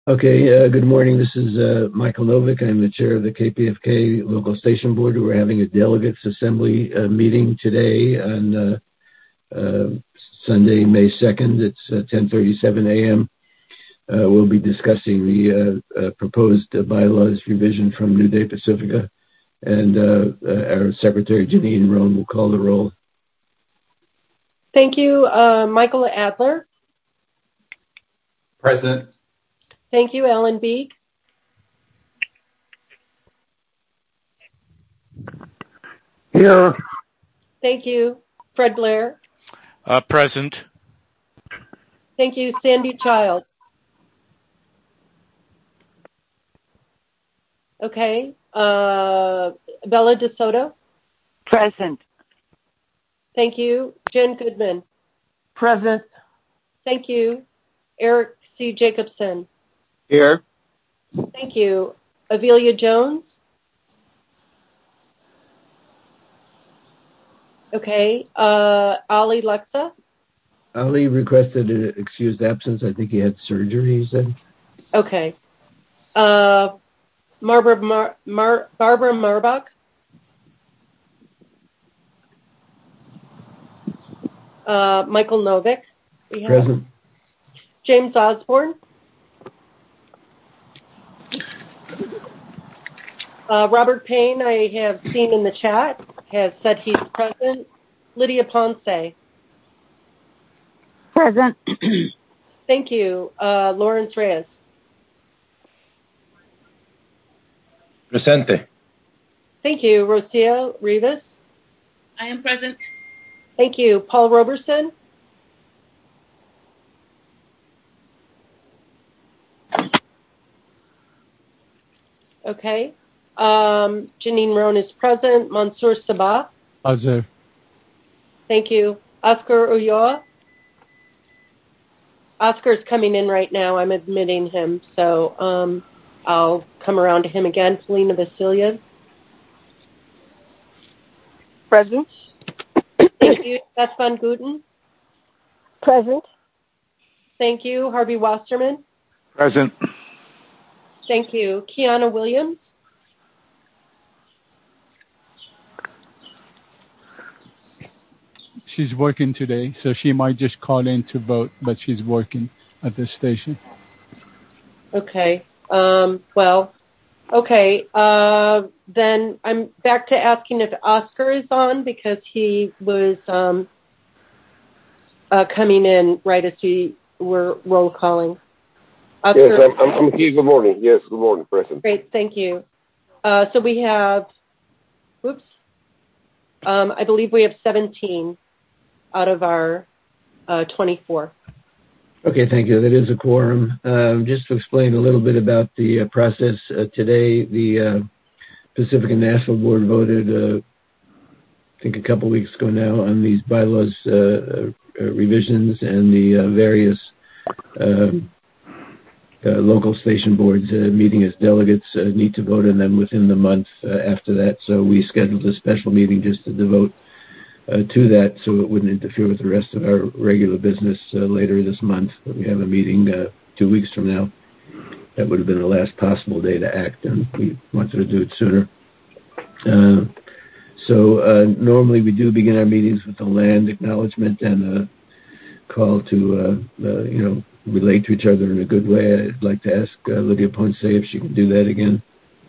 Okay, good morning. This is Michael Novick. I'm the chair of the KPFK Local Station Board. We're having a delegates assembly meeting today on Sunday, May 2nd. It's 10:37 a.m. We'll be discussing the proposed bylaws revision from New Day Pacifica, and our Secretary Janine Roan will call the roll. Thank you. Michael Adler. Present. Thank you, Alan Beek. Here. Thank you, Fred Blair. Present. Thank you, Sandy Child. Okay. Bella DeSoto. Present. Thank you, Jen Goodman. Present. Thank you, Eric C. Jacobson. Here. Thank you, Avelia Jones. Okay, Ali Lexa. Ali requested an excused absence. I think he had surgery, he said. Okay. Barbara Marbach. Michael Novick. Present. James Osborne. Robert Payne, I have seen in the chat, has said he's present. Lydia Ponce. Present. Thank you. Lawrence Reyes. Presente. Thank you. Rocio Rivas. I am present. Thank you. Paul Roberson. Okay. Janine Roan is present. Mansour Sabah. Hazir. Thank you. Oscar Ulloa. Oscar's coming in right now. I'm admitting him, so I'll come around to him again. Polina Vasilyev. Present. Thank you. Beth Van Guten. Present. Thank you. Harvey Wasserman. Present. Thank you. Kiana Williams. She's working today, so she might just call in to vote, but she's working at the station. Okay. Okay. Then I'm back to asking if Oscar is on, because he was coming in right as we were roll calling. Oscar? Yes, I'm here. Good morning. Yes, good morning, present. Great, thank you. So we have, I believe we have 17 out of our 24. Okay, thank you. That is a quorum. Just to explain a little bit about the process today, the Pacifica National Board voted, I think a couple weeks ago now, on these bylaws revisions, and the various local station boards meeting as delegates need to vote on them within the month after that. So we scheduled a special meeting just to devote to that, so it wouldn't interfere with the rest of our regular business later this month. But we have a meeting 2 weeks from now. That would have been the last possible day to act, and we wanted to do it sooner. Normally we do begin our meetings with a land acknowledgement and a call to, relate to each other in a good way. I'd like to ask Lydia Ponce if she can do that again.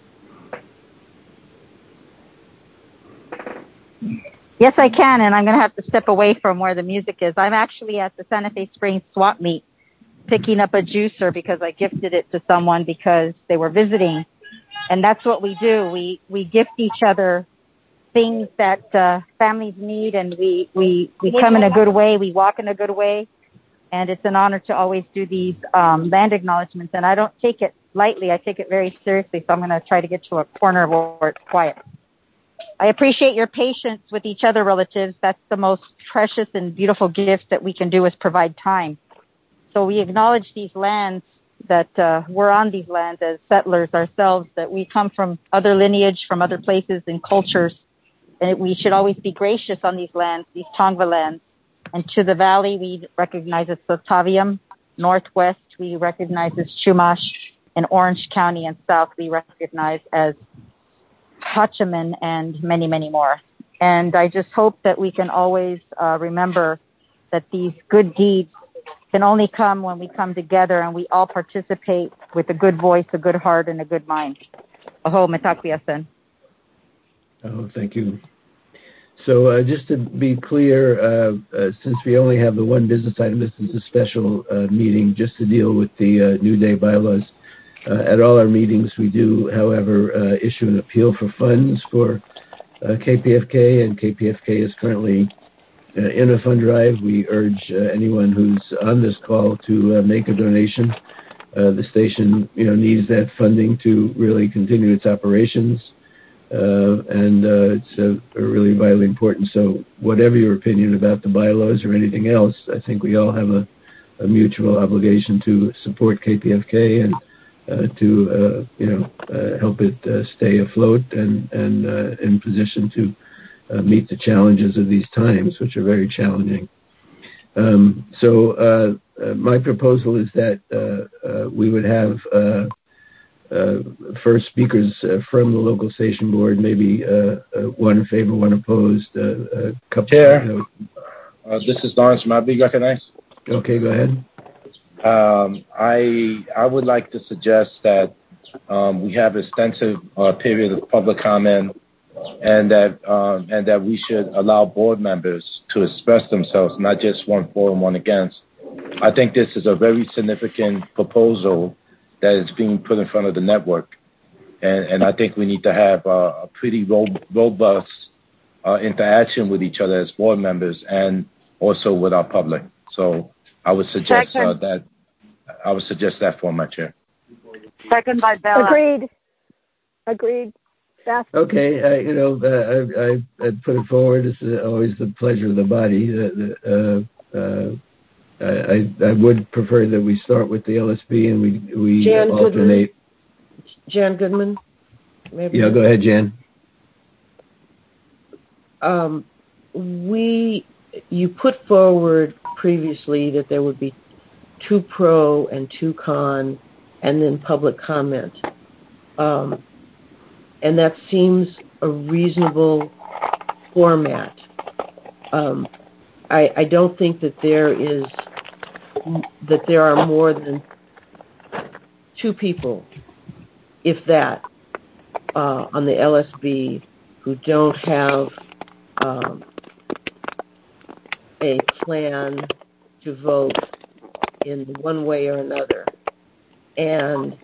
Yes, I can, and I'm going to have to step away from where the music is. I'm actually at the Santa Fe Springs swap meet picking up a juicer because I gifted it to someone because they were visiting. And that's what we do. We gift each other things that families need, and we come in a good way, we walk in a good way. And it's an honor to always do these land acknowledgments. And I don't take it lightly. I take it very seriously. So I'm going to try to get to a corner where it's quiet. I appreciate your patience with each other, relatives. That's the most precious and beautiful gift that we can do, is provide time. So we acknowledge these lands, that we're on these lands as settlers ourselves, that we come from other lineage, from other places and cultures. And we should always be gracious on these lands, these Tongva lands. And to the valley, we recognize as Sotavium. Northwest, we recognize as Chumash. in Orange County and South we recognize as Hachiman and many, many more. And I just hope that we can always remember that these good deeds can only come when we come together and we all participate with a good voice, a good heart, and a good mind. Aho, matakuyasen. Oh, thank you. So just to be clear, since we only have the one business item, this is a special meeting just to deal with the New Day bylaws. At all our meetings, we do, however, issue an appeal for funds for KPFK, and KPFK is currently in a fund drive. We urge anyone who's on this call to make a donation. The station, needs that funding to really continue its operations, and it's really vitally important. So, whatever your opinion about the bylaws or anything else, I think we all have a mutual obligation to support KPFK and to help it stay afloat and in position to meet the challenges of these times, which are very challenging. So my proposal is that we would have first speakers from the local station board, maybe one in favor, one opposed. Chair, this is Lawrence. May I be recognized? Okay, go ahead. I would like to suggest that we have extensive period of public comment, and that we should allow board members to express themselves, not just one for and one against. I think this is a very significant proposal that is being put in front of the network, and I think we need to have a pretty robust interaction with each other as board members and also with our public. So I would suggest that. I would suggest that for my chair. Second by Bella. Agreed. Beth? Okay, I put it forward. It's always the pleasure of the body. I would prefer that we start with the LSB and we Jan alternate. Jan Goodman? Maybe. Yeah, go ahead, Jan. You put forward previously that there would be 2 pro and 2 con, and then public comment. And that seems a reasonable format. I don't think that there are more than 2 people, if that, on the LSB who don't have a plan to vote in one way or another. And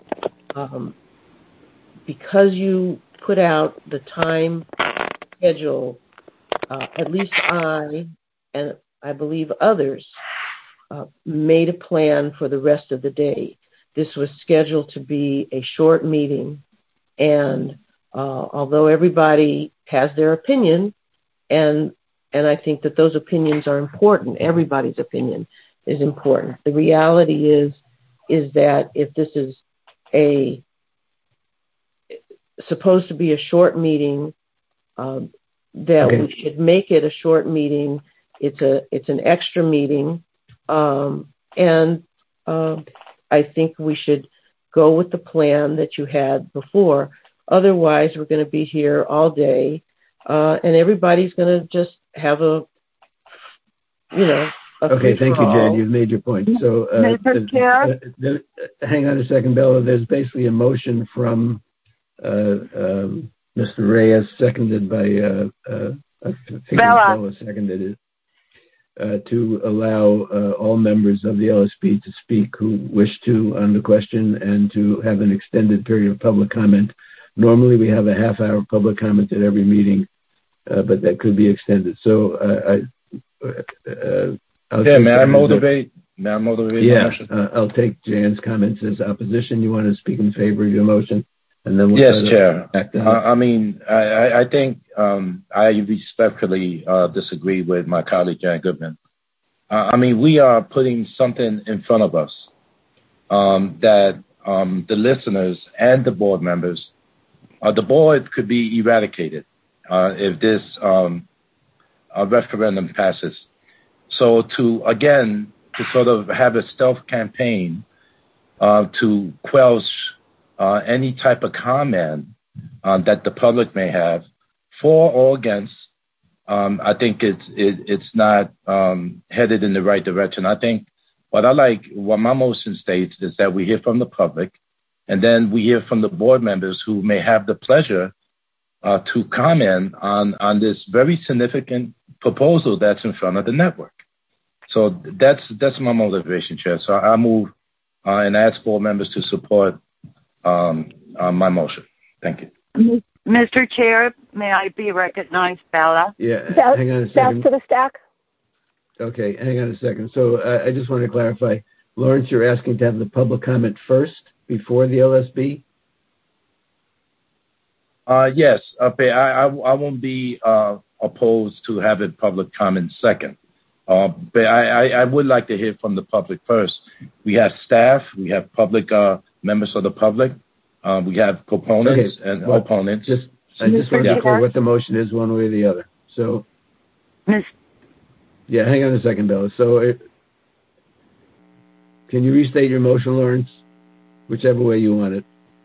because you put out the time schedule, at least I, and I believe others, made a plan for the rest of the day. This was scheduled to be a short meeting, and although everybody has their opinion, and I think that those opinions are important, everybody's opinion is important. The reality is that if this is supposed to be a short meeting, we should make it a short meeting. It's an extra meeting, and I think we should go with the plan that you had before. Otherwise, we're going to be here all day, and everybody's going to just have a Okay, thank you, Jan. You've made your point. So, hang on a second, Bella. There's basically a motion from Mr. Reyes, seconded by Bella seconded it, to allow all members of the LSP to speak who wish to on the question and to have an extended period of public comment. Normally, we have a half-hour public comment at every meeting, but that could be extended. So, may I motivate? Yeah, I'll take Jan's comments as opposition. You want to speak in favor of your motion? And then we'll yes, Chair. I think I respectfully disagree with my colleague, Jan Goodman. We are putting something in front of us that the listeners and the board members, the board could be eradicated if this referendum passes. So to sort of have a stealth campaign to quell any type of comment that the public may have for or against, I think it's not headed in the right direction. I think what my motion states is that we hear from the public, and then we hear from the board members who may have the pleasure to comment on this very significant proposal that's in front of the network. So that's my motivation, Chair. So I move and ask board members to support my motion. Thank you. Mr. Chair, may I be recognized, Bella? Yeah, hang on a second. Back to the stack. Okay, hang on a second. So I just want to clarify. Lawrence, you're asking to have the public comment first before the LSB? Yes. Okay. I won't be opposed to having public comment second. But I would like to hear from the public first. We have staff. We have public members of the public. We have proponents and opponents. I just want to be clear what the motion is one way or the other. So, yeah, hang on a second, Bella. So, can you restate your motion, Lawrence? Whichever way you want it.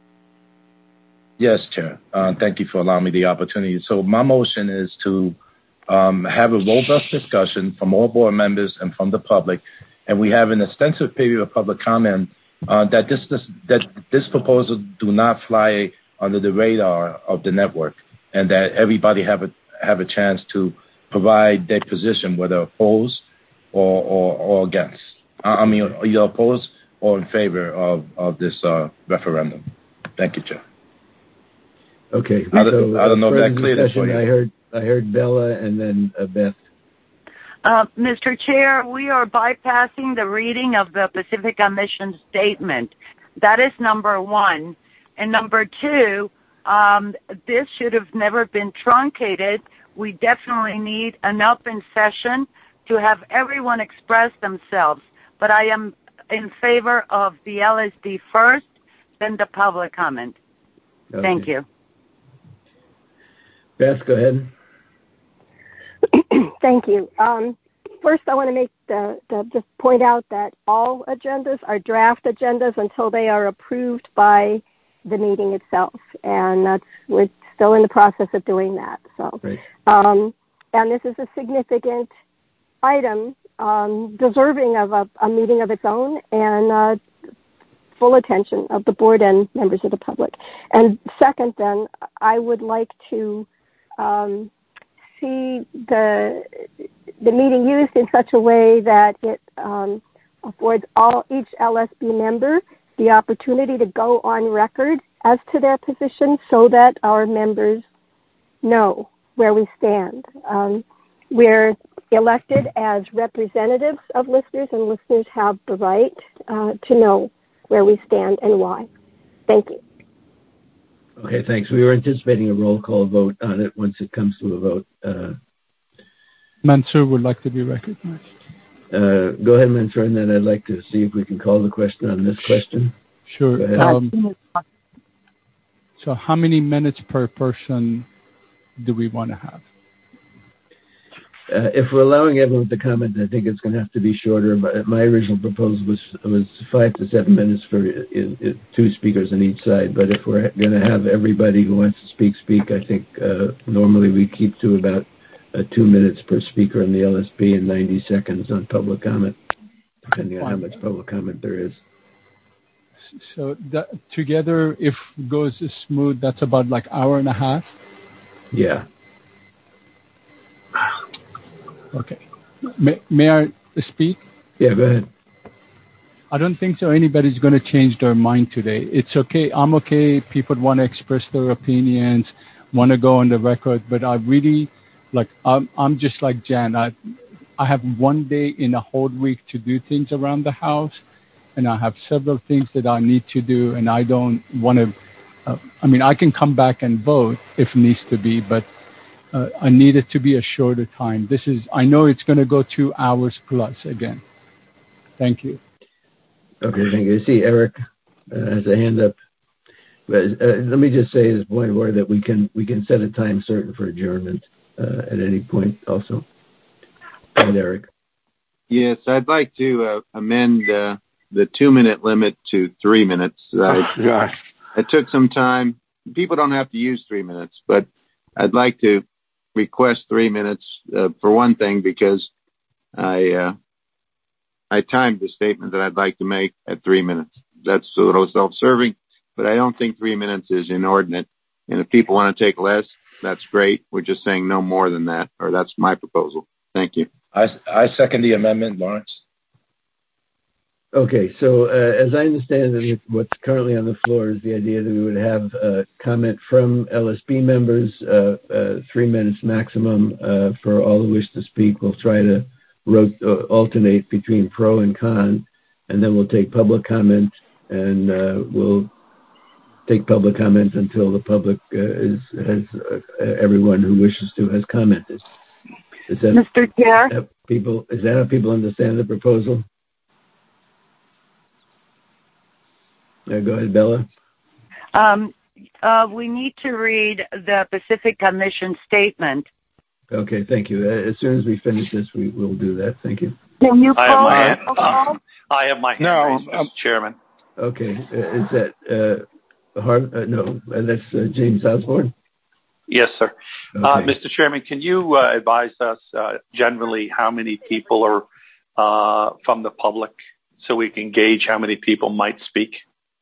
Yes, Chair. Thank you for allowing me the opportunity. So my motion is to have a robust discussion from all board members and from the public, and we have an extensive period of public comment that this proposal do not fly under the radar of the network, and that everybody have a chance to provide their position, whether opposed or against. I mean, either opposed or in favor of this referendum. Thank you, Chair. Okay. I don't know if that cleared it for you. I heard Bella and then Beth. Mr. Chair, we are bypassing the reading of the Pacifica Mission statement. That is number one. And number two, this should have never been truncated. We definitely need an open session to have everyone express themselves. But I am in favor of the LSD first, then the public comment. Okay. Thank you. Beth, go ahead. Thank you. First, I want to make just point out that all agendas are draft agendas until they are approved by the meeting itself, and we're still in the process of doing that. So, right. And this is a significant item, deserving of a meeting of its own and full attention of the board and members of the public. And second, then, I would like to see the meeting used in such a way that it affords each LSB member the opportunity to go on record as to their position so that our members know where we stand. We're elected as representatives of listeners, and listeners have the right to know where we stand and why. Thank you. Okay, thanks. We were anticipating a roll call vote on it once it comes to a vote. Mansour would like to be recognized. Go ahead, Mansour, and then I'd like to see if we can call the question on this question. Sure. So how many minutes per person do we want to have? If we're allowing everyone to comment, I think it's going to have to be shorter. But my original proposal was 5 to 7 minutes for two speakers on each side. But if we're going to have everybody who wants to speak, I think normally we keep to about 2 minutes per speaker on the LSB and 90 seconds on public comment, depending on how much public comment there is. So that, together, if it goes smooth, that's about like hour and a half? Yeah. Okay. May I speak? Yeah, go ahead. I don't think so anybody's going to change their mind today. It's okay. I'm okay. People want to express their opinions, want to go on the record, but I really, I'm just like Jan. I have one day in a whole week to do things around the house, and I have several things that I need to do, and I don't want to, I can come back and vote if needs to be, but I need it to be a shorter time. I know it's going to go 2 hours plus again. Thank you. Okay, thank you. I see Eric has a hand up. But, let me just say as a point of order that we can set a time certain for adjournment at any point also. Go ahead, Eric. Yes, I'd like to amend the 2-minute limit to 3 minutes. Gosh. I took some time. People don't have to use 3 minutes, but I'd like to request 3 minutes for one thing, because I timed the statement that I'd like to make at 3 minutes. That's a little self-serving, but I don't think 3 minutes is inordinate. And if people want to take less, that's great. We're just saying no more than that, or that's my proposal. Thank you. I second the amendment, Lawrence. Okay, so as I understand it, what's currently on the floor is the idea that we would have a comment from LSB members, 3 minutes maximum for all who wish to speak. We'll try to alternate between pro and con, and then we'll take public comment, and we'll take public comment until the public has everyone who wishes to has commented. Is that, Mr. Chair? Is that how people understand the proposal? Go ahead, Bella. We need to read the Pacific Commission statement. Okay, thank you. As soon as we finish this, we will do that. Thank you. Can you I have my hand raised, Mr. Chairman. Okay, is that no? That's James Osborne. Yes, sir. Okay. Mr. Chairman, can you advise us generally how many people are from the public, so we can gauge how many people might speak?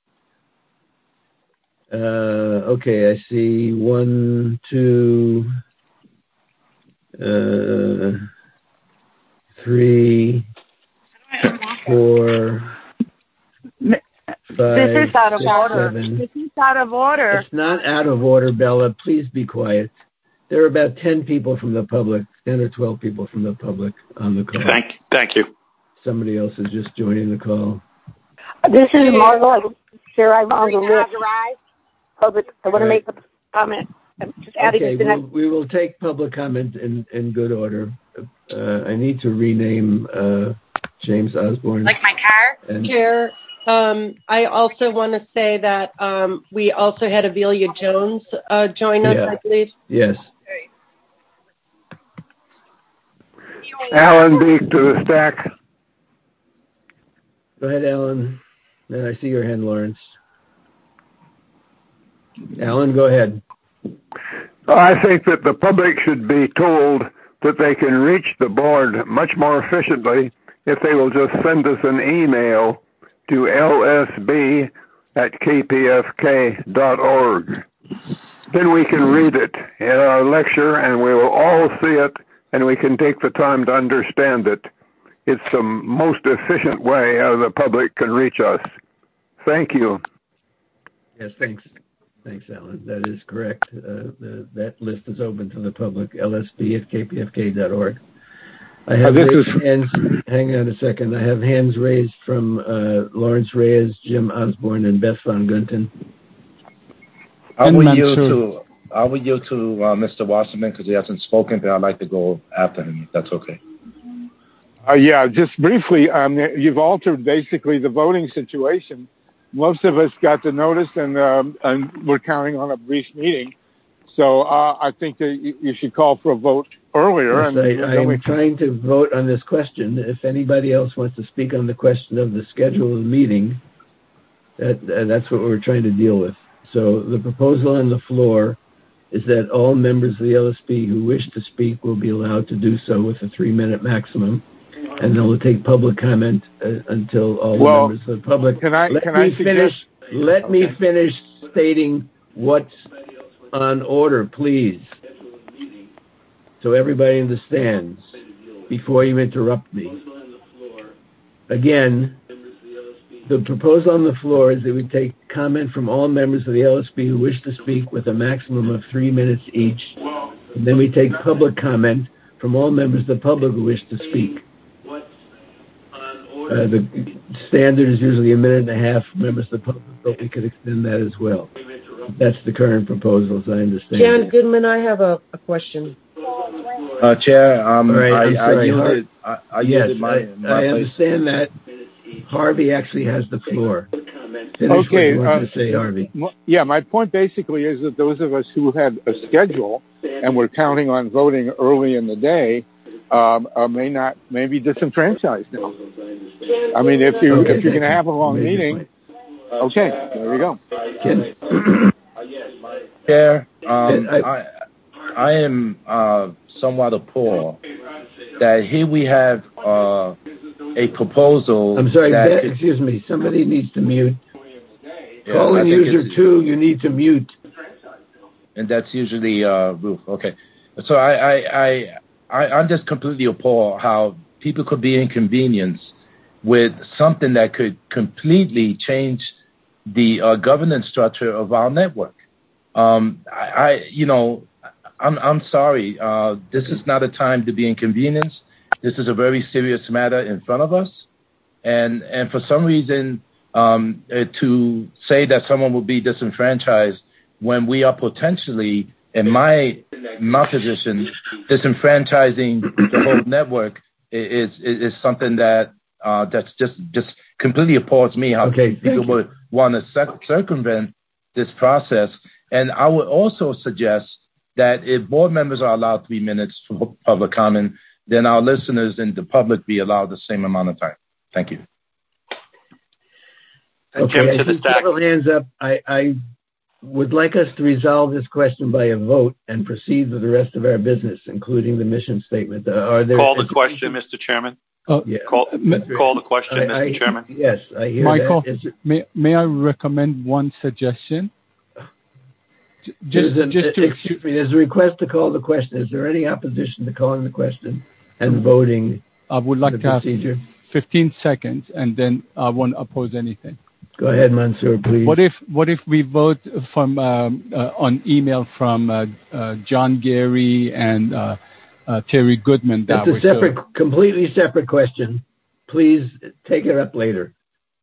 Okay, I see 1, 2, 3, 4, 5, This is out of 6, order. 7. This is out of order. It's not out of order, Bella. Please be quiet. There are about 10 people from the public, 10 or 12 people from the public on the call. Thank you. Somebody else is just joining the call. This is Margot. Sure, I'm on the list. I want to make a comment. Just adding Okay, to that. we will take public comment in good order. I need to rename James Osborne. Like my car? Chair, I also want to say that we also had Avelia Jones join us, I believe. Yes. Alan Beek to the stack. Go ahead, Alan. I see your hand, Lawrence. Alan, go ahead. I think that the public should be told that they can reach the board much more efficiently if they will just send us an email to lsb@kpfk.org. Then we can read it in our lecture, and we will all see it, and we can take the time to understand it. It's the most efficient way how the public can reach us. Thank you. Yes, thanks. Thanks, Alan. That is correct. That list is open to the public, lsb@kpfk.org. I have hands. Hang on a second. I have hands raised from Lawrence Reyes, Jim Osborne, and Beth Von Gunten. I will yield to Mr. Wasserman because he hasn't spoken, but I'd like to go after him, if that's okay. Yeah, just briefly, you've altered basically the voting situation. Most of us got the notice, and we're counting on a brief meeting. So I think that you should call for a vote earlier. Yes, I'm trying to vote on this question. If anybody else wants to speak on the question of the schedule of the meeting, that's what we're trying to deal with. So the proposal on the floor is that all members of the LSB who wish to speak will be allowed to do so with a 3-minute maximum. And then we'll take public comment until all members of the public. Let me finish stating what's on order, please, so everybody understands before you interrupt me. Again, the proposal on the floor is that we take comment from all members of the LSB who wish to speak with a maximum of 3 minutes each. And then we take public comment from all members of the public who wish to speak. The standard is usually 1.5 minutes for members of the public, but we could extend that as well. That's the current proposal, as I understand Jan it. Goodman, I have a question. Chair, I yielded my I understand that. Harvey actually has the floor. Finish what you wanted to say, Harvey. Yeah, my point basically is that those of us who had a schedule and were counting on voting early in the day may be disenfranchised now. I mean, if you're going to have a long meeting, Okay, there we go. Chair, I am somewhat appalled that here we have a proposal. I'm sorry, excuse me. Somebody needs to mute. Yeah, Calling user 2, you need to mute. And that's usually Ruth. Okay. So I'm just completely appalled how people could be inconvenienced with something that could completely change the governance structure of our network. I'm sorry. This is not a time to be inconvenienced. This is a very serious matter in front of us. And for some reason, to say that someone will be disenfranchised when we are potentially, in my position, disenfranchising the whole network is something that's just completely appalls me how people would want to circumvent this process. And I would also suggest that if board members are allowed 3 minutes for public comment, then our listeners and the public be allowed the same amount of time. Thank you. Okay, I see several hands up. I would like us to resolve this question by a vote and proceed with the rest of our business, including the mission statement. Call the question, Mr. Chairman. Yeah. Call the question, Mr. Chairman. Yes, I hear Michael, that. may I recommend one suggestion? Excuse me, there's a request to call the question. Is there any opposition to calling the question and voting? I would like to have procedure? 15 seconds, and then I won't oppose anything. Go ahead, Mansour, please. What if we vote from on email from John Gary and Terry Goodman? That's a completely separate question. Please take it up later.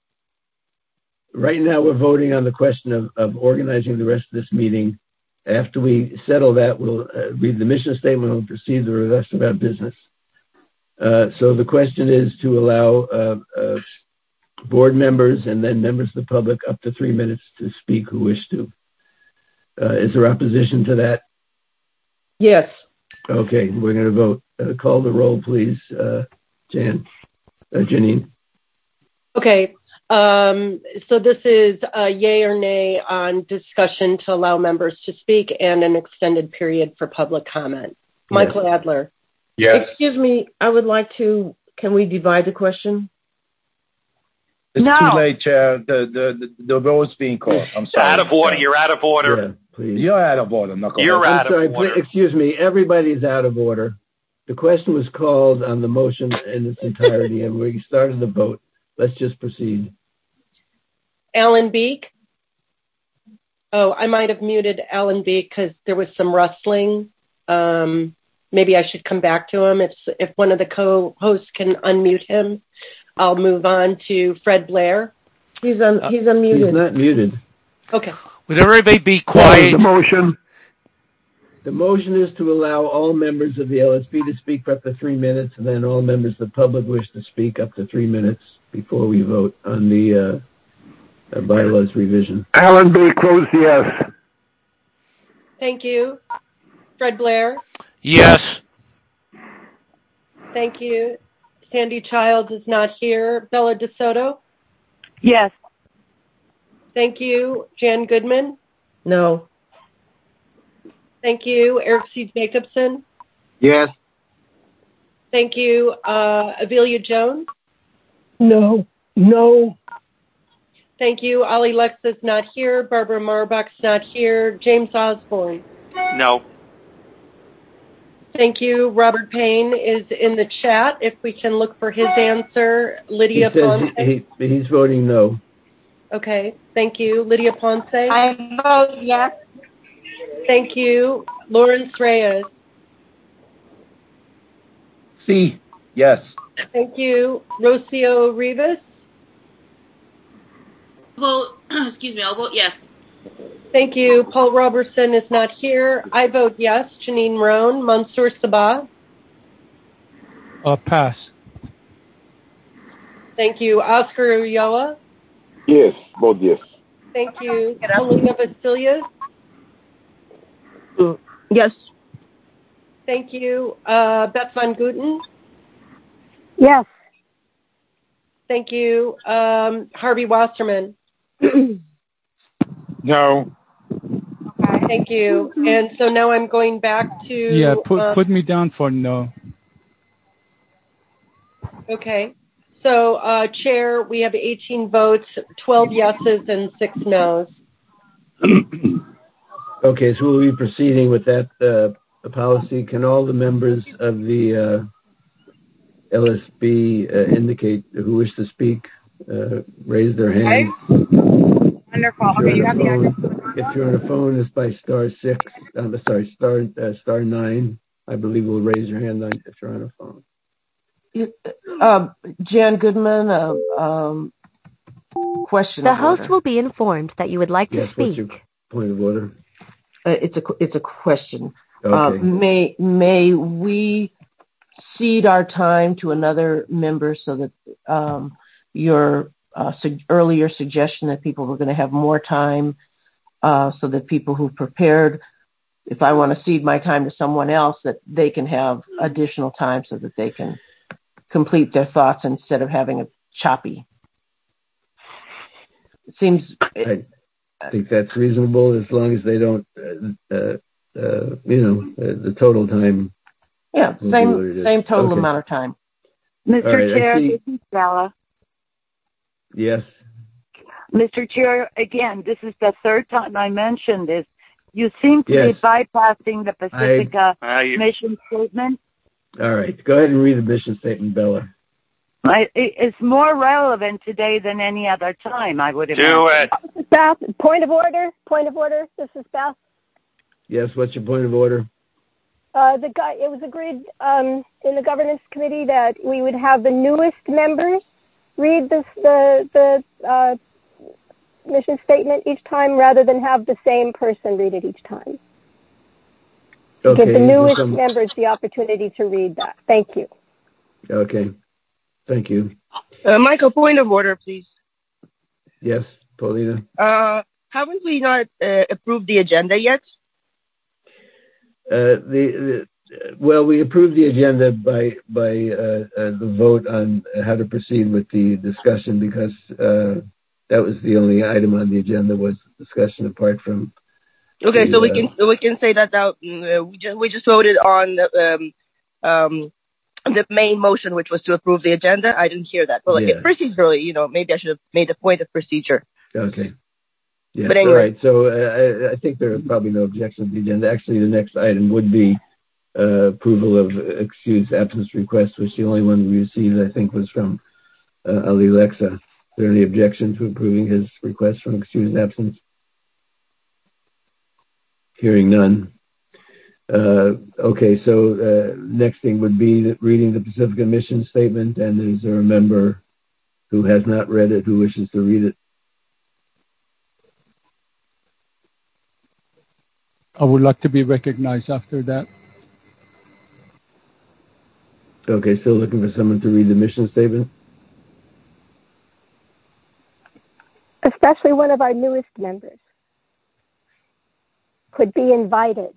Right now, we're voting on the question of organizing the rest of this meeting. After we settle that, we'll read the mission statement and proceed to the rest of our business. So the question is to allow board members and then members of the public up to 3 minutes to speak who wish to. Is there opposition to that? Yes. Okay, we're going to vote. Call the roll, please, Janine. Okay. So this is a yay or nay on discussion to allow members to speak and an extended period for public comment. Michael Adler. Yes. Excuse me, I would like to, can we divide the question? It's too late, Chair. The vote's being called. I'm sorry. Out of order. You're out of order. Yeah, please. You're out of order, Knucklehead. You're out of order. Please, excuse me. Everybody's out of order. The question was called on the motion in its entirety, and we started the vote. Let's just proceed. Alan Beek. Oh, I might have muted Alan Beek because there was some rustling. Maybe I should come back to him. If one of the co-hosts can unmute him, I'll move on to Fred Blair. He's unmuted. He's not muted. Okay. Would everybody be quiet? The motion. The motion is to allow all members of the LSP to speak for up to 3 minutes, and then all members of the public wish to speak up to 3 minutes before we vote on the bylaws revision. Alan B. Close, yes. Thank you. Fred Blair. Yes. Thank you. Sandy Childs is not here. Bella DeSoto. Yes. Thank you. Jan Goodman. No. Thank you. Eric C. Jacobson. Yes. Thank you. Avelia Jones. No. Thank you. Ali Lexus not here. Barbara Marbach's not here. James Osborne. No. Thank you. Robert Payne is in the chat. If we can look for his answer. Lydia Ponce. He's voting no. Okay. Thank you. Lydia Ponce. I vote yes. Thank you. Lawrence Reyes. C. Yes. Thank you. Rocio Rivas. I'll vote yes. Thank you. Paul Robertson is not here. I vote yes. Janine Roan. Mansour Sabah. Pass. Thank you. Oscar Ulloa. Yes, vote yes. Thank you. Helena Vasilius. Yes. Thank you. Beth Van Guten. Yes. Thank you. Harvey Wasserman. No. Okay, thank you. And so now I'm going back to... Yeah, put me down for no. Okay. So, Chair, we have 18 votes, 12 yeses and 6 noes. Okay, so we'll be proceeding with that policy. Can all the members of the LSB indicate who wish to speak? Raise their hand. Wonderful. Okay, you have the address. If you're on a phone, it's by star 9. I believe we'll raise your hand if you're on a phone. Jan Goodman, question. The host will be informed that you would like to speak. What's your point of order? It's a question. Okay. May we cede our time to another member so that your earlier suggestion that people were going to have more time, so that people who prepared, if I want to cede my time to someone else, that they can have additional time so that they can complete their thoughts instead of having a choppy. It seems. I think that's reasonable as long as they don't, the total time. Yeah, same total amount of time. Mr. Chair, this is Bella. Yes. Mr. Chair, again, this is the third time I mentioned this. You seem to be bypassing the Pacifica mission statement. All right. Go ahead and read the mission statement, Bella. It's more relevant today than any other time, I would imagine. Do it. Beth, point of order. This is Beth. Yes, what's your point of order? It was agreed in the governance committee that we would have the newest members read the mission statement each time rather than have the same person read it each time. Okay. Give the newest members the opportunity to read that. Thank you. Okay. Thank you. Michael, point of order, please. Yes, Paulina. Haven't we not approved the agenda yet? Well, we approved the agenda by the vote on how to proceed with the discussion because that was the only item on the agenda was discussion apart from. Okay, so we can say that we just voted on the main motion, which was to approve the agenda. I didn't hear that. Well, procedurally, maybe I should have made a point of procedure. Okay. Yeah. But anyway. All right. So I think there are probably no objections to the agenda. Actually, the next item would be approval of excused absence request, which the only one we received, I think, was from Ali Lexa. Is there any objection to approving his request for excused absence? Hearing none. Okay, so next thing would be reading the Pacifica mission statement, and is there a member who has not read it who wishes to read it? I would like to be recognized after that. Okay, still looking for someone to read the mission statement? Especially one of our newest members could be invited.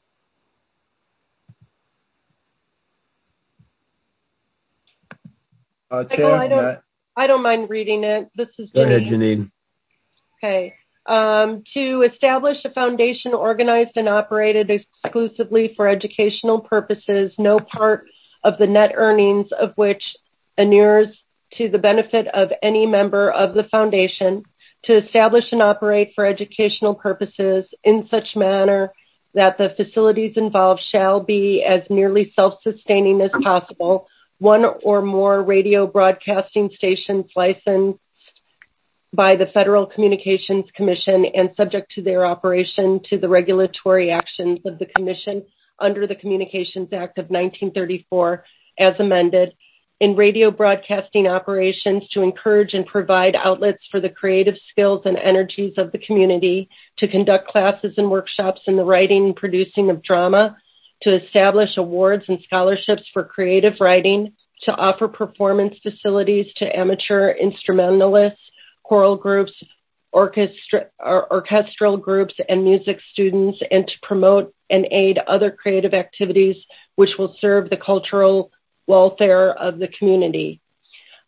Chair, I don't mind reading it. This is Janine. Go ahead, Janine. Okay. To establish a foundation organized and operated exclusively for educational purposes, no part of the net earnings of which inures to the benefit of any member of the foundation, to establish and operate for educational purposes in such manner that the facilities involved shall be as nearly self-sustaining as possible, one or more radio broadcasting stations licensed by the Federal Communications Commission and subject to their operation to the regulatory actions of the Commission under the Communications Act of 1934 as amended, in radio broadcasting operations to encourage and provide outlets for the creative skills and energies of the community, to conduct classes and workshops in the writing and producing of drama, to establish awards and scholarships for creative writing, to offer performance facilities to amateur instrumentalists, choral groups, orchestral groups, and music students, and to promote and aid other creative activities which will serve the cultural welfare of the community.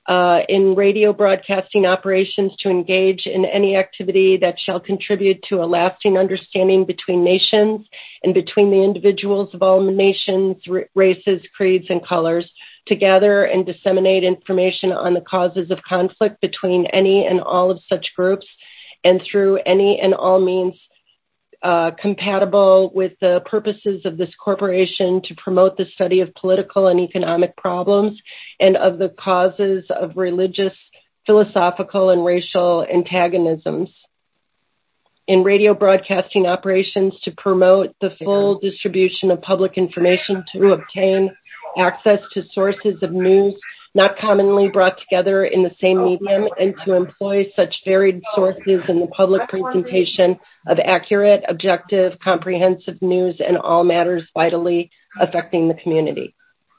in radio broadcasting operations to engage in any activity that shall contribute to a lasting understanding between nations and between the individuals of all nations, races, creeds, and colors, to gather and disseminate information on the causes of conflict between any and all of such groups, and through any and all means compatible with the purposes of this corporation to promote the study of political and economic problems and of the causes of religious, philosophical, and racial antagonisms. In radio broadcasting operations to promote the full distribution of public information to obtain access to sources of news not commonly brought together in the same medium, and to employ such varied sources in the public presentation of accurate, objective, comprehensive news in all matters vitally affecting the community.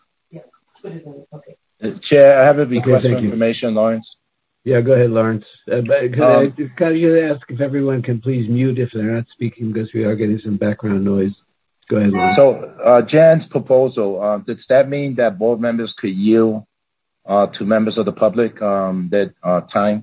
Chair, I have a request for information, Lawrence. Yeah, go ahead, Lawrence. I ask if everyone can please mute if they're not speaking, because we are getting some background noise. Go ahead, Lawrence. So, Jan's proposal, does that mean that board members could yield to members of the public that time?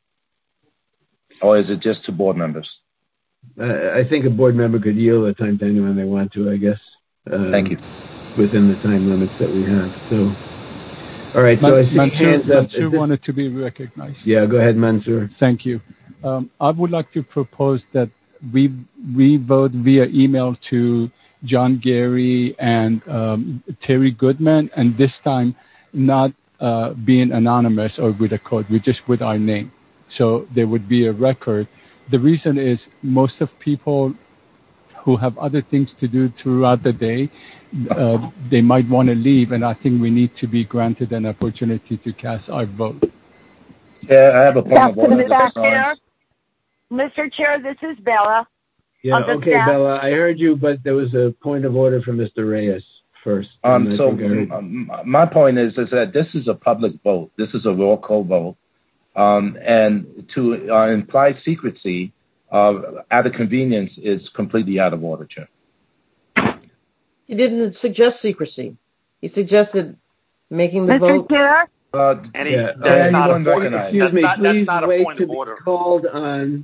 Or is it just to board members? I think a board member could yield the time to anyone they want to, I guess. Thank you. Within the time limits that we have. So, all right. So I see hands up. Mansour wanted to be recognized. Yeah, go ahead, Mansour. Thank you. I would like to propose that we vote via email to John Gary and Terry Goodman, and this time not being anonymous or with a code, we just with our name. So there would be a record. The reason is most of people who have other things to do throughout the day, they might want to leave, and I think we need to be granted an opportunity to cast our vote. Yeah, I have a point of order. Mr. Chair, this is Bella. Yeah, okay, Bella, I heard you, but there was a point of order from Mr. Reyes first. My point is that this is a public vote. This is a roll call vote. And to imply secrecy out of convenience is completely out of order, Chair. He didn't suggest secrecy. He suggested making the vote. Mr. Chair? Excuse me, please wait to be called on.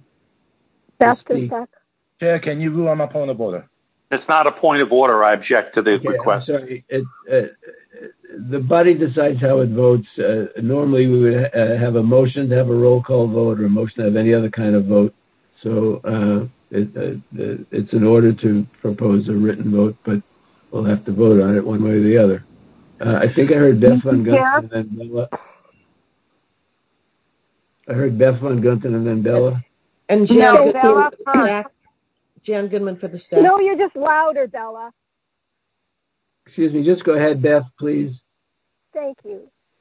Chair, can you rule on my point of order? It's not a point of order. I object to the request. I'm sorry. The body decides how it votes. Normally, we would have a motion to have a roll call vote or a motion to have any other kind of vote. So it's in order to propose a written vote, but we'll have to vote on it one way or the other. I think I heard Beth Van Gunten and then Bella. I heard Beth Van Gunten and then Bella. And Jan Bella first. Jan Goodman for the staff. No, you're just louder, Bella. Excuse me, just go ahead, Beth, please. Thank you.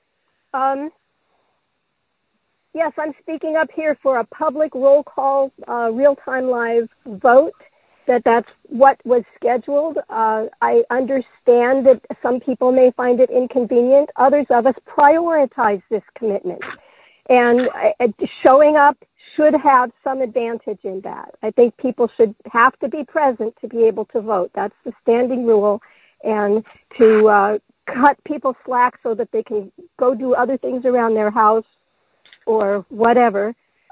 Yes, I'm speaking up here for a public roll call, real-time live vote. That's what was scheduled. I understand that some people may find it inconvenient. Others of us prioritize this commitment. And showing up should have some advantage in that. I think people should have to be present to be able to vote. That's the standing rule. And to cut people slack so that they can go do other things around their house or whatever,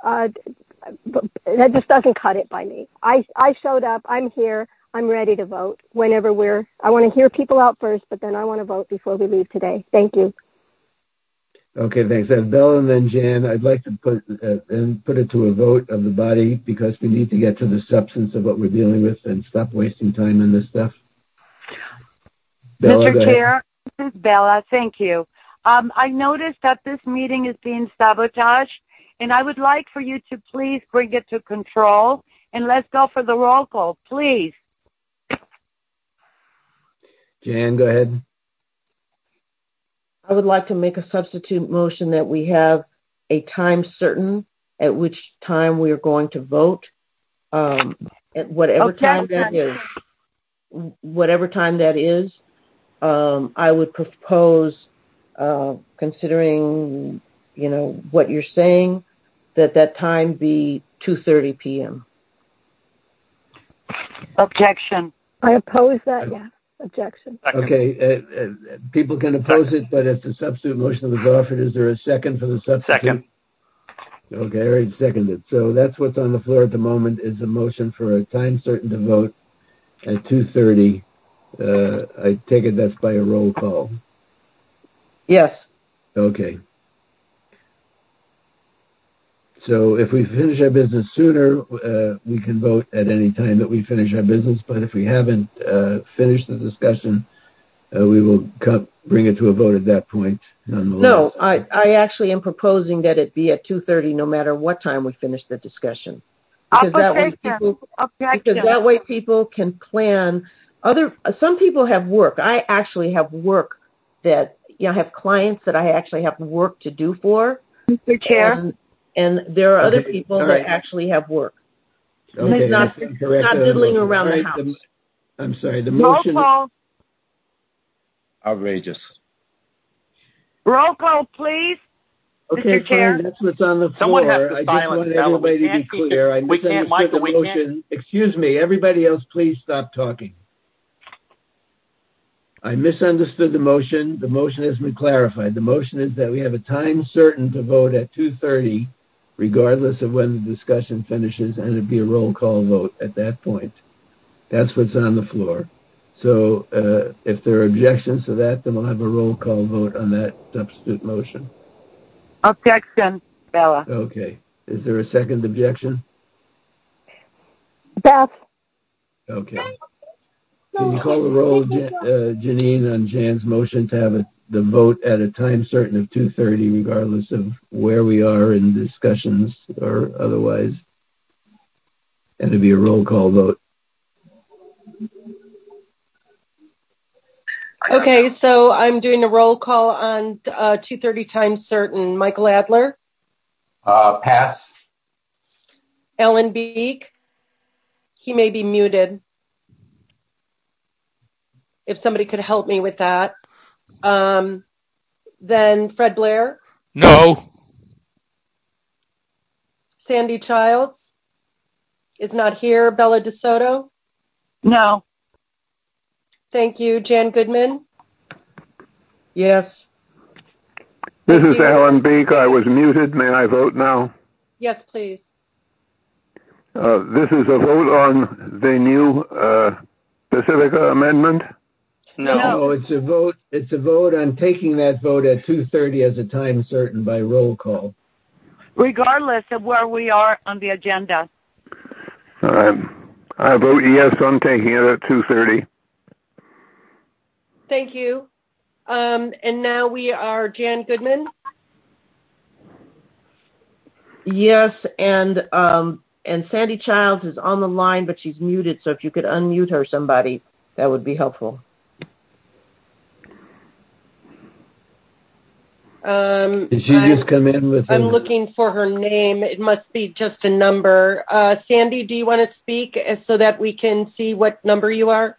that just doesn't cut it by me. I showed up. I'm here. I'm ready to vote whenever I want to hear people out first, but then I want to vote before we leave today. Thank you. Okay, thanks. Bella and then Jan, I'd like to put it to a vote of the body because we need to get to the substance of what we're dealing with and stop wasting time on this stuff. Bella, Mr. Chair, this is Bella. Thank you. I noticed that this meeting is being sabotaged, and I would like for you to please bring it to control, and let's go for the roll call, please. Jan, go ahead. I would like to make a substitute motion that we have a time certain at which time we are going to vote. At whatever time that is. Whatever time that is, I would propose, considering, what you're saying, that time be 2:30 p.m. Objection. I oppose that, yeah. objection. Okay, people can oppose it, but if the substitute motion was offered, is there a second for the substitute? Second. Okay, I already seconded. So that's what's on the floor at the moment is a motion for a time certain to vote at 2:30. I take it that's by a roll call. Yes. Okay. So if we finish our business sooner, we can vote at any time that we finish our business. But if we haven't finished the discussion, we will bring it to a vote at that point. No, I actually am proposing that it be at 2:30 no matter what time we finish the discussion. Because that way people can plan. Some people have work. I actually have work that, I have clients that I actually have work to do for. Mr. Chair? And there are other people that actually have work. Okay, it's not diddling around the house. I'm sorry, the motion... Roll call. Outrageous. Roll call, please. Okay, Mr. Chair. fine, that's what's on the floor. Someone has to I just silence want Bella. everybody to be clear. I misunderstood the motion. Excuse me, everybody else, please stop talking. I misunderstood the motion. The motion has been clarified. The motion is that we have a time certain to vote at 2:30, regardless of when the discussion finishes, and it'd be a roll call vote at that point. That's what's on the floor. So if there are objections to that, then we'll have a roll call vote on that substitute motion. Objection, Bella. Okay. Is there a second objection? Beth. Okay. Can you call the roll, Janine, on Jan's motion to have the vote at a time certain of 2:30, regardless of where we are in discussions or otherwise? And it'd be a roll call vote. Okay, so I'm doing a roll call on 2:30 time certain. Michael Adler? Pass. Ellen Beek? He may be muted. If somebody could help me with that. Then Fred Blair? No. Sandy Childs? Is not here. Bella DeSoto? No. Thank you. Jan Goodman? Yes. This is Alan Beek. I was muted. May I vote now? Yes, please. This is a vote on the new Pacifica amendment? No, it's a vote. It's a vote on taking that vote at 2:30 as a time certain by roll call. Regardless of where we are on the agenda. I vote yes on taking it at 2:30. Thank you. And now we are Jan Goodman. Yes, and Sandy Childs is on the line, but she's muted. So if you could unmute her, somebody, that would be helpful. Did she just come in with? I'm looking for her name. It must be just a number. Sandy, do you want to speak so that we can see what number you are?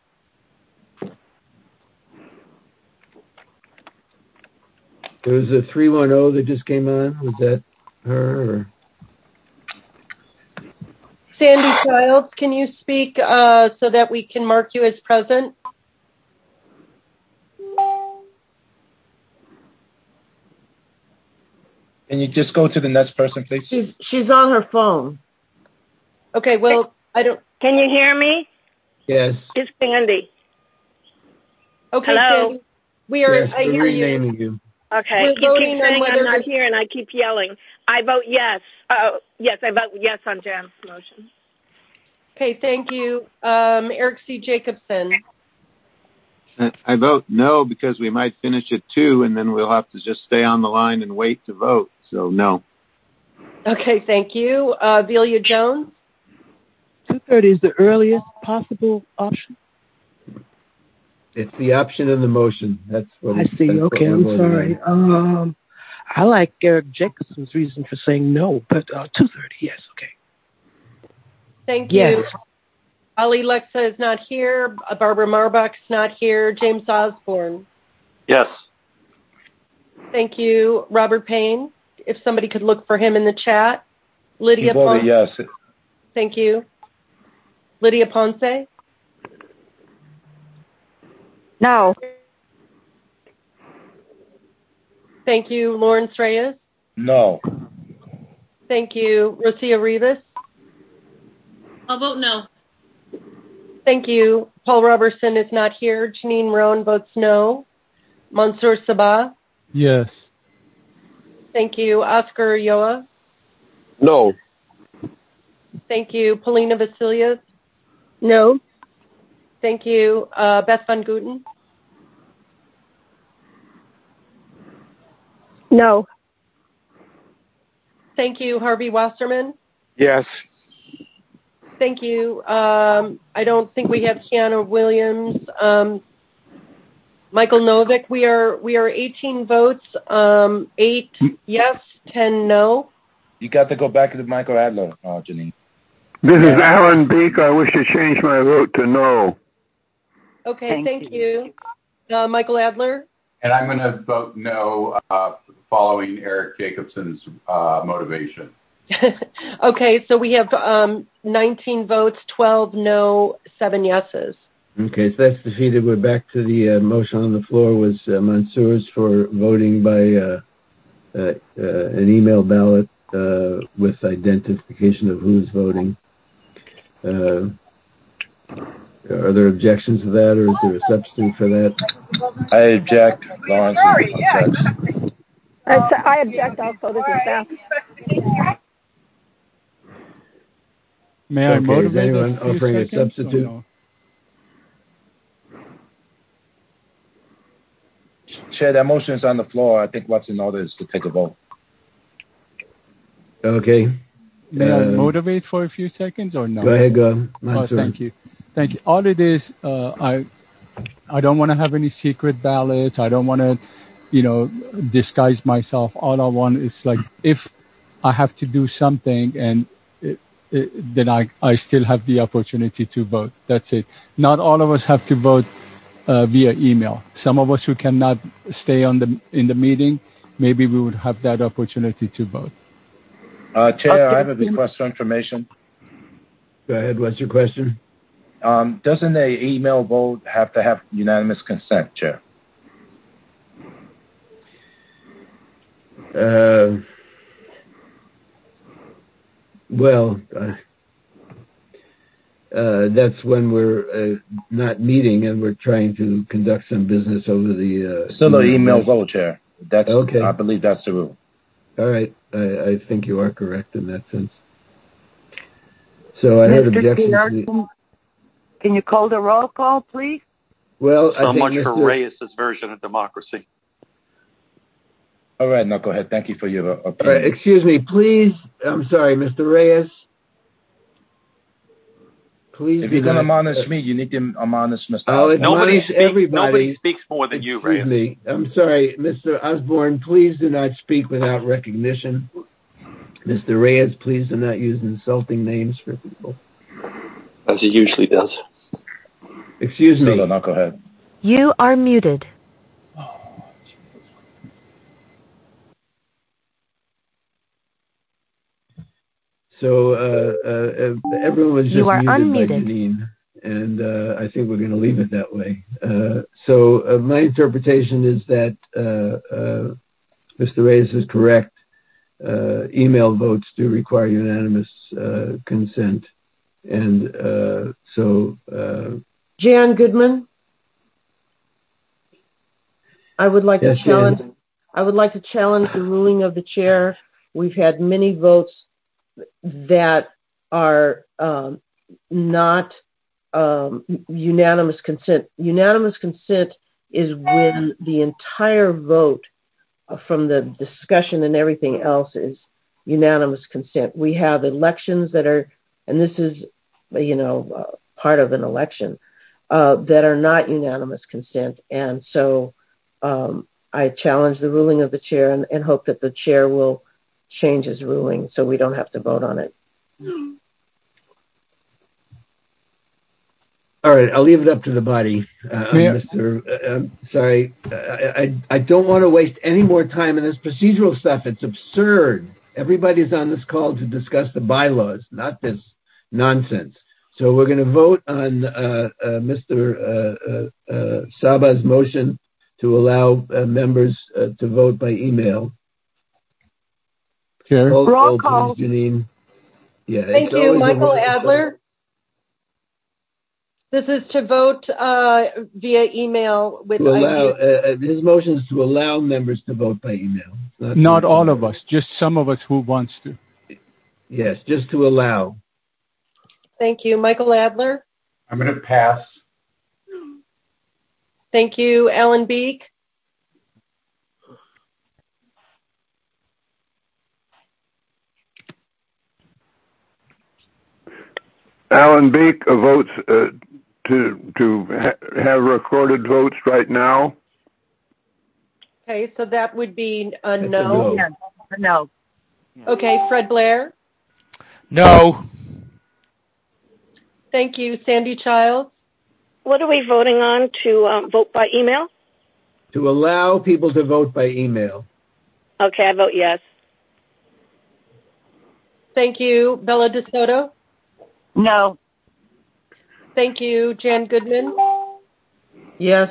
There was a 310 that just came on. Was that her? Or? Sandy Childs, can you speak so that we can mark you as present? Can you just go to the next person, please? She's on her phone. Okay, well, I don't... Can you hear me? Yes. It's Sandy. Okay, hello? Sandy. We are... Yes, we're renaming you. Okay, you keep saying I'm not here and I keep yelling. I vote yes. Yes, I vote yes on Jan's motion. Okay, thank you. Eric C. Jacobson. I vote no because we might finish at 2 and then we'll have to just stay on the line and wait to vote. So no. Okay, thank you. Velia Jones. 2:30 is the earliest possible option. It's the option in the motion. That's what I see. Okay, I'm sorry. I like Eric Jacobson's reason for saying no, but 2:30, yes, okay. Thank you. Yes. Ali Lexa is not here. Barbara Marbach's not here. James Osborne. Yes. Thank you. Robert Payne, if somebody could look for him in the chat. Lydia Ponce. Yes. Thank you. Lydia Ponce. No. Thank you. Lawrence Reyes? No. Thank you. Rosia Rivas? I'll vote no. Thank you. Paul Robertson is not here. Janine Roan votes no. Mansour Sabah? Yes. Thank you. Oscar Yoa? No. Thank you. Polina Vasilius? No. Thank you. Beth Van Guten? No. Thank you. Harvey Wasserman? Yes. Thank you. I don't think we have Keanu Williams. Michael Novick, we are 18 votes, 8 yes, 10 no. You got to go back to Michael Adler, Janine. This is Alan Beek. I wish to change my vote to no. Okay, thank you. Michael Adler? And I'm going to vote no, following Eric Jacobson's motivation. Okay, so we have 19 votes, 12 no, 7 yeses. Okay, so that's defeated. We're back to the motion on the floor was Mansour's for voting by an email ballot with identification of who's voting. Are there objections to that, or is there a substitute for that? I object. Lawrence objects. I object also. This is Beth. May I motivate? Is anyone offering a substitute? No? Chair, that motion is on the floor. I think what's in order is to take a vote. Okay. May I motivate for a few seconds or no? Go ahead, go. Mansour. Thank you. Thank you. All it is, I don't want to have any secret ballots. I don't want to, disguise myself. All I want is if I have to do something and then I still have the opportunity to vote. That's it. Not all of us have to vote via email. Some of us who cannot stay in the meeting, maybe we would have that opportunity to vote. Chair, I have a request for information. Go ahead. What's your question? Doesn't an email vote have to have unanimous consent, Chair? That's when we're not meeting and we're trying to conduct some business over the... Still an email vote, Chair. That's okay. I believe that's the rule. All right. I think you are correct in that sense. So I heard objections. Can you call the roll call, please? Well, so much for Reyes' version of democracy. All right, no, go ahead. Thank you for your opinion. All right, excuse me, please. I'm sorry, Mr. Reyes. Please. If you're going to admonish me, you need to admonish Mr. Osborne. Nobody speaks more than you, Reyes. Excuse me. I'm sorry, Mr. Osborne. Please do not speak without recognition. Mr. Reyes, please do not use insulting names for people. As he usually does. Excuse me. No, go ahead. You are muted. So everyone was just muted unmuted. by Janine, and I think we're going to leave it that way. So my interpretation is that Mr. Reyes is correct. Email votes do require unanimous consent, and Jan Goodman, I would like to challenge. Jan. I would like to challenge the ruling of the chair. We've had many votes that are not unanimous consent. Unanimous consent is when the entire vote from the discussion and everything else is unanimous consent. We have elections that are, and this is, part of an election, that are not unanimous consent. And so I challenge the ruling of the chair and hope that the chair will change his ruling so we don't have to vote on it. All right, I'll leave it up to the body. I'm sorry. I don't want to waste any more time in this procedural stuff. It's absurd. Everybody's on this call to discuss the bylaws, not this nonsense. So we're going to vote on Mr. Saba's motion to allow members to vote by email. Chair. Roll call. Please, Janine. Yeah. Thank you, Michael Adler. This is to vote via email with to allow. His motion is to allow members to vote by email. Not all of us, just some of us who wants to. Yes, just to allow. Thank you, Michael Adler. I'm going to pass. Thank you, Alan Beek. Alan Beek votes to have recorded votes right now. Okay, so that would be a no. Yes, no. Okay, Fred Blair. No. Thank you, Sandy Childs. What are we voting on to vote by email? To allow people to vote by email. Okay, I vote yes. Thank you, Bella DeSoto. No. Thank you, Jan Goodman. Yes.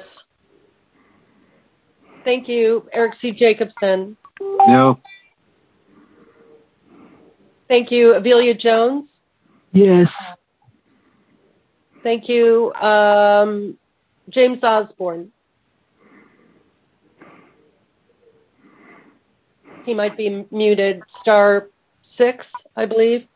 Thank you, Eric C. Jacobson. No. Thank you, Avelia Jones. Yes. Thank you, James Osborne. He might be muted. *6, I believe.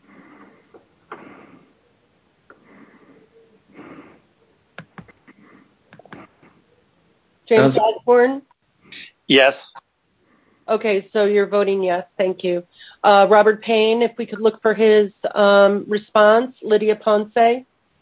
James Osborne? Yes. Okay, so you're voting yes. Thank you. Robert Payne, if we could look for his response. Lydia Ponce?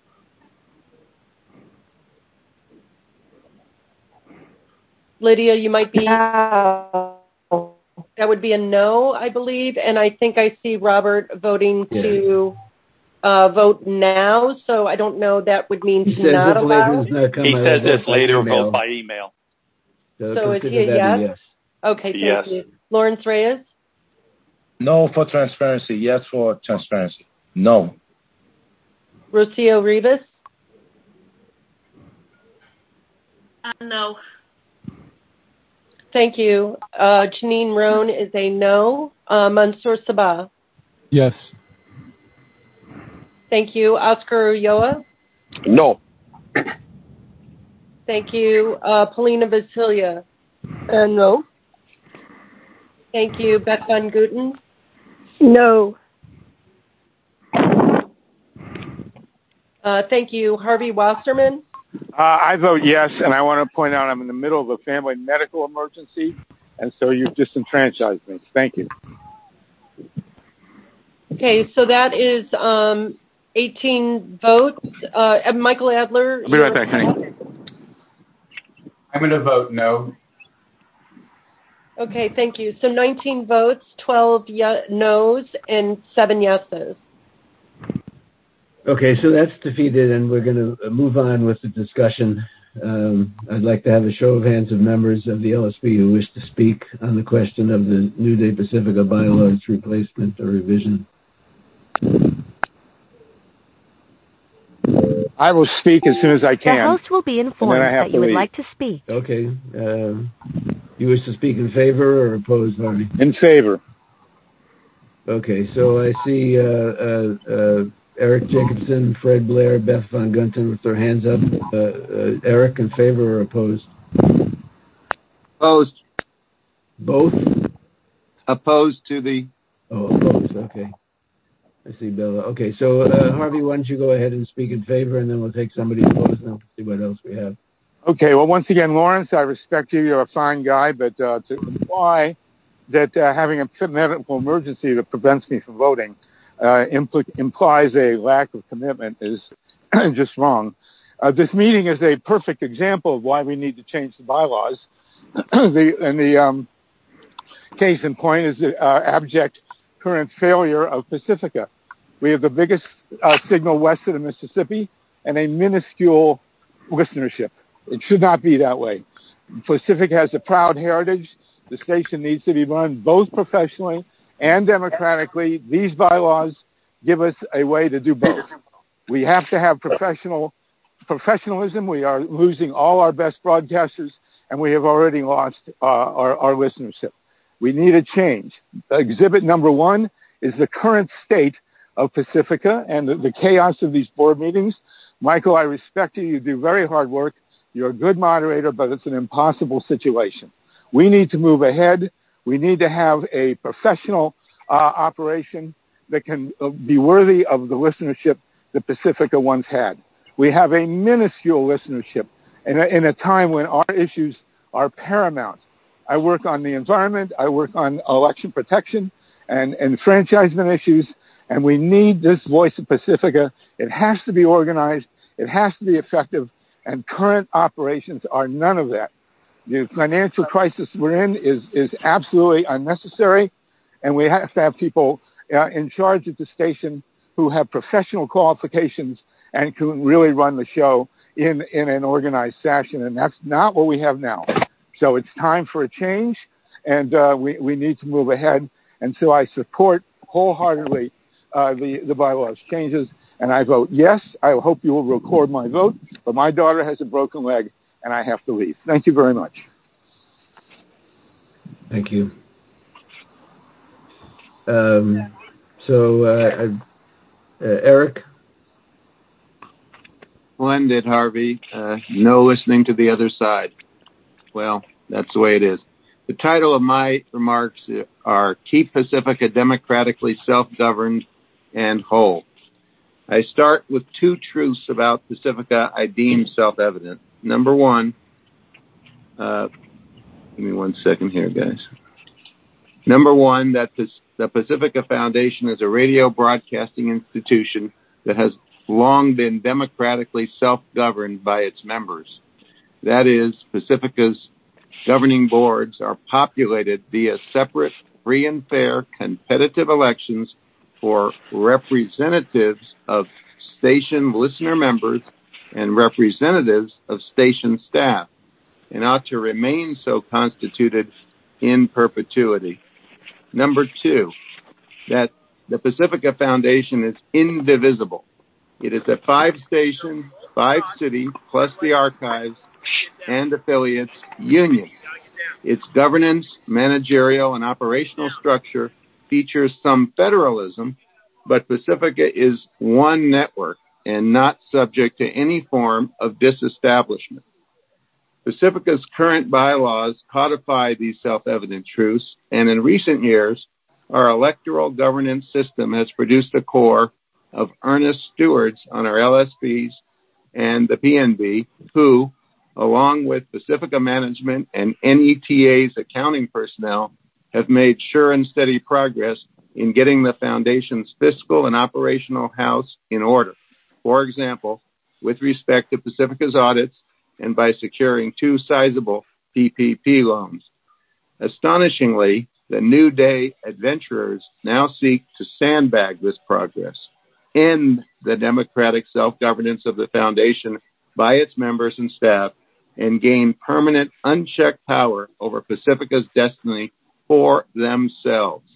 Lydia, you might be... No. That would be a no, I believe. And I think I see Robert voting to vote now. So I don't know. That would mean to not allow. He says if later vote by email. So is he a yes? Okay, thank you. Lawrence Reyes? No for transparency. Yes for transparency. No. Rocio Rivas? No. Thank you. Janine Roan is a no. Mansour Sabah? Yes. Thank you. Oscar Ulloa? No. Thank you. Polina Vasilia? No. Thank you. Beth Van Guten? No. Thank you. Harvey Wasserman? I vote yes, and I want to point out I'm in the middle of a family medical emergency, and so you've disenfranchised me. Thank you. Okay, so that is 18 votes. Michael Adler? I'll be right back, honey. I'm going to vote no. Okay, thank you. So 19 votes, 12 no's, and 7 yeses. Okay, so that's defeated, and we're going to move on with the discussion. I'd like to have a show of hands of members of the LSB who wish to speak on the question of the New Day Pacifica bylaws replacement or revision. I will speak as soon as I can. The host will be informed that you would like to speak. Okay. You wish to speak in favor or oppose, Harvey? In favor. Okay, so I see Eric Jacobson, Fred Blair, Beth Van Gunten with their hands up. Eric, in favor or opposed? Opposed. Both? Opposed to the... Oh, opposed, okay. I see Bella. Okay, so Harvey, why don't you go ahead and speak in favor, and then we'll take somebody opposed, and we'll see what else we have. Okay, well, once again, Lawrence, I respect you. You're a fine guy, but to imply that having a medical emergency that prevents me from voting implies a lack of commitment is just wrong. This meeting is a perfect example of why we need to change the bylaws. The case in point is the abject current failure of Pacifica. We have the biggest signal west of the Mississippi and a minuscule listenership. It should not be that way. Pacifica has a proud heritage. The station needs to be run both professionally and democratically. These bylaws give us a way to do both. We have to have professionalism. We are losing all our best broadcasters, and we have already lost our listenership. We need a change. Exhibit number 1 is the current state of Pacifica and the chaos of these board meetings. Michael, I respect you. You do very hard work. You're a good moderator, but it's an impossible situation. We need to move ahead. We need to have a professional operation that can be worthy of the listenership that Pacifica once had. We have a minuscule listenership in a time when our issues are paramount. I work on the environment. I work on election protection and enfranchisement issues, and we need this voice of Pacifica. It has to be organized. It has to be effective, and current operations are none of that. The financial crisis we're in is absolutely unnecessary, and we have to have people in charge at the station who have professional qualifications and can really run the show in an organized fashion, and that's not what we have now. So it's time for a change, and we need to move ahead. And so I support wholeheartedly the bylaws changes, and I vote yes. I hope you will record my vote, but my daughter has a broken leg, and I have to leave. Thank you very much. Thank you. Eric? Splendid, Harvey. No listening to the other side. Well, that's the way it is. The title of my remarks are Keep Pacifica Democratically Self-Governed and Whole. I start with 2 truths about Pacifica I deem self-evident. Number 1, give me 1 second here, guys. Number 1, that the Pacifica Foundation is a radio broadcasting institution that has long been democratically self-governed by its members. That is, Pacifica's governing boards are populated via separate, free and fair, competitive elections for representatives of station listener members and representatives of station staff, and ought to remain so constituted in perpetuity. Number 2, that the Pacifica Foundation is indivisible. It is a 5-station, 5-city, plus the archives and affiliates union. Its governance, managerial, and operational structure features some federalism, but Pacifica is one network and not subject to any form of disestablishment. Pacifica's current bylaws codify these self-evident truths, and in recent years, our electoral governance system has produced a corps of earnest stewards on our LSPs and the PNB who, along with Pacifica management and NETA's accounting personnel, have made sure and steady progress in getting the Foundation's fiscal and operational house in order. For example, with respect to Pacifica's audits and by securing 2 sizable PPP loans. Astonishingly, the New Day adventurers now seek to sandbag this progress, end the democratic self-governance of the Foundation by its members and staff, and gain permanent, unchecked power over Pacifica's destiny for themselves.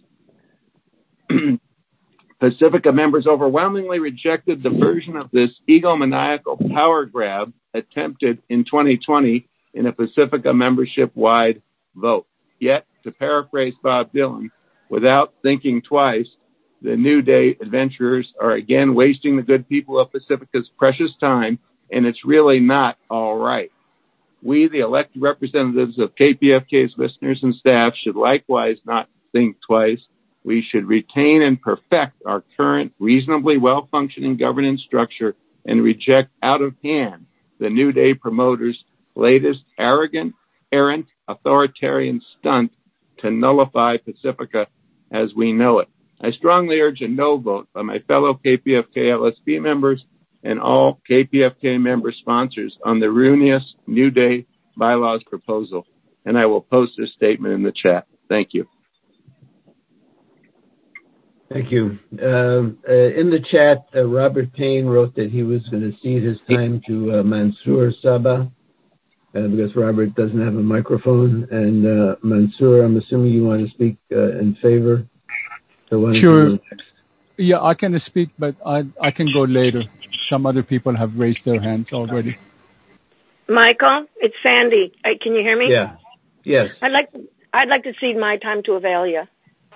Pacifica members overwhelmingly rejected the version of this egomaniacal power grab attempted in 2020 in a Pacifica membership-wide vote. Yet, to paraphrase Bob Dylan, without thinking twice, the New Day adventurers are again wasting the good people of Pacifica's precious time, and it's really not all right. We, the elected representatives of KPFK's listeners and staff, should likewise not think twice. We should retain and perfect our current reasonably well-functioning governance structure and reject out of hand the New Day promoters' latest arrogant, errant, authoritarian stunt to nullify Pacifica as we know it. I strongly urge a no vote by my fellow KPFK LSP members and all KPFK member sponsors on the ruinous New Day bylaws proposal. And I will post this statement in the chat. Thank you. Thank you. In the chat, Robert Payne wrote that he was going to cede his time to Mansour Saba because Robert doesn't have a microphone. And Mansour, I'm assuming you want to speak in favor. So Sure. Yeah, I can speak, but I can go later. Some other people have raised their hands already. Michael, it's Sandy. Can you hear me? Yeah. Yes. I'd like to cede my time to Avelia.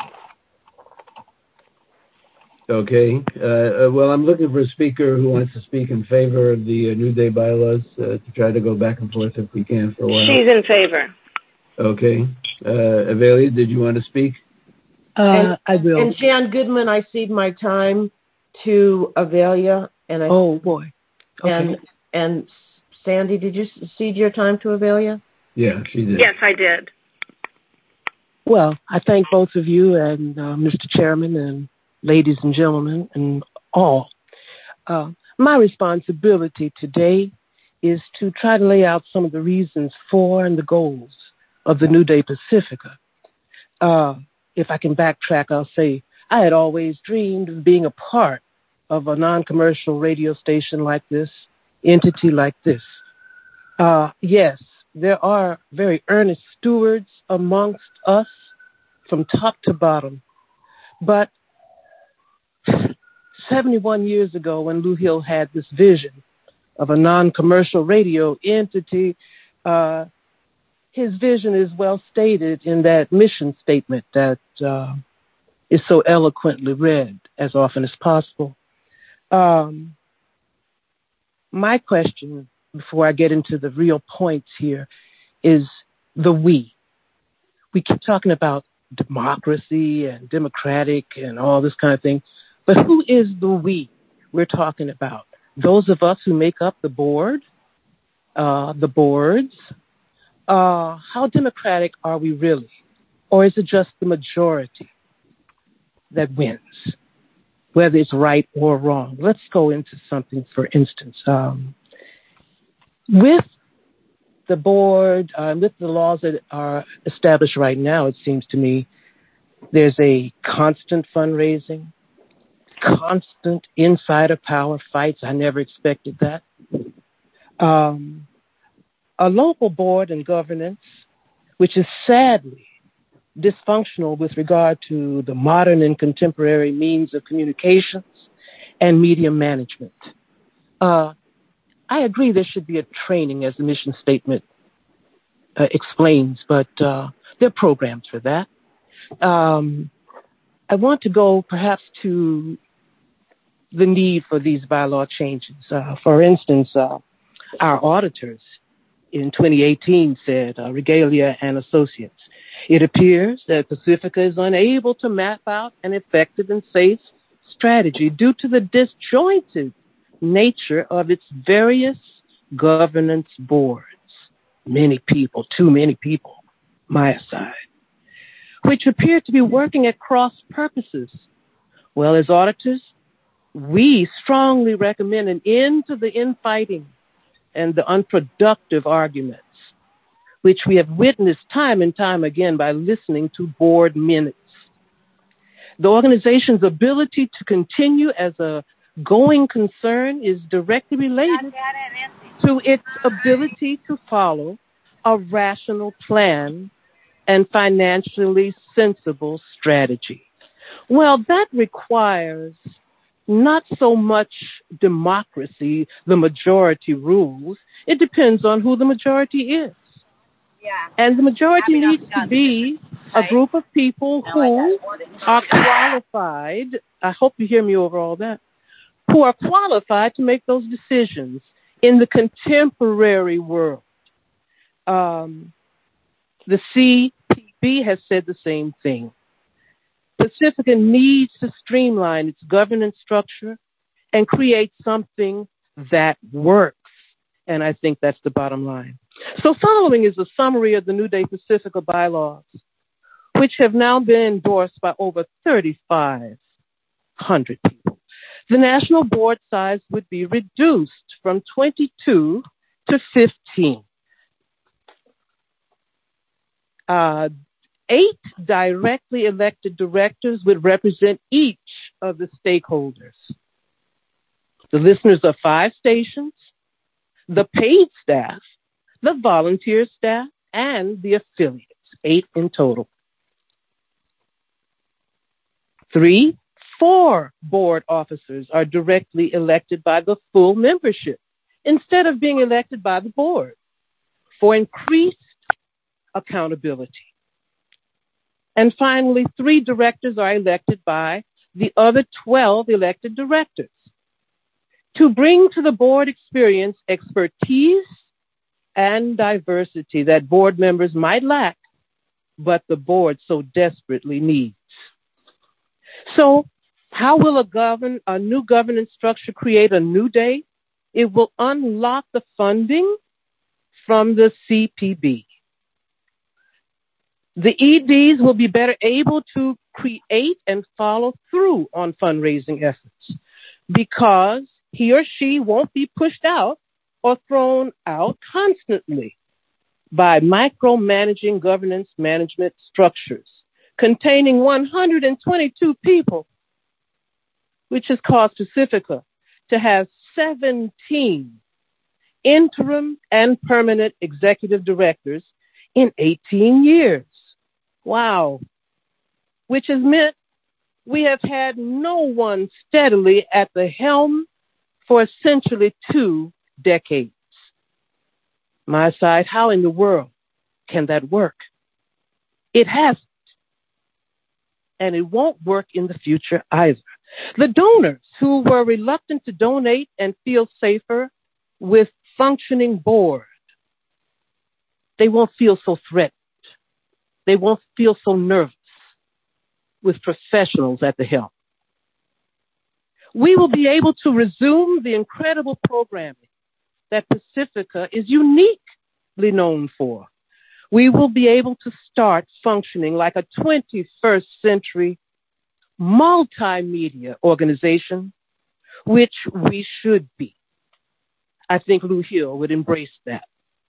Okay. Well, I'm looking for a speaker who wants to speak in favor of the New Day bylaws to try to go back and forth if we can for a while. She's in favor. Okay. Avelia, did you want to speak? I will. And Jan Goodman, I cede my time to Avelia. And oh, boy. Okay. And Sandy, did you cede your time to Avelia? Yeah, she did. Yes, I did. Well, I thank both of you and Mr. Chairman and ladies and gentlemen and all. My responsibility today is to try to lay out some of the reasons for and the goals of the New Day Pacifica. If I can backtrack, I'll say I had always dreamed of being a part of a non-commercial radio station like this, entity like this. Yes, there are very earnest stewards amongst us from top to bottom. But 71 years ago, when Lou Hill had this vision of a non-commercial radio entity, his vision is well stated in that mission statement that is so eloquently read as often as possible. My question, before I get into the real points here, is the we. We keep talking about democracy and democratic and all this kind of thing, but who is the we we're talking about? Those of us who make up the board, the boards. How democratic are we really? Or is it just the majority that wins, whether it's right or wrong? Let's go into something, for instance. With the board, with the laws that are established right now, it seems to me there's a constant fundraising, constant insider power fights. I never expected that. A local board and governance, which is sadly dysfunctional with regard to the modern and contemporary means of communications and media management. I agree there should be a training, as the mission statement explains, but there are programs for that. I want to go perhaps to the need for these bylaw changes. For instance, our auditors in 2018 said, Regalia and Associates, it appears that Pacifica is unable to map out an effective and safe strategy due to the disjointed nature of its various governance boards. Many people, too many people, my aside, which appear to be working at cross purposes. Well, as auditors, we strongly recommend an end to the infighting and the unproductive arguments, which we have witnessed time and time again by listening to board minutes. The organization's ability to continue as a going concern is directly related to its ability to follow a rational plan and financially sensible strategy. Well, that requires not so much democracy, the majority rules. It depends on who the majority is. Yeah. And the majority needs to be a group of people who are qualified. I hope you hear me over all that. Who are qualified to make those decisions in the contemporary world. The CPB has said the same thing. Pacifica needs to streamline its governance structure and create something that works. And I think that's the bottom line. So following is a summary of the New Day Pacifica bylaws, which have now been endorsed by over 3,500 people. The national board size would be reduced from 22 to 15. 8 directly elected directors would represent each of the stakeholders. The listeners of 5 stations, the paid staff, the volunteer staff, and the affiliates, 8 in total. 3 4 board officers are directly elected by the full membership instead of being elected by the board for increased accountability. And finally, 3 directors are elected by the other 12 elected directors to bring to the board experience, expertise, and diversity that board members might lack, but the board so desperately needs. So how will a new governance structure create a new day? It will unlock the funding from the CPB. The EDs will be better able to create and follow through on fundraising efforts because he or she won't be pushed out or thrown out constantly by micromanaging governance management structures containing 122 people, which has caused Pacifica to have 17 interim and permanent executive directors in 18 years. Wow. Which has meant we have had no one steadily at the helm for essentially 2 decades. My side, how in the world can that work? It hasn't. And it won't work in the future either. The donors who were reluctant to donate and feel safer with functioning board, they won't feel so threatened. They won't feel so nervous with professionals at the helm. We will be able to resume the incredible programming that Pacifica is uniquely known for. We will be able to start functioning like a 21st century multimedia organization, which we should be. I think Lou Hill would embrace that.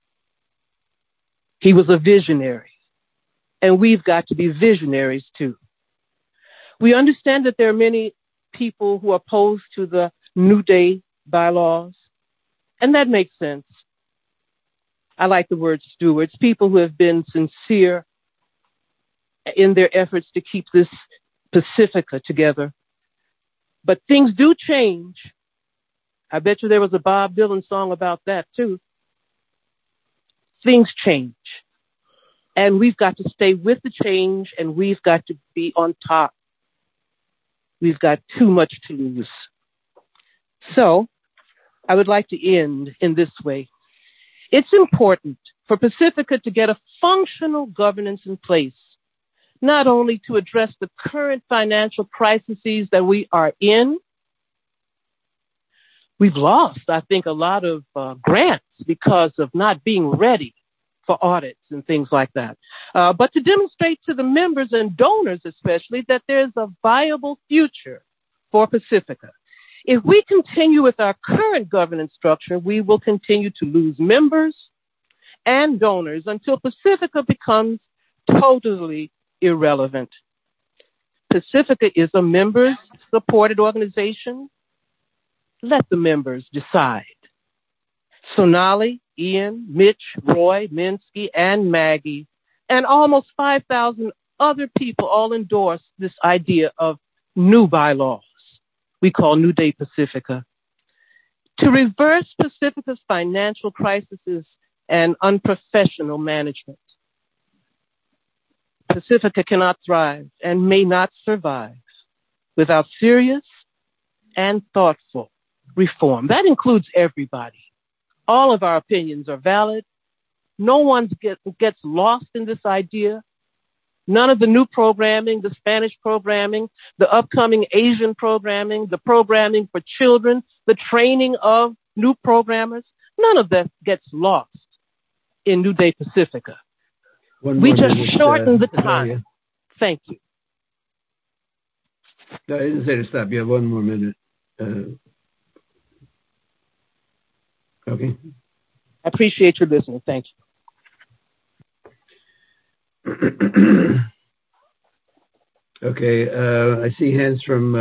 He was a visionary, and we've got to be visionaries too. We understand that there are many people who are opposed to the New Day bylaws, and that makes sense. I like the word stewards, people who have been sincere in their efforts to keep this Pacifica together. But things do change. I bet you there was a Bob Dylan song about that too. Things change. And we've got to stay with the change, and we've got to be on top. We've got too much to lose. So I would like to end in this way. It's important for Pacifica to get a functional governance in place, not only to address the current financial crises that we are in. We've lost, I think, a lot of grants because of not being ready for audits and things like that. But to demonstrate to the members and donors especially that there's a viable future for Pacifica. If we continue with our current governance structure, we will continue to lose members and donors until Pacifica becomes totally irrelevant. Pacifica is a members-supported organization. Let the members decide. Sonali, Ian, Mitch, Roy, Minsky, and Maggie, and almost 5,000 other people all endorse this idea of new bylaws we call New Day Pacifica. To reverse Pacifica's financial crises and unprofessional management. Pacifica cannot thrive and may not survive without serious and thoughtful reform. That includes everybody. All of our opinions are valid. No one gets lost in this idea. None of the new programming, the Spanish programming, the upcoming Asian programming, the programming for children, the training of new programmers, none of that gets lost in New Day Pacifica. We just shorten the time. Thank you. No, I didn't say to stop. You have 1 more minute. Okay. I appreciate your listening. Thank you. Okay. I see hands from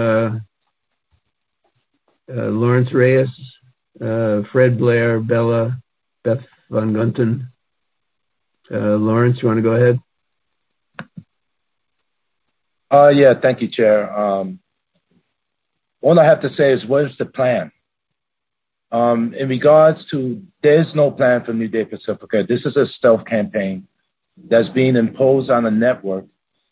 Lawrence Reyes, Fred Blair, Bella, Beth Van Gunten. Lawrence, you want to go ahead? Yeah, thank you, Chair. all I have to say is, where's the plan? In regards to, there's no plan for New Day Pacifica. This is a stealth campaign that's being imposed on a network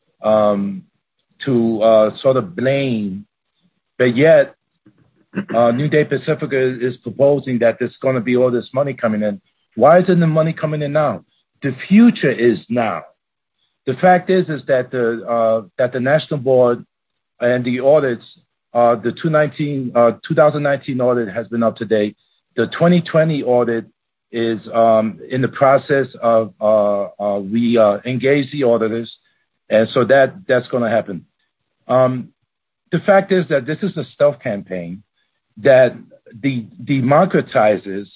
to sort of blame, but yet New Day Pacifica is proposing that there's going to be all this money coming in. Why isn't the money coming in now? The future is now. The fact is that the National Board and the audits, the 2019 audit has been up to date. The 2020 audit is in the process of we engage the auditors, and so that's going to happen. The fact is that this is a stealth campaign that democratizes.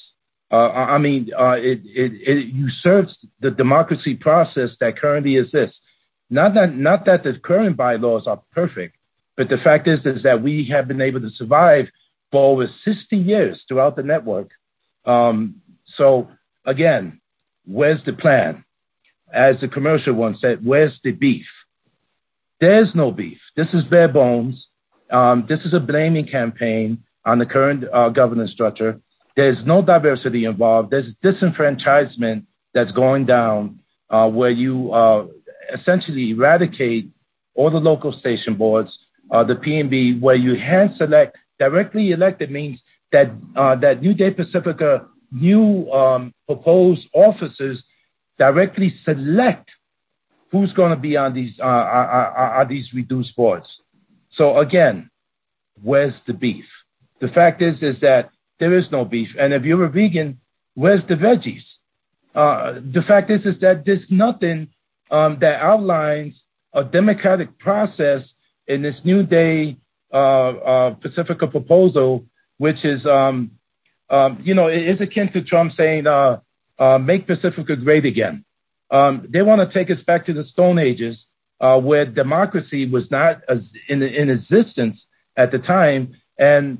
It usurps the democracy process that currently exists. Not that the current bylaws are perfect, but the fact is that we have been able to survive for over 60 years throughout the network. So again, where's the plan? As the commercial one said, where's the beef? There's no beef. This is bare bones. This is a blaming campaign on the current governance structure. There's no diversity involved. There's disenfranchisement that's going down where you essentially eradicate all the local station boards, the P&B, where you hand select. Directly elected means that New Day Pacifica new proposed officers directly select who's going to be on these reduced boards. So again, where's the beef? The fact is that there is no beef. And if you're a vegan, where's the veggies? The fact is that there's nothing that outlines a democratic process in this New Day Pacifica proposal, which is, it is akin to Trump saying, make Pacifica great again. They want to take us back to the Stone Ages, where democracy was not in existence at the time. And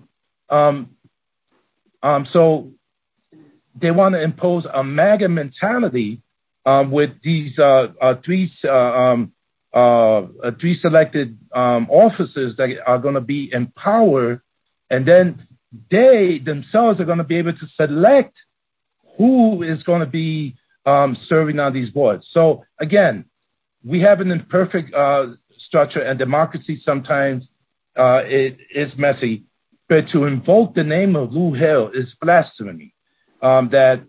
so they want to impose a MAGA mentality with these three selected officers that are going to be in power, and then they themselves are going to be able to select who is going to be serving on these boards. So again, we have an imperfect structure, and democracy sometimes it is messy. But to invoke the name of Lou Hill is blasphemy. Lou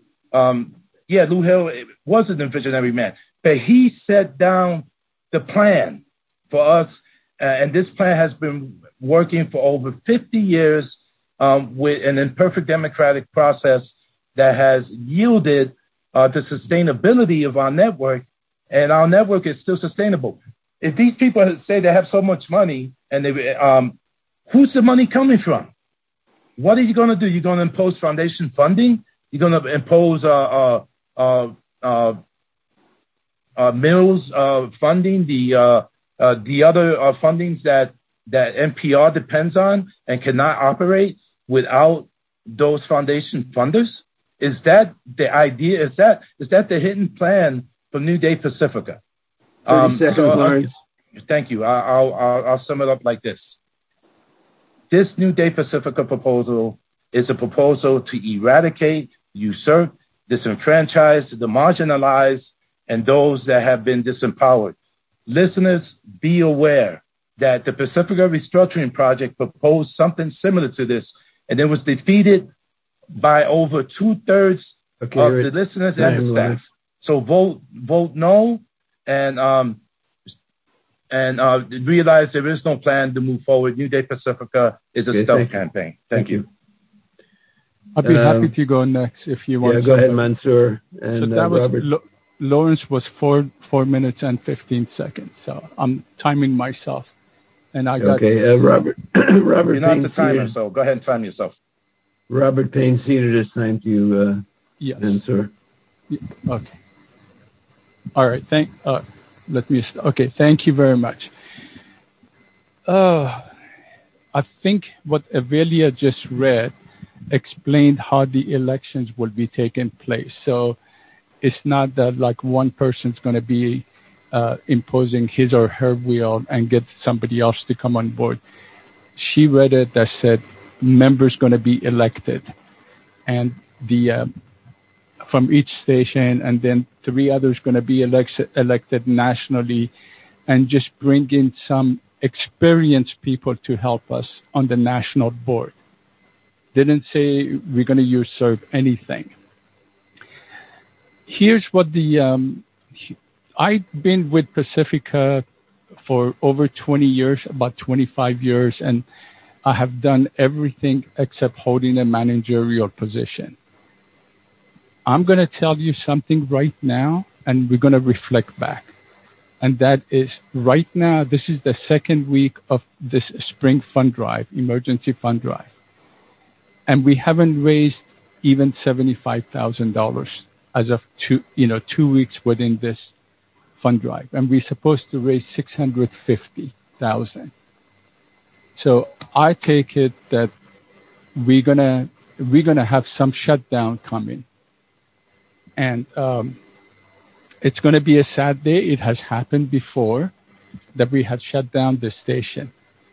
Hill was a visionary man, but he set down the plan for us, and this plan has been working for over 50 years with an imperfect democratic process that has yielded the sustainability of our network, and our network is still sustainable. If these people say they have so much money, and they, who's the money coming from? What are you going to do? You're going to impose foundation funding? You're going to impose Mills funding, the other fundings that NPR depends on and cannot operate without those foundation funders? Is that the idea? Is that the hidden plan for New Day Pacifica? 30 seconds, Lawrence. Thank you. I'll sum it up like this. This New Day Pacifica proposal is a proposal to eradicate, usurp, disenfranchise, the marginalized, and those that have been disempowered. Listeners, be aware that the Pacifica Restructuring Project proposed something similar to this, and it was defeated by over 2/3 of the listeners and the staff. So vote no, and realize there is no plan to move forward. New Day Pacifica is a stealth campaign. Thank you. I'd be happy to go next if you want. Yeah, go ahead, Mansour. And so that was Robert. Lawrence was 4 minutes and 15 seconds. So I'm timing myself, and I got. Okay, Robert. Robert, you're not the timer, so go ahead and time yourself. Robert Payne ceded his time to you, yes. Mansour. Yeah, okay. All right. Okay. Thank you very much. I think what Avelia just read explained how the elections will be taking place. So it's not that like one person's going to be imposing his or her will and get somebody else to come on board. she read it that said members going to be elected, and from each station, and then 3 others going to be elected nationally, and just bring in some experienced people to help us on the national board. Didn't say we're going to usurp anything. Here's what I've been with Pacifica for over 20 years, about 25 years, and I have done everything except holding a managerial position. I'm going to tell you something right now, and we're going to reflect back. And that is, right now, this is the second week of this spring fund drive, emergency fund drive. And we haven't raised even $75,000 as of 2 weeks within this fund drive. And we're supposed to raise $650,000. So I take it that we're gonna have some shutdown coming. And it's going to be a sad day. It has happened before that we had shut down the station.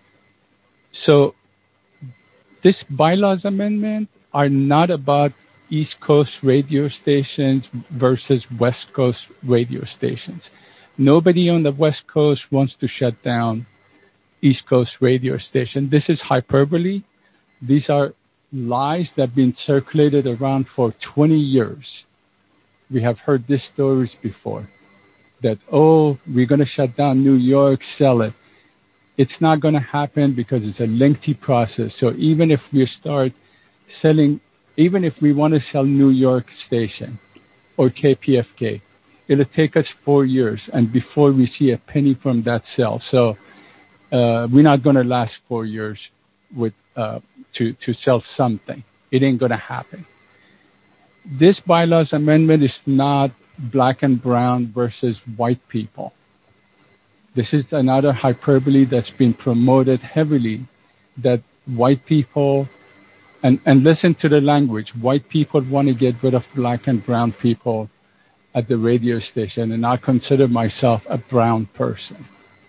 So this bylaws amendment are not about East Coast radio stations versus West Coast radio stations. Nobody on the West Coast wants to shut down East Coast radio station. This is hyperbole. These are lies that have been circulated around for 20 years. We have heard these stories before that, we're going to shut down New York, sell it. It's not going to happen because it's a lengthy process. So even if we start selling, even if we want to sell New York station or KPFK, it'll take us 4 years, and before we see a penny from that sale. So we're not going to last 4 years with to sell something. It ain't going to happen. This bylaws amendment is not black and brown versus white people. This is another hyperbole that's been promoted heavily, that white people, and listen to the language, white people want to get rid of black and brown people at the radio station, and I consider myself a brown person.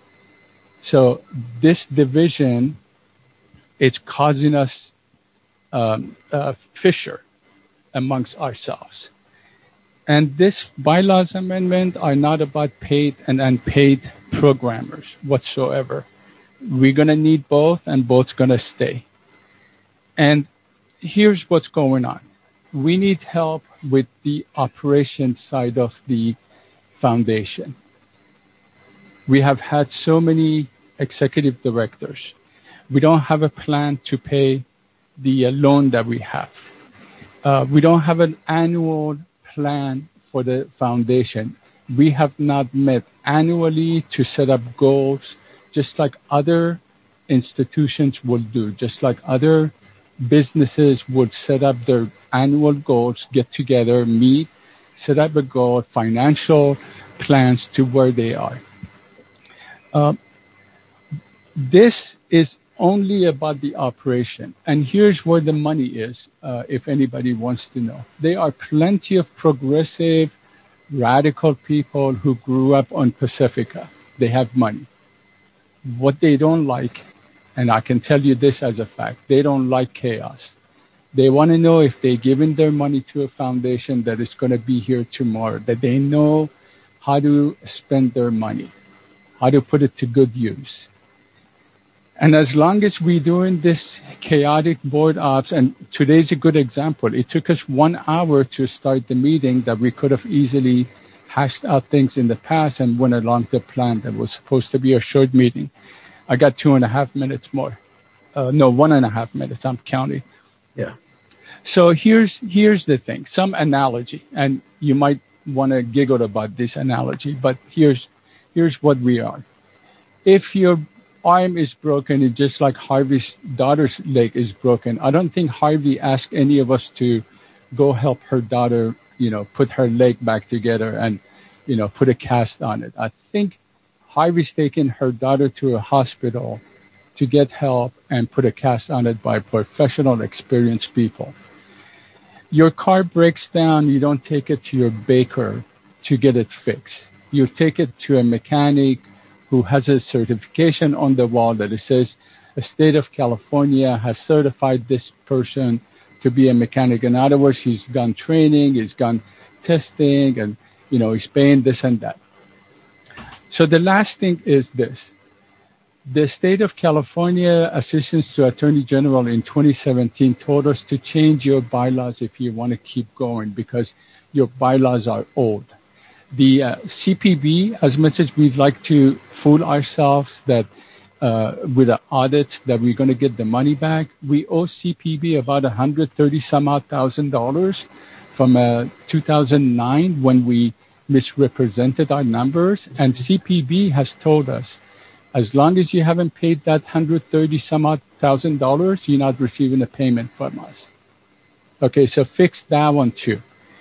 So this division, it's causing us fissure amongst ourselves. And this bylaws amendment are not about paid and unpaid programmers whatsoever. We're going to need both, and both's going to stay. And here's what's going on. We need help with the operation side of the foundation. We have had so many executive directors. We don't have a plan to pay the loan that we have. We don't have an annual plan for the foundation. We have not met annually to set up goals, just like other institutions would do, just like other businesses would set up their annual goals, get together, meet, set up a goal, financial plans to where they are. This is only about the operation. And here's where the money is, if anybody wants to know. There are plenty of progressive, radical people who grew up on Pacifica. They have money. What they don't like, and I can tell you this as a fact, they don't like chaos. They want to know if they're giving their money to a foundation that is going to be here tomorrow, that they know how to spend their money, how to put it to good use. And as long as we're doing this chaotic board ops, and today's a good example, it took us 1 hour to start the meeting that we could have easily hashed out things in the past and went along the plan that was supposed to be a short meeting. I got 2.5 minutes more. 1.5 minutes, I'm counting. Yeah. So here's the thing, some analogy, and you might want to giggle about this analogy, but here's what we are. If your arm is broken, it's just like Harvey's daughter's leg is broken. I don't think Harvey asked any of us to go help her daughter, put her leg back together and, put a cast on it. I think Harvey's taken her daughter to a hospital to get help and put a cast on it by professional, experienced people. Your car breaks down, you don't take it to your baker to get it fixed. You take it to a mechanic who has a certification on the wall that it says the state of California has certified this person to be a mechanic. In other words, he's done training, he's done testing, and, he's paying this and that. So the last thing is this. The state of California Assistant to Attorney General in 2017 told us to change your bylaws if you want to keep going because your bylaws are old. The CPB, as much as we'd like to fool ourselves that with an audit that we're going to get the money back, we owe CPB about $130,000 from 2009 when we misrepresented our numbers, and CPB has told us, as long as you haven't paid that $130,000, you're not receiving a payment from us. Okay, so fix that one too.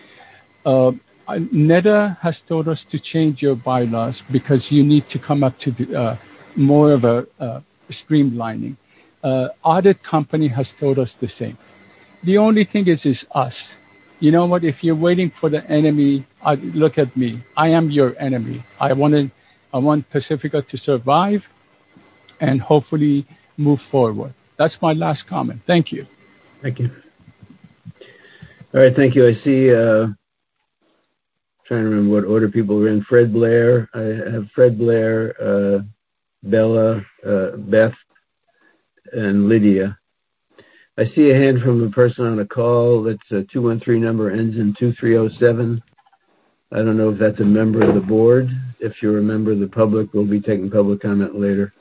NEDA has told us to change your bylaws because you need to come up to more of a streamlining. Audit company has told us the same. The only thing is us. You know what? If you're waiting for the enemy, look at me. I am your enemy. I want Pacifica to survive and hopefully move forward. That's my last comment. Thank you. Thank you. All right, thank you. I see, trying to remember what order people were in. Fred Blair. I have Fred Blair, Bella, Beth, and Lydia. I see a hand from a person on a call. That's a 213 number, ends in 2307. I don't know if that's a member of the board. If you're a member of the public, we'll be taking public comment later.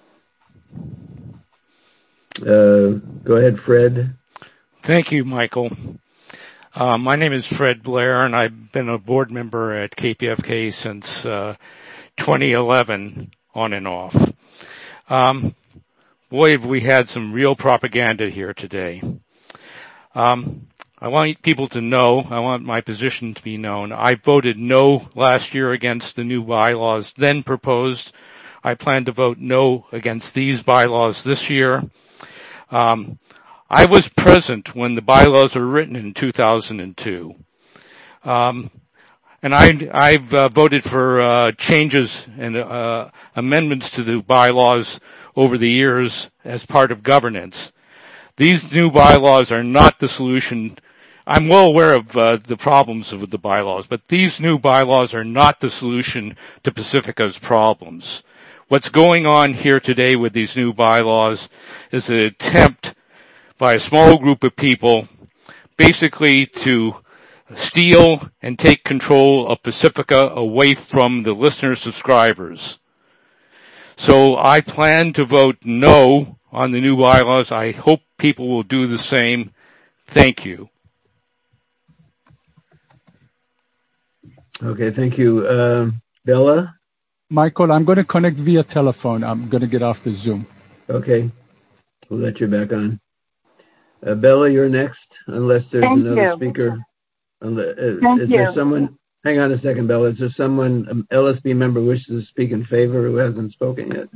Go ahead, Fred. Thank you, Michael. My name is Fred Blair, and I've been a board member at KPFK since 2011, on and off. Boy, have we had some real propaganda here today. I want people to know, I want my position to be known. I voted no last year against the new bylaws then proposed. I plan to vote no against these bylaws this year. I was present when the bylaws were written in 2002. And I've voted for changes and amendments to the bylaws over the years as part of governance. These new bylaws are not the solution. I'm well aware of the problems with the bylaws, but these new bylaws are not the solution to Pacifica's problems. What's going on here today with these new bylaws is an attempt by a small group of people basically to steal and take control of Pacifica away from the listener subscribers. So I plan to vote no on the new bylaws. I hope people will do the same. Thank you. Okay, thank you. Bella? Michael, I'm going to connect via telephone. I'm going to get off the Zoom. Okay. We'll let you back on. Bella, you're next, unless there's another speaker. Is there someone? Hang on a second, Bella. Is there someone, an LSB member wishes to speak in favor who hasn't spoken yet?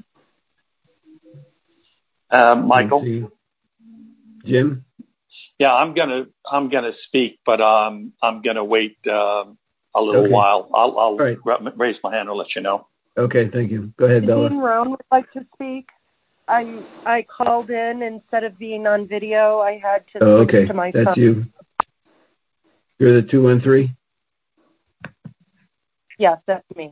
Michael. Jim? Yeah, I'm gonna speak, but I'm gonna wait a little while. I'll raise my hand and let you know. Okay, thank you. Go ahead, Bella. Nadine Roan would like to speak. I called in instead of being on video. I had to switch to my phone. That's you. You're the 213? Yes, that's me.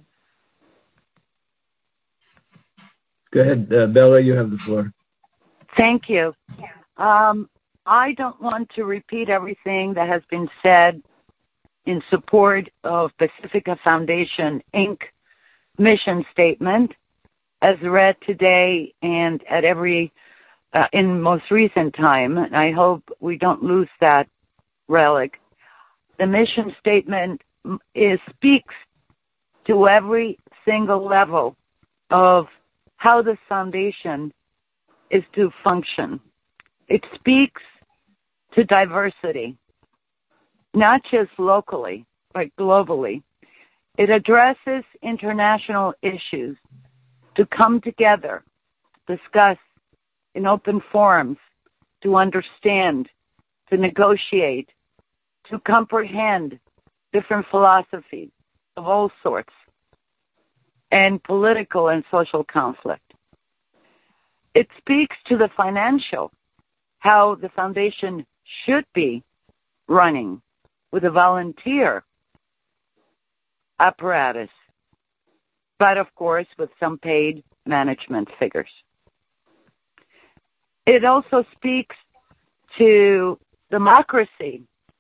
Go ahead, Bella, you have the floor. Thank you. I don't want to repeat everything that has been said in support of Pacifica Foundation, Inc. mission statement, as read today and at every, in most recent time. And I hope we don't lose that relic. The mission statement speaks to every single level of how the foundation is to function. It speaks to diversity, not just locally, but globally. It addresses international issues to come together, discuss in open forums, to understand, to negotiate, to comprehend different philosophies of all sorts, and political and social conflict. It speaks to the financial, how the foundation should be running with a volunteer apparatus, but of course with some paid management figures. It also speaks to democracy.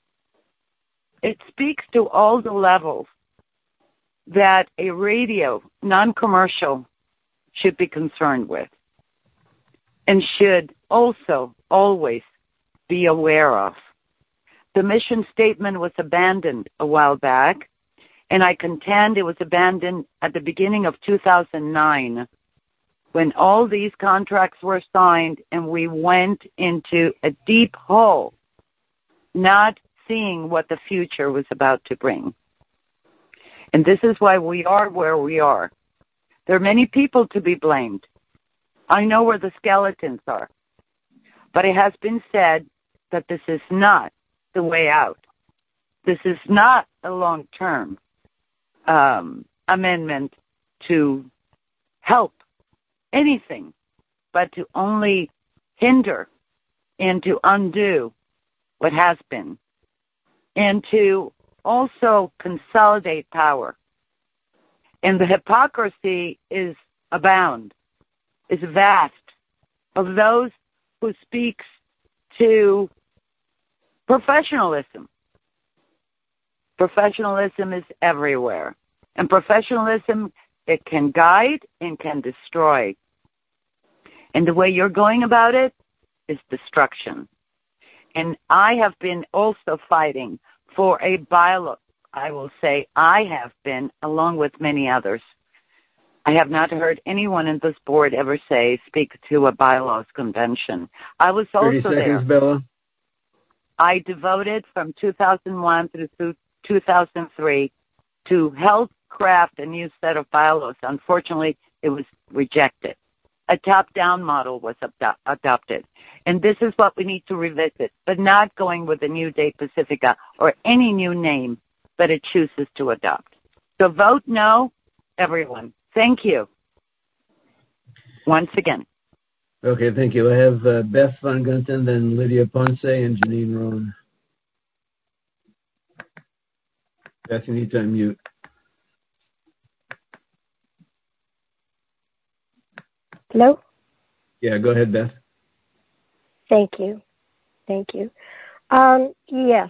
It speaks to all the levels that a radio, non-commercial, should be concerned with and should also always be aware of. The mission statement was abandoned a while back, and I contend it was abandoned at the beginning of 2009 when all these contracts were signed and we went into a deep hole, not seeing what the future was about to bring. And this is why we are where we are. There are many people to be blamed. I know where the skeletons are. But it has been said that this is not the way out. This is not a long-term amendment to help anything, but to only hinder and to undo what has been, and to also consolidate power. And the hypocrisy is abound, is vast, of those who speaks to professionalism. Professionalism is everywhere. And professionalism, it can guide and can destroy. And the way you're going about it is destruction. And I have been also fighting for a bylaw. I will say I have been, along with many others. I have not heard anyone in this board ever speak to a bylaws convention. I was also 30 seconds, there. Bella. I devoted from 2001 through 2003 to help craft a new set of bylaws. Unfortunately, it was rejected. A top-down model was adopted. And this is what we need to revisit, but not going with the New Day Pacifica or any new name that it chooses to adopt. So vote no, everyone. Thank you. Once again. Okay, thank you. I have Beth Van Gunten, then Lydia Ponce, and Janine Rohn. Beth, you need to unmute. Hello? Yeah, go ahead, Beth. Thank you. Yes,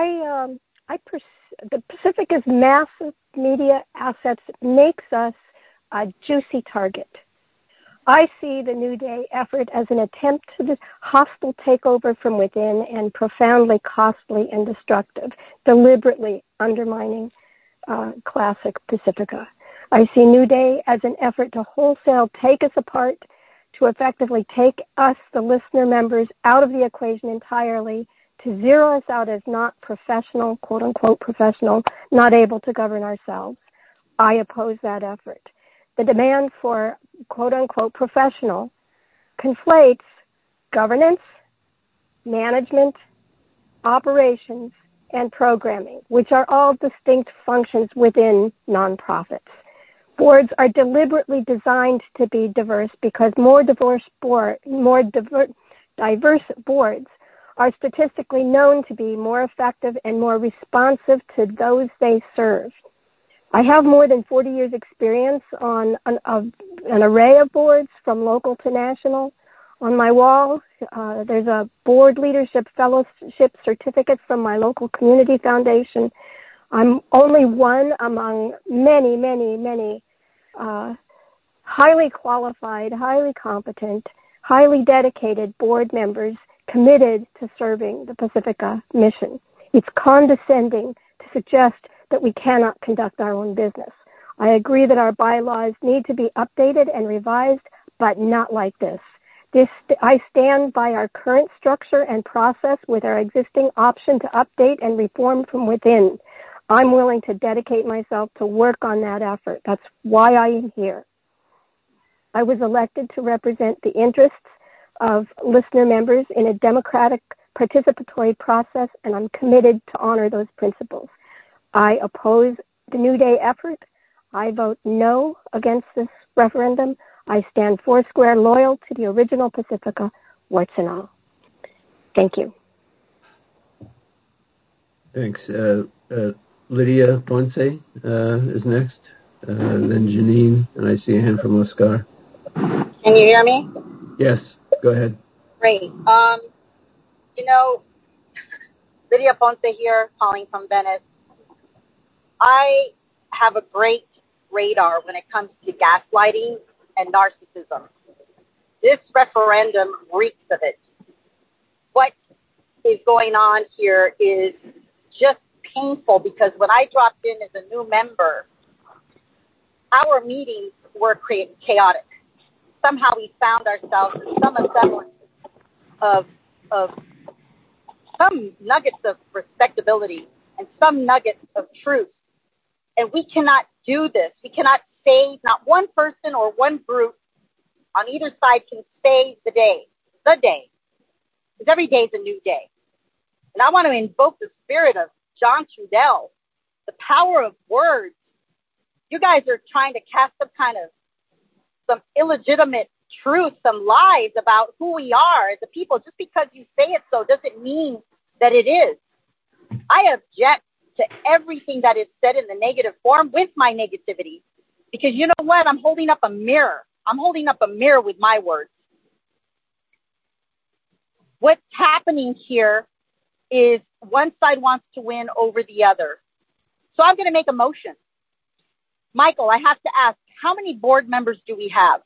the Pacifica's massive media assets makes us a juicy target. I see the New Day effort as an attempt to this hostile takeover from within and profoundly costly and destructive, deliberately undermining classic Pacifica. I see New Day as an effort to wholesale take us apart, to effectively take us, the listener members, out of the equation entirely, to zero us out as not professional, quote-unquote professional, not able to govern ourselves. I oppose that effort. The demand for quote-unquote professional conflates governance, management, operations, and programming, which are all distinct functions within nonprofits. Boards are deliberately designed to be diverse because more diverse boards are statistically known to be more effective and more responsive to those they serve. I have more than 40 years experience on an array of boards from local to national. On my wall, there's a board leadership fellowship certificate from my local community foundation. I'm only one among many, many, many highly qualified, highly competent, highly dedicated board members committed to serving the Pacifica mission. It's condescending to suggest that we cannot conduct our own business. I agree that our bylaws need to be updated and revised, but not like this. I stand by our current structure and process with our existing option to update and reform from within. I'm willing to dedicate myself to work on that effort. That's why I am here. I was elected to represent the interests of listener members in a democratic participatory process, and I'm committed to honor those principles. I oppose the New Day effort. I vote no against this referendum. I stand foursquare loyal to the original Pacifica, warts and all. Thank you. Thanks. Lydia Ponce is next. Then Janine, and I see a hand from Oscar. Can you hear me? Yes, go ahead. Great. Lydia Ponce here, calling from Venice. I have a great radar when it comes to gaslighting and narcissism. This referendum reeks of it. What is going on here is just painful, because when I dropped in as a new member, our meetings were chaotic. Somehow we found ourselves in some semblance of some nuggets of respectability and some nuggets of truth. And we cannot do this. We cannot save, not one person or one group on either side can save the day. Because every day is a new day. And I want to invoke the spirit of John Trudell, the power of words. You guys are trying to cast some illegitimate truth, some lies about who we are as a people. Just because you say it so doesn't mean that it is. I object to everything that is said in the negative form with my negativity, because you know what? I'm holding up a mirror. I'm holding up a mirror with my words. What's happening here is one side wants to win over the other. So I'm going to make a motion. Michael, I have to ask, how many board members do we have?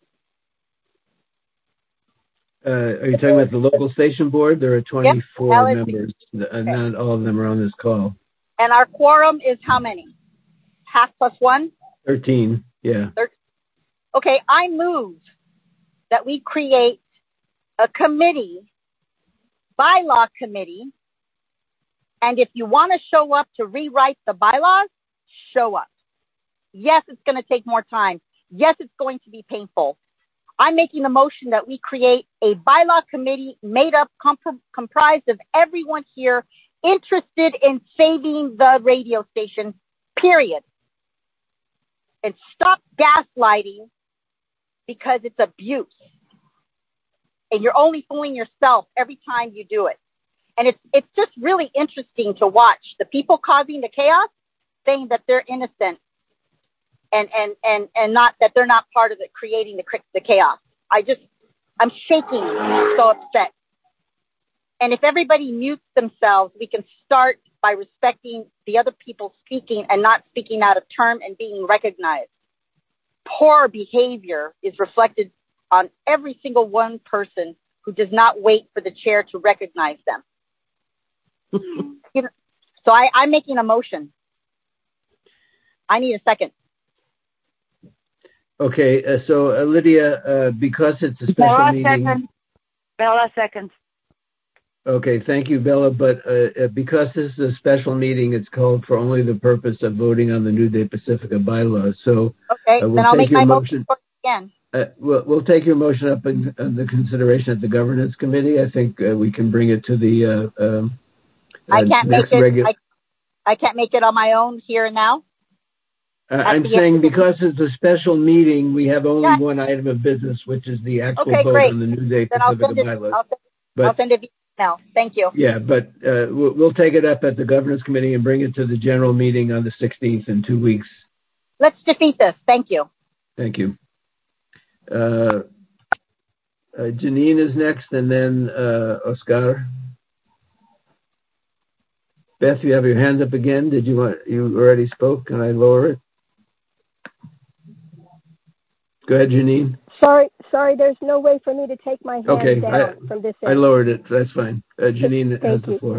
Are you talking about the local station board? There are 24 members, and not all of them are on this call. And our quorum is how many? Half plus one? 13, yeah. 13. Okay, I move that we create a committee, bylaw committee, and if you want to show up to rewrite the bylaws, show up. Yes, it's going to take more time. Yes, it's going to be painful. I'm making the motion that we create a bylaw committee made up, comprised of everyone here interested in saving the radio station, period. And stop gaslighting, because it's abuse. And you're only fooling yourself every time you do it. And it's just really interesting to watch the people causing the chaos saying that they're innocent and not that they're not part of it, creating the chaos. I'm shaking, so upset. And if everybody mutes themselves, we can start by respecting the other people speaking and not speaking out of term and being recognized. Poor behavior is reflected on every single one person who does not wait for the chair to recognize them. So I'm making a motion. I need a second. Okay, so Lydia, because it's a special meeting. Bella seconds. Okay, thank you, Bella. But because this is a special meeting, it's called for only the purpose of voting on the New Day Pacifica bylaws. So okay, then I'll make my motion again. We'll take your motion up in the consideration at the governance committee. I think we can bring it to the. I can't make it. I can't make it on my own here and now. I'm saying because it's a special meeting, we have only one item of business, which is the actual vote on the New Day Pacifica bylaws. I'll send it now. Thank you. Yeah, but we'll take it up at the governance committee and bring it to the general meeting on the 16th in 2 weeks. Let's defeat this. Thank you. Thank you. Janine is next, and then Oscar. Beth, you have your hand up again. You already spoke? Can I lower it? Go ahead, Janine. Sorry, there's no way for me to take my hand down from this end. I lowered it. That's fine. Janine has the floor.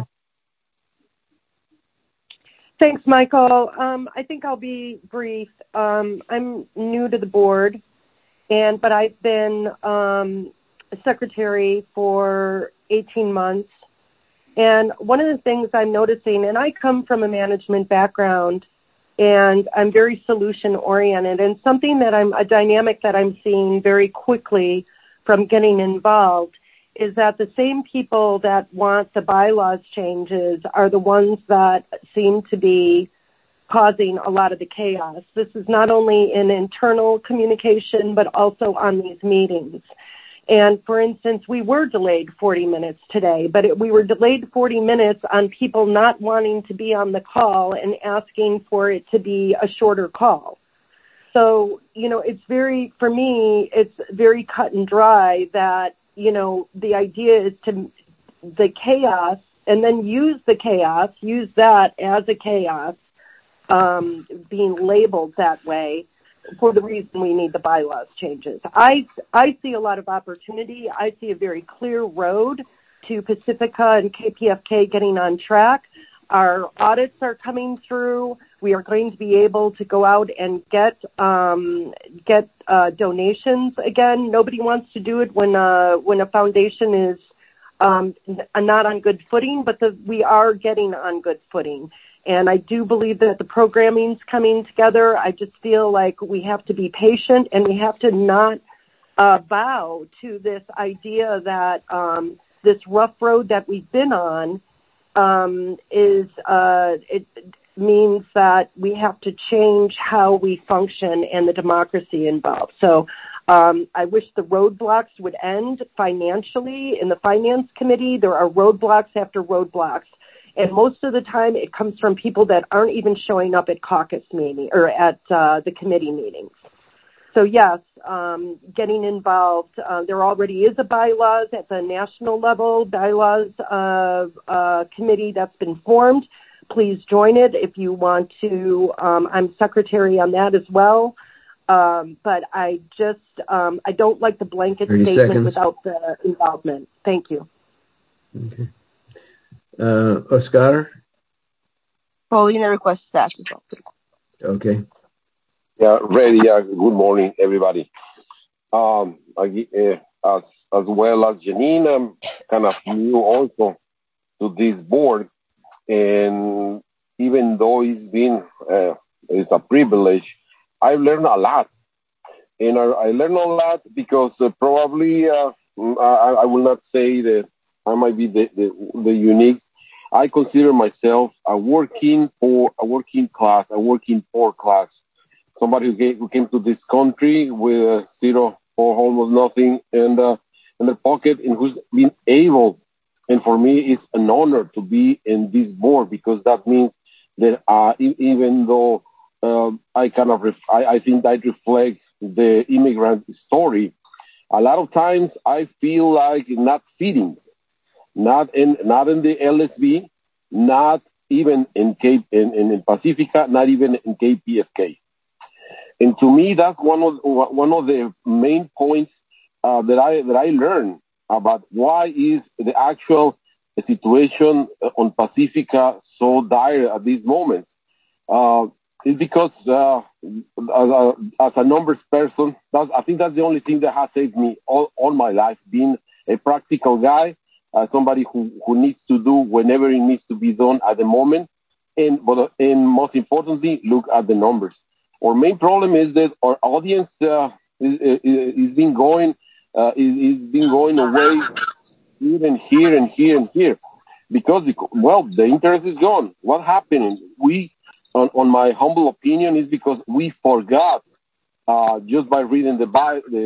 Thanks, Michael. I think I'll be brief. I'm new to the board, but I've been secretary for 18 months. And one of the things I'm noticing, and I come from a management background, and I'm very solution-oriented, and a dynamic that I'm seeing very quickly from getting involved is that the same people that want the bylaws changes are the ones that seem to be causing a lot of the chaos. This is not only in internal communication, but also on these meetings. And for instance, we were delayed 40 minutes today, but we were delayed 40 minutes on people not wanting to be on the call and asking for it to be a shorter call. So, for me, it's very cut and dry that, the idea is the chaos and then use that as a chaos, being labeled that way for the reason we need the bylaws changes. I see a lot of opportunity. I see a very clear road to Pacifica and KPFK getting on track. Our audits are coming through. We are going to be able to go out and get donations again. Nobody wants to do it when a foundation is not on good footing, but we are getting on good footing. And I do believe that the programming's coming together. I just feel like we have to be patient and we have to not bow to this idea that this rough road that we've been on it means that we have to change how we function and the democracy involved. So I wish the roadblocks would end financially. In the Finance Committee, there are roadblocks after roadblocks. And most of the time it comes from people that aren't even showing up at caucus meeting or at the committee meetings. So yes, getting involved. There already is a bylaws at the national level, bylaws committee that's been formed. Please join it if you want to. I'm secretary on that as well. But I don't like the blanket statement without the involvement. Thank you. Okay. Oscar? Paulina requests that as well. Okay. Yeah, ready. Good morning, everybody. As well as Janine, I'm kind of new also to this board, and even though it's a privilege, I've learned a lot, and I learned a lot because probably I will not say that I might be the unique. I consider myself a working poor class, somebody who came to this country with zero or almost nothing in their pocket, and who's been able. And for me, it's an honor to be in this board because that means that even though I think that reflects the immigrant story, a lot of times I feel like not fitting. Not in the LSB, not even in Pacifica, not even in KPFK. And to me, that's one of the main points that I learned about why is the actual situation on Pacifica so dire at this moment. It's because as a numbers person, I think that's the only thing that has saved me all my life, being a practical guy. Somebody who needs to do whenever it needs to be done at the moment, and most importantly, look at the numbers. Our main problem is that our audience is been going away here and here because the interest is gone. What happened? We, on my humble opinion, is because we forgot just by reading the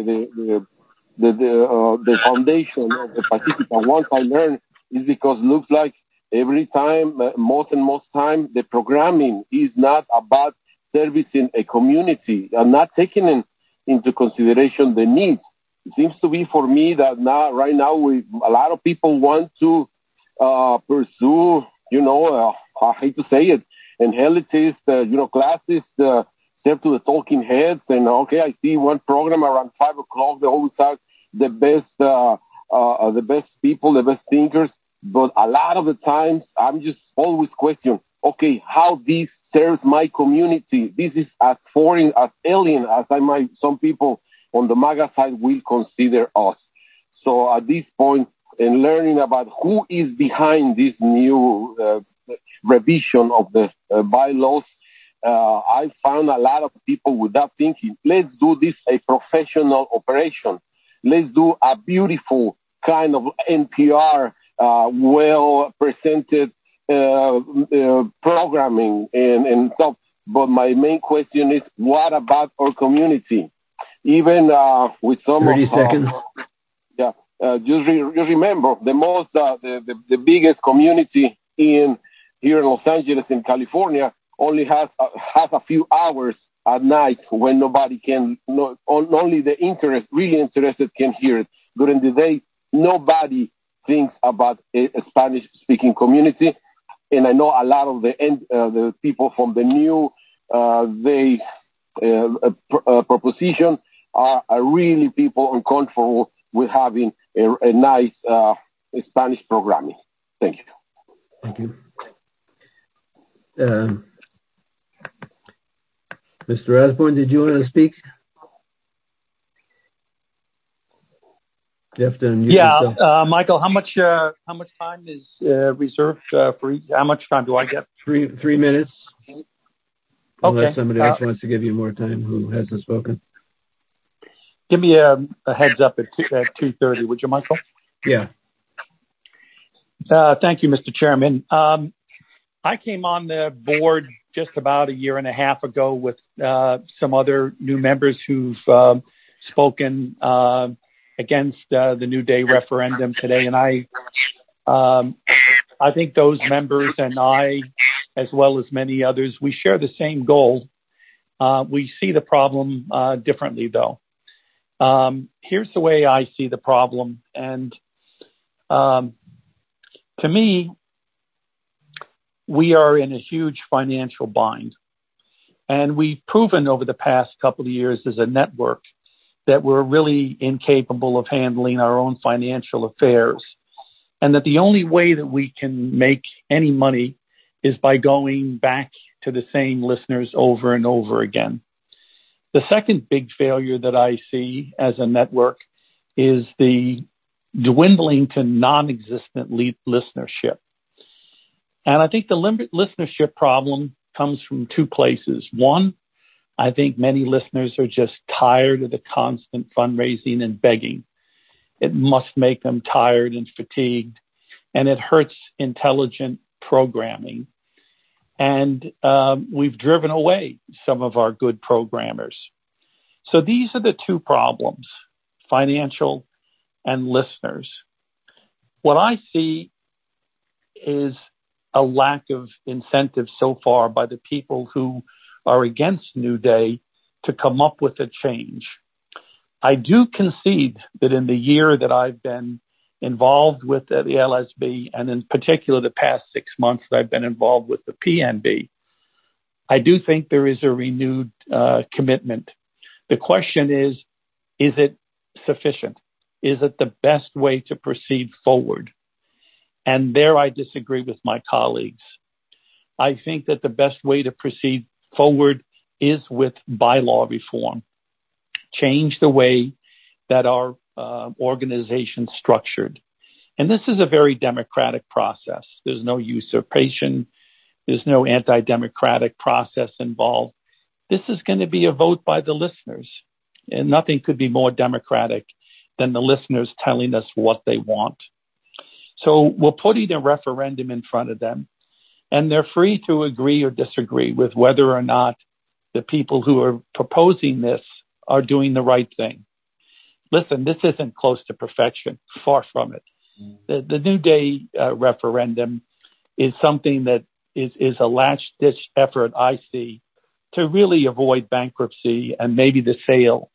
foundation of the Pacifica. Once I learned is because it looks like every time, most time, the programming is not about servicing a community and not taking into consideration the needs. It seems to be for me that right now, a lot of people want to pursue, I hate to say it, and elitist, classes, serve to the talking heads. And okay, I see one program around 5 o'clock. They always have the best people, the best thinkers. But a lot of the times, I'm just always question, okay, how this serves my community. This is as foreign, as alien as some people on the MAGA side will consider us. So at this point, in learning about who is behind this new revision of the bylaws, I found a lot of people with that thinking. Let's do this a professional operation. Let's do a beautiful kind of NPR, well presented programming and stuff. but my main question is, what about our community? Even with some 30 seconds. Just remember the biggest community here in Los Angeles in California only has a few hours at night when nobody can, only the really interested can hear it. During the day, nobody thinks about a Spanish-speaking community. And I know a lot of the people from the new proposition are really people uncomfortable with having a nice Spanish programming. Thank you. Thank you. Mr. Osborne, did you want to speak? You have to unmute yourself. Michael, how much time is reserved for each? How much time do I get? 3 minutes. Okay. Unless somebody else wants to give you more time who hasn't spoken. Give me a heads up at 2:30, would you, Michael? Yeah. Thank you, Mr. Chairman. I came on the board just about a year and a half ago with some other new members who've spoken against the New Day referendum today, and I think those members and I, as well as many others, we share the same goal. We see the problem differently, though. Here's the way I see the problem, and to me, we are in a huge financial bind, and we've proven over the past couple of years as a network that we're really incapable of handling our own financial affairs, and that the only way that we can make any money is by going back to the same listeners over and over again. The second big failure that I see as a network is the dwindling to non-existent listenership. And I think the listenership problem comes from two places. One, I think many listeners are just tired of the constant fundraising and begging. It must make them tired and fatigued, and it hurts intelligent programming. And we've driven away some of our good programmers. So these are the two problems, financial and listeners. What I see is a lack of incentive so far by the people who are against New Day to come up with a change. I do concede that in the year that I've been involved with the LSB, and in particular the past 6 months that I've been involved with the PNB, I do think there is a renewed commitment. The question is it sufficient? Is it the best way to proceed forward? And there I disagree with my colleagues. I think that the best way to proceed forward is with bylaw reform. Change the way that our organization is structured. And this is a very democratic process. There's no usurpation. There's no anti-democratic process involved. This is going to be a vote by the listeners. And nothing could be more democratic than the listeners telling us what they want. So we're putting a referendum in front of them, and they're free to agree or disagree with whether or not the people who are proposing this are doing the right thing. Listen, this isn't close to perfection, far from it. The New Day referendum is something that is a last-ditch effort, I see, to really avoid bankruptcy and maybe the sale.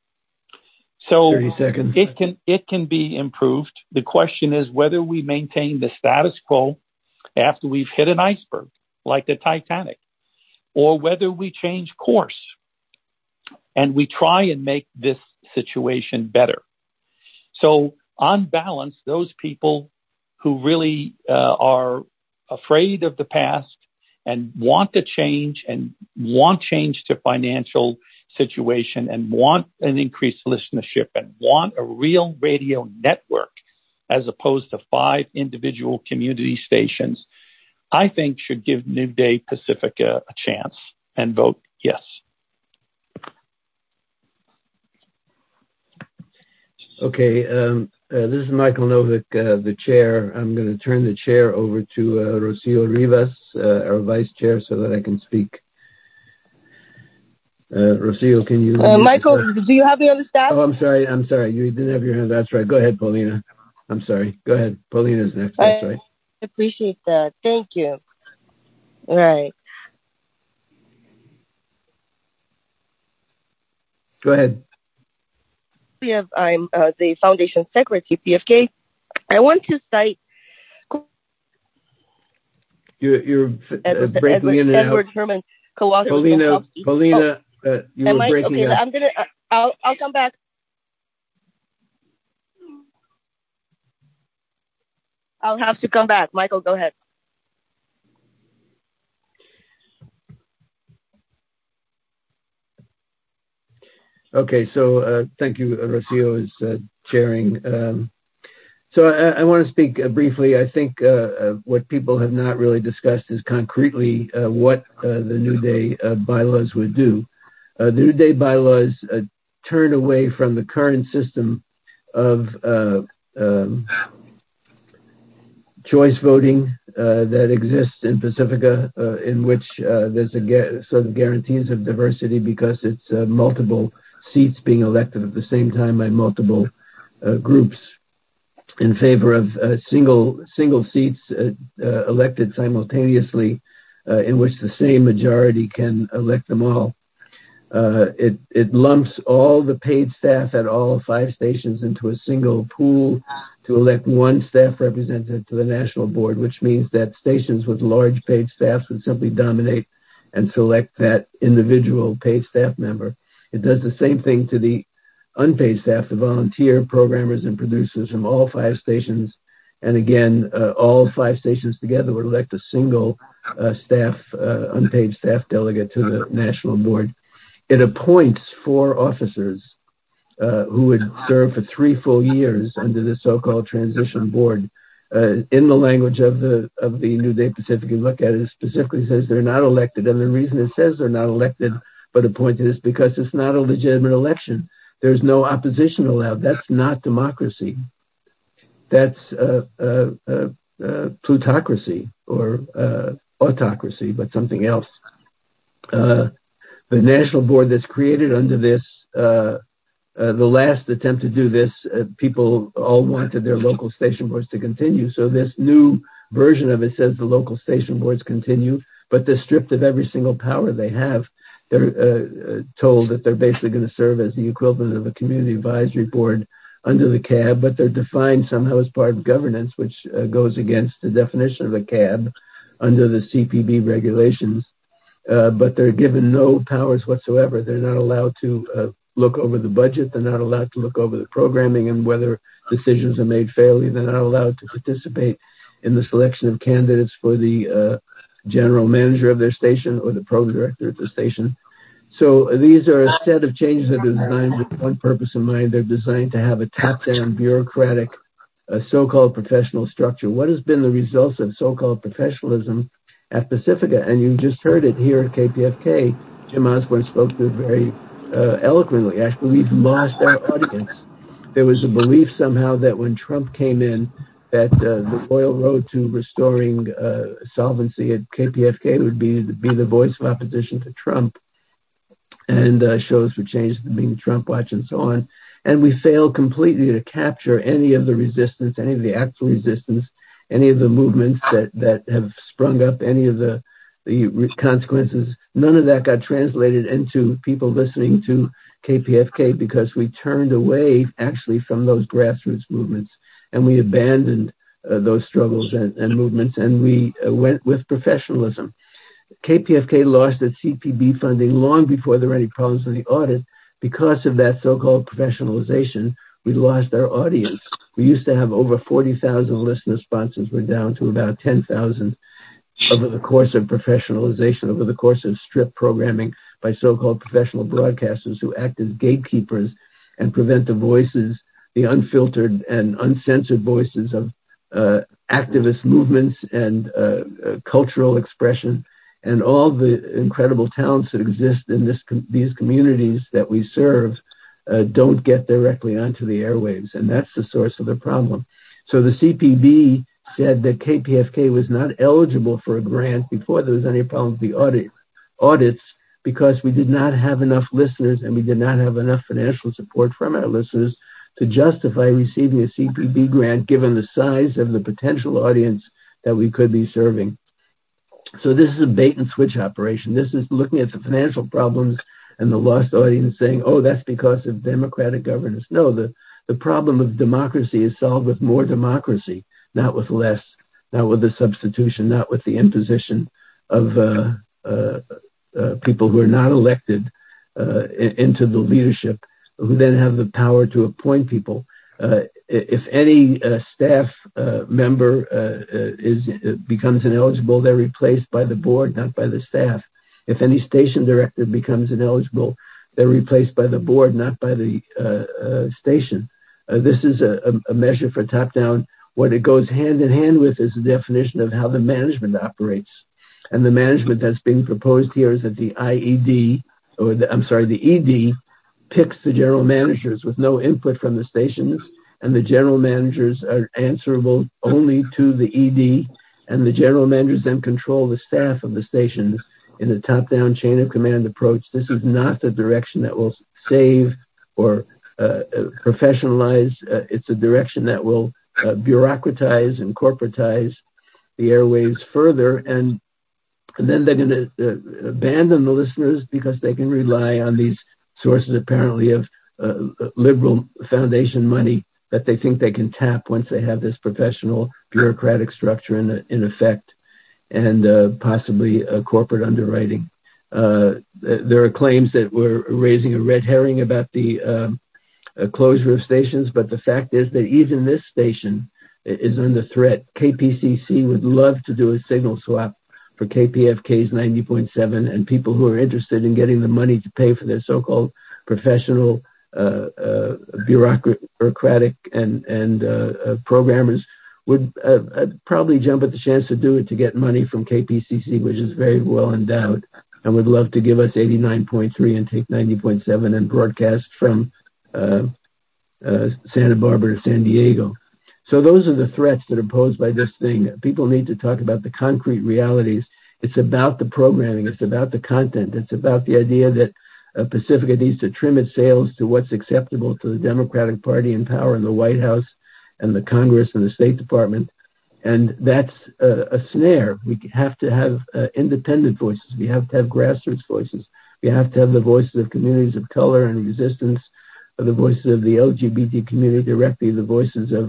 So 30 seconds. It can be improved. The question is whether we maintain the status quo after we've hit an iceberg, like the Titanic, or whether we change course and we try and make this situation better. So on balance, those people who really are afraid of the past and want to change and want change to financial situation and want an increased listenership and want a real radio network as opposed to 5 individual community stations, I think should give New Day Pacifica a chance and vote yes. Okay, this is Michael Novick, the chair. I'm going to turn the chair over to Rocio Rivas, our vice chair, so that I can speak. Rocio, can you... Michael, do you have me on the staff? Oh, I'm sorry. You didn't have your hand. That's right. Go ahead, Paulina. I'm sorry. Go ahead. Paulina's next. That's right. I appreciate that. Thank you. All right. Go ahead. I'm the Foundation Secretary, PFK. I want to cite... You're breaking in and Edward out. Herman, co-author. Paulina, you were breaking up. I'll come back. I'll have to come back. Michael, go ahead. Okay, so thank you, Rocio, is chairing. So I want to speak briefly. I think what people have not really discussed is concretely what the New Day bylaws would do. The New Day bylaws turn away from the current system of choice voting that exists in Pacifica, in which there's a sort of guarantees of diversity because it's multiple seats being elected at the same time by multiple groups, in favor of single seats elected simultaneously, in which the same majority can elect them all. It lumps all the paid staff at all 5 stations into a single pool to elect one staff representative to the national board, which means that stations with large paid staffs would simply dominate and select that individual paid staff member. It does the same thing to the unpaid staff, the volunteer programmers and producers from all 5 stations. And again, all 5 stations together would elect a single unpaid staff delegate to the national board. It appoints 4 officers who would serve for 3 full years under the so-called transition board. In the language of the New Day Pacific, you look at it, it specifically says they're not elected. And the reason it says they're not elected but appointed is because it's not a legitimate election. There's no opposition allowed. That's not democracy. That's plutocracy or autocracy, but something else. The national board that's created under this, the last attempt to do this, people all wanted their local station boards to continue. So this new version of it says the local station boards continue, but they're stripped of every single power they have. They're told that they're basically going to serve as the equivalent of a community advisory board under the CAB, but they're defined somehow as part of governance, which goes against the definition of a CAB under the CPB regulations. But they're given no powers whatsoever. They're not allowed to look over the budget. They're not allowed to look over the programming and whether decisions are made fairly. They're not allowed to participate in the selection of candidates for the general manager of their station or the program director of the station. So these are a set of changes that are designed with one purpose in mind. They're designed to have a top-down bureaucratic so-called professional structure. What has been the results of so-called professionalism at Pacifica? And you just heard it here at KPFK. Jim Osborne spoke to it very eloquently. Actually, we've lost our audience. There was a belief somehow that when Trump came in, that the royal road to restoring solvency at KPFK would be the voice of opposition to Trump, and shows would change to being Trump Watch and so on. And we failed completely to capture any of the resistance, any of the actual resistance, any of the movements that have sprung up, any of the consequences. None of that got translated into people listening to KPFK because we turned away actually from those grassroots movements. And we abandoned those struggles and movements, and we went with professionalism. KPFK lost its CPB funding long before there were any problems with the audit. Because of that so-called professionalization, we lost our audience. We used to have over 40,000 listener sponsors. We're down to about 10,000 over the course of professionalization, over the course of strip programming by so-called professional broadcasters who act as gatekeepers and prevent the voices, the unfiltered and uncensored voices of activist movements and cultural expression and all the incredible talents that exist in these communities that we serve don't get directly onto the airwaves. And that's the source of the problem. So the CPB said that KPFK was not eligible for a grant before there was any problem with the audits because we did not have enough listeners and we did not have enough financial support from our listeners to justify receiving a CPB grant given the size of the potential audience that we could be serving. So this is a bait and switch operation. This is looking at the financial problems and the lost audience saying, oh, that's because of democratic governance. No, the problem of democracy is solved with more democracy, not with less, not with the substitution, not with the imposition of people who are not elected into the leadership, who then have the power to appoint people. If any staff member becomes ineligible, they're replaced by the board, not by the staff. If any station director becomes ineligible, they're replaced by the board, not by the station. This is a measure for top-down. What it goes hand in hand with is the definition of how the management operates. And the management that's being proposed here is that the IED, the ED, picks the general managers with no input from the stations, and the general managers are answerable only to the ED, and the general managers then control the staff of the stations in a top-down chain of command approach. This is not the direction that will save or professionalize. It's a direction that will bureaucratize and corporatize the airwaves further, and then they're going to abandon the listeners because they can rely on these sources apparently of liberal foundation money that they think they can tap once they have this professional bureaucratic structure in effect, and possibly corporate underwriting. There are claims that we're raising a red herring about the closure of stations, but the fact is that even this station is under threat. KPCC would love to do a signal swap for KPFK's 90.7, and people who are interested in getting the money to pay for their so-called professional bureaucratic and programmers would probably jump at the chance to do it to get money from KPCC, which is very well endowed, and would love to give us 89.3 and take 90.7 and broadcast from Santa Barbara to San Diego. So those are the threats that are posed by this thing. People need to talk about the concrete realities. It's about the programming. It's about the content. It's about the idea that Pacifica needs to trim its sails to what's acceptable to the Democratic Party in power in the White House and the Congress and the State Department. And that's a snare. We have to have independent voices. We have to have grassroots voices. We have to have the voices of communities of color and resistance, the voices of the LGBT community directly, the voices of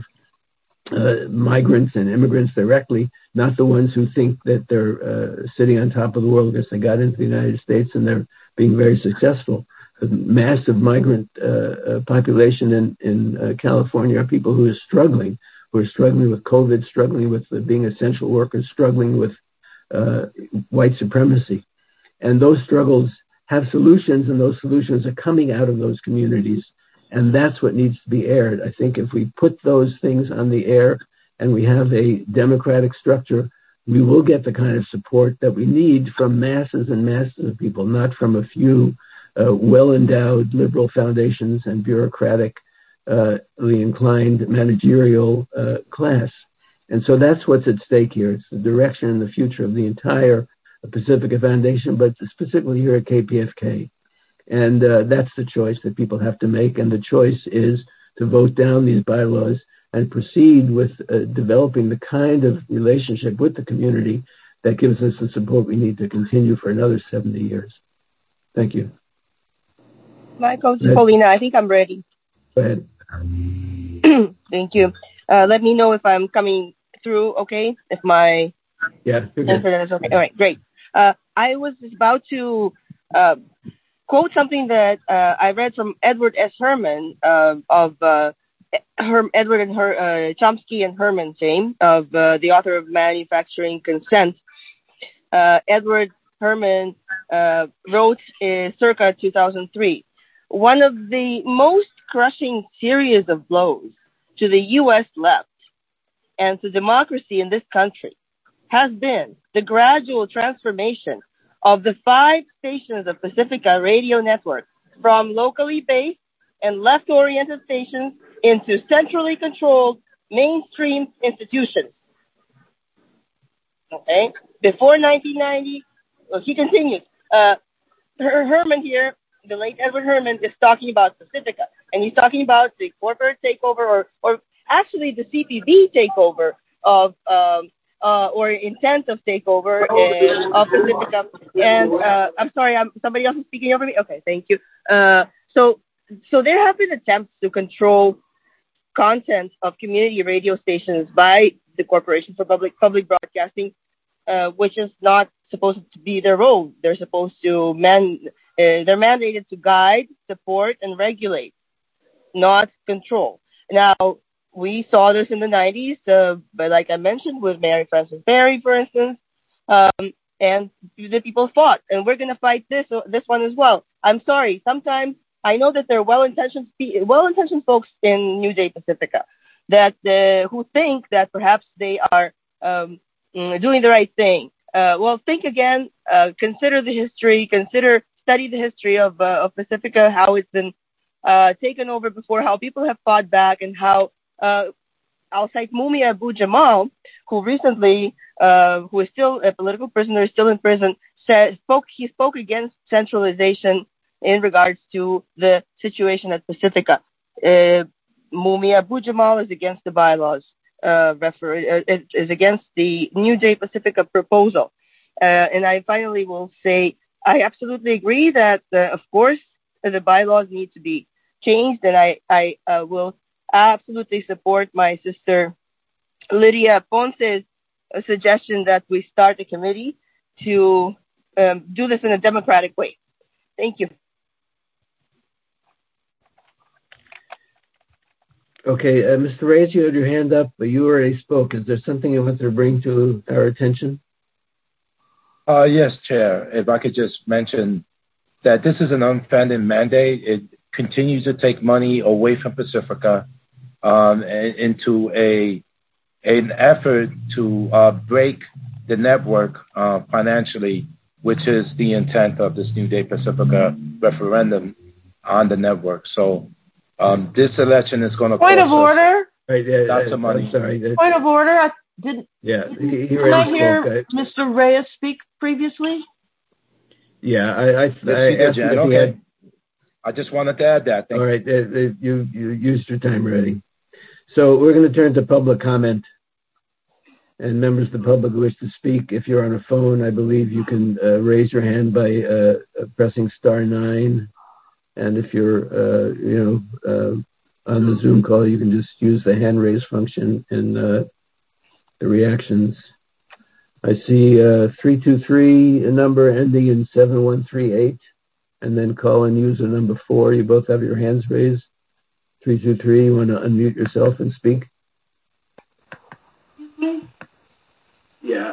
migrants and immigrants directly, not the ones who think that they're sitting on top of the world because they got into the United States and they're being very successful. The massive migrant population in California are people who are struggling with COVID, struggling with being essential workers, struggling with white supremacy. And those struggles have solutions, and those solutions are coming out of those communities. And that's what needs to be aired. I think if we put those things on the air and we have a democratic structure, we will get the kind of support that we need from masses and masses of people, not from a few well-endowed liberal foundations and bureaucratically inclined managerial class. And so that's what's at stake here. It's the direction and the future of the entire Pacifica Foundation, but specifically here at KPFK. And that's the choice that people have to make. And the choice is to vote down these bylaws and proceed with developing the kind of relationship with the community that gives us the support we need to continue for another 70 years. Thank you. Michael, Paulina, I think I'm ready. Go ahead. Thank you. Let me know if I'm coming through, okay? If my internet is okay. All right, great. I was about to quote something that I read from Edward S. Herman of Edward and Chomsky and Herman fame, of the author of Manufacturing Consent. Edward Herman wrote circa 2003, one of the most crushing series of blows to the U.S. left and to democracy in this country has been the gradual transformation of the 5 stations of Pacifica Radio Network from locally based and left-oriented stations into centrally controlled mainstream institutions. Okay? Before 1990, he continues, Herman here, the late Edward Herman, is talking about Pacifica, and he's talking about the corporate takeover, or actually the CPB takeover of or intent of takeover of Pacifica. And I'm sorry, somebody else is speaking over me. Okay, thank you. So there have been attempts to control content of community radio stations by the Corporation for Public Broadcasting, which is not supposed to be their role. They're supposed to they're mandated to guide, support, and regulate, not control. Now, we saw this in the 90s, but like I mentioned, with Mary Frances Berry, for instance, and the people fought, and we're going to fight this one as well. I'm sorry, sometimes I know that there are well-intentioned folks in New Day Pacifica that who think that perhaps they are doing the right thing. Well, think again. Consider the history. Study the history of Pacifica, how it's been taken over before, how people have fought back, and how I'll cite Mumia Abu-Jamal, who recently, who is still a political prisoner, still in prison, he spoke against centralization in regards to the situation at Pacifica. Mumia Abu-Jamal is against the bylaws, is against the New Day Pacifica proposal. And I finally will say, I absolutely agree that, of course, the bylaws need to be changed, and I will absolutely support my sister Lydia Ponce's suggestion that we start a committee to do this in a democratic way. Thank you. Okay, Mr. Reyes, you had your hand up, but you already spoke. Is there something you want to bring to our attention? Yes, Chair. If I could just mention that this is an unfunded mandate. It continues to take money away from Pacifica into an effort to break the network financially, which is the intent of this New Day Pacifica referendum on the network. So this election is going to point of order. Lots of money. I'm sorry. Point of order. I didn't. Yeah. Did I hear Mr. Reyes speak previously? Yeah, I asked Jen, okay. I just wanted to add that. All right, you used your time already. So we're going to turn to public comment. And members of the public who wish to speak, if you're on a phone, I believe you can raise your hand by pressing *9. And if you're, on the Zoom call, you can just use the hand raise function in the reactions. I see 323, a number ending in 7138, and then call in user number 4. You both have your hands raised. 323, you want to unmute yourself and speak? Yeah,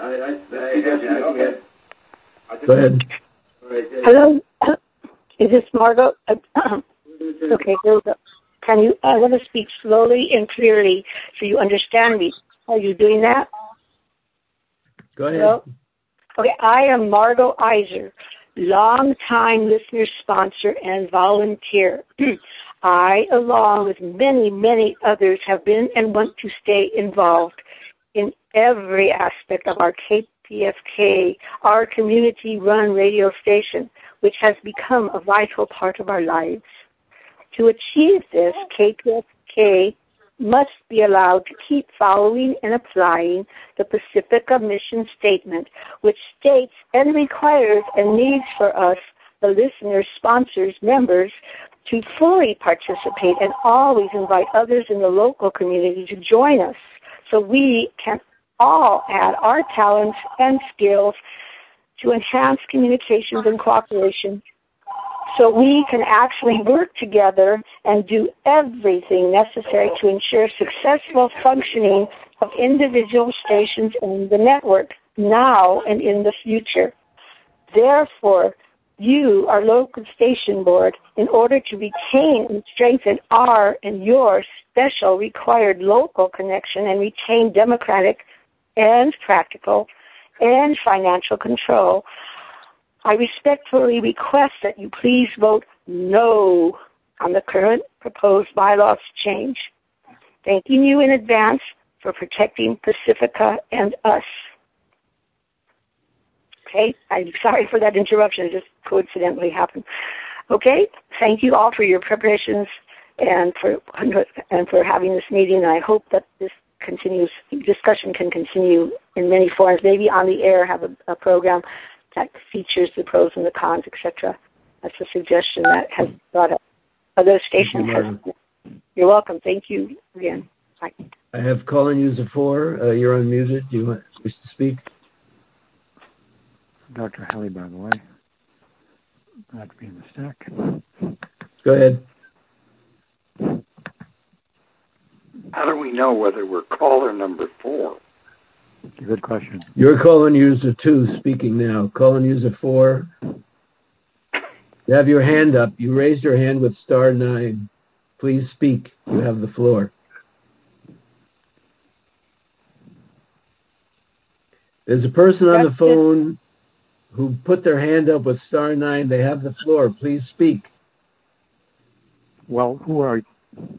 Go ahead. Hello, is this Margot? Okay, here we go. I want to speak slowly and clearly so you understand me. Are you doing that? Go ahead. Hello? Okay, I am Margot Iser, long-time listener, sponsor, and volunteer. I, along with many, many others, have been and want to stay involved in every aspect of our KPFK, our community-run radio station, which has become a vital part of our lives. To achieve this, KPFK must be allowed to keep following and applying the Pacifica Mission Statement, which states and requires and needs for us, the listeners, sponsors, members, to fully participate and always invite others in the local community to join us so we can all add our talents and skills to enhance communications and cooperation so we can actually work together and do everything necessary to ensure successful functioning of individual stations in the network now and in the future. Therefore, you, our local station board, in order to retain and strengthen our and your special required local connection and retain democratic and practical and financial control, I respectfully request that you please vote no on the current proposed bylaws change. Thanking you in advance for protecting Pacifica and us. Okay? I'm sorry for that interruption. It just coincidentally happened. Okay? Thank you all for your preparations and for having this meeting. And I hope that this discussion can continue in many forms, maybe on the air, have a program that features the pros and the cons, etc. That's a suggestion that has brought up other stations. You're welcome. Thank you again. Bye. I have calling user 4. You're unmuted. Do you wish to speak? Dr. Haley, by the way. Glad to be in the stack. Go ahead. How do we know whether we're caller number 4? That's a good question. You're calling user 2 speaking now. Calling user 4. You have your hand up. You raised your hand with *9. Please speak. You have the floor. There's a person on the phone who put their hand up with *9. They have the floor. Please speak. Well, who are we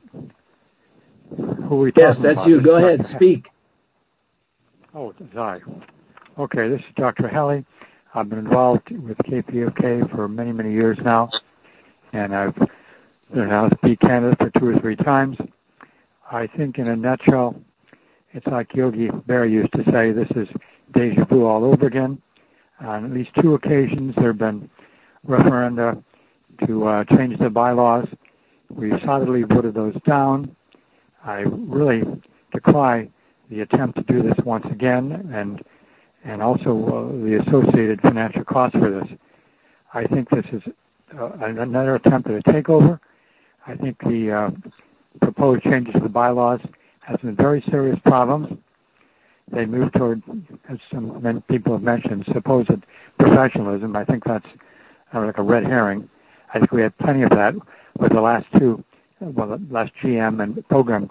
yes, talking that's about? you. Go ahead. Speak. Oh, it's I. Okay, this is Dr. Haley. I've been involved with KPFK for many, many years now, and I've been an LSP candidate for 2 or 3 times. I think in a nutshell, it's like Yogi Berra used to say, this is deja vu all over again. On at least 2 occasions, there have been referenda to change the bylaws. We solidly voted those down. I really decry the attempt to do this once again, and also the associated financial costs for this. I think this is another attempt at a takeover. I think the proposed changes to the bylaws has some very serious problems. They move toward, as many people have mentioned, supposed professionalism. I think that's like a red herring. I think we had plenty of that with the last 2, the last GM and program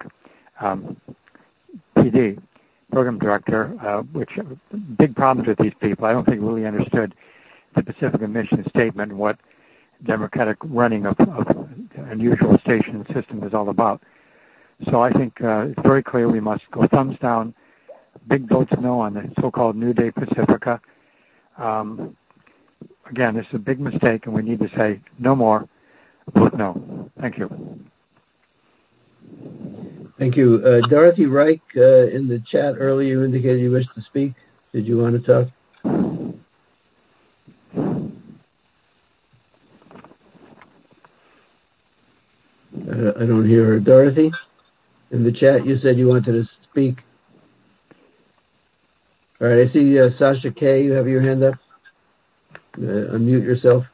PD, program director, which big problems with these people. I don't think really understood the Pacifica mission statement and what democratic running of unusual station system is all about. So I think it's very clear we must go thumbs down, big votes no on the so-called New Day Pacifica. Again, this is a big mistake, and we need to say no more, vote no. Thank you. Thank you. Dorothy Reich, in the chat earlier, you indicated you wished to speak. Did you want to talk? I don't hear her. Dorothy, in the chat, you said you wanted to speak. All right, I see Sasha K. You have your hand up. Unmute yourself.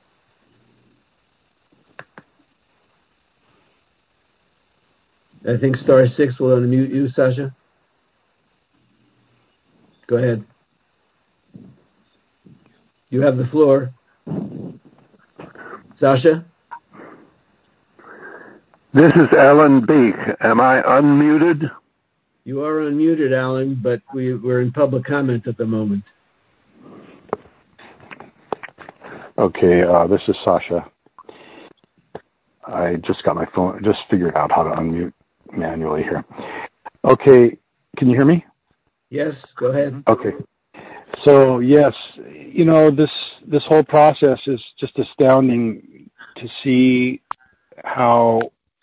I think *6 will unmute you, Sasha. Go ahead. You have the floor. Sasha? This is Alan Beek. Am I unmuted? You are unmuted, Alan, but we're in public comment at the moment. Okay, this is Sasha. I just got my phone, just figured out how to unmute manually here. Okay, can you hear me? Yes, go ahead. Okay. So, yes, you know, this whole process is just astounding to see how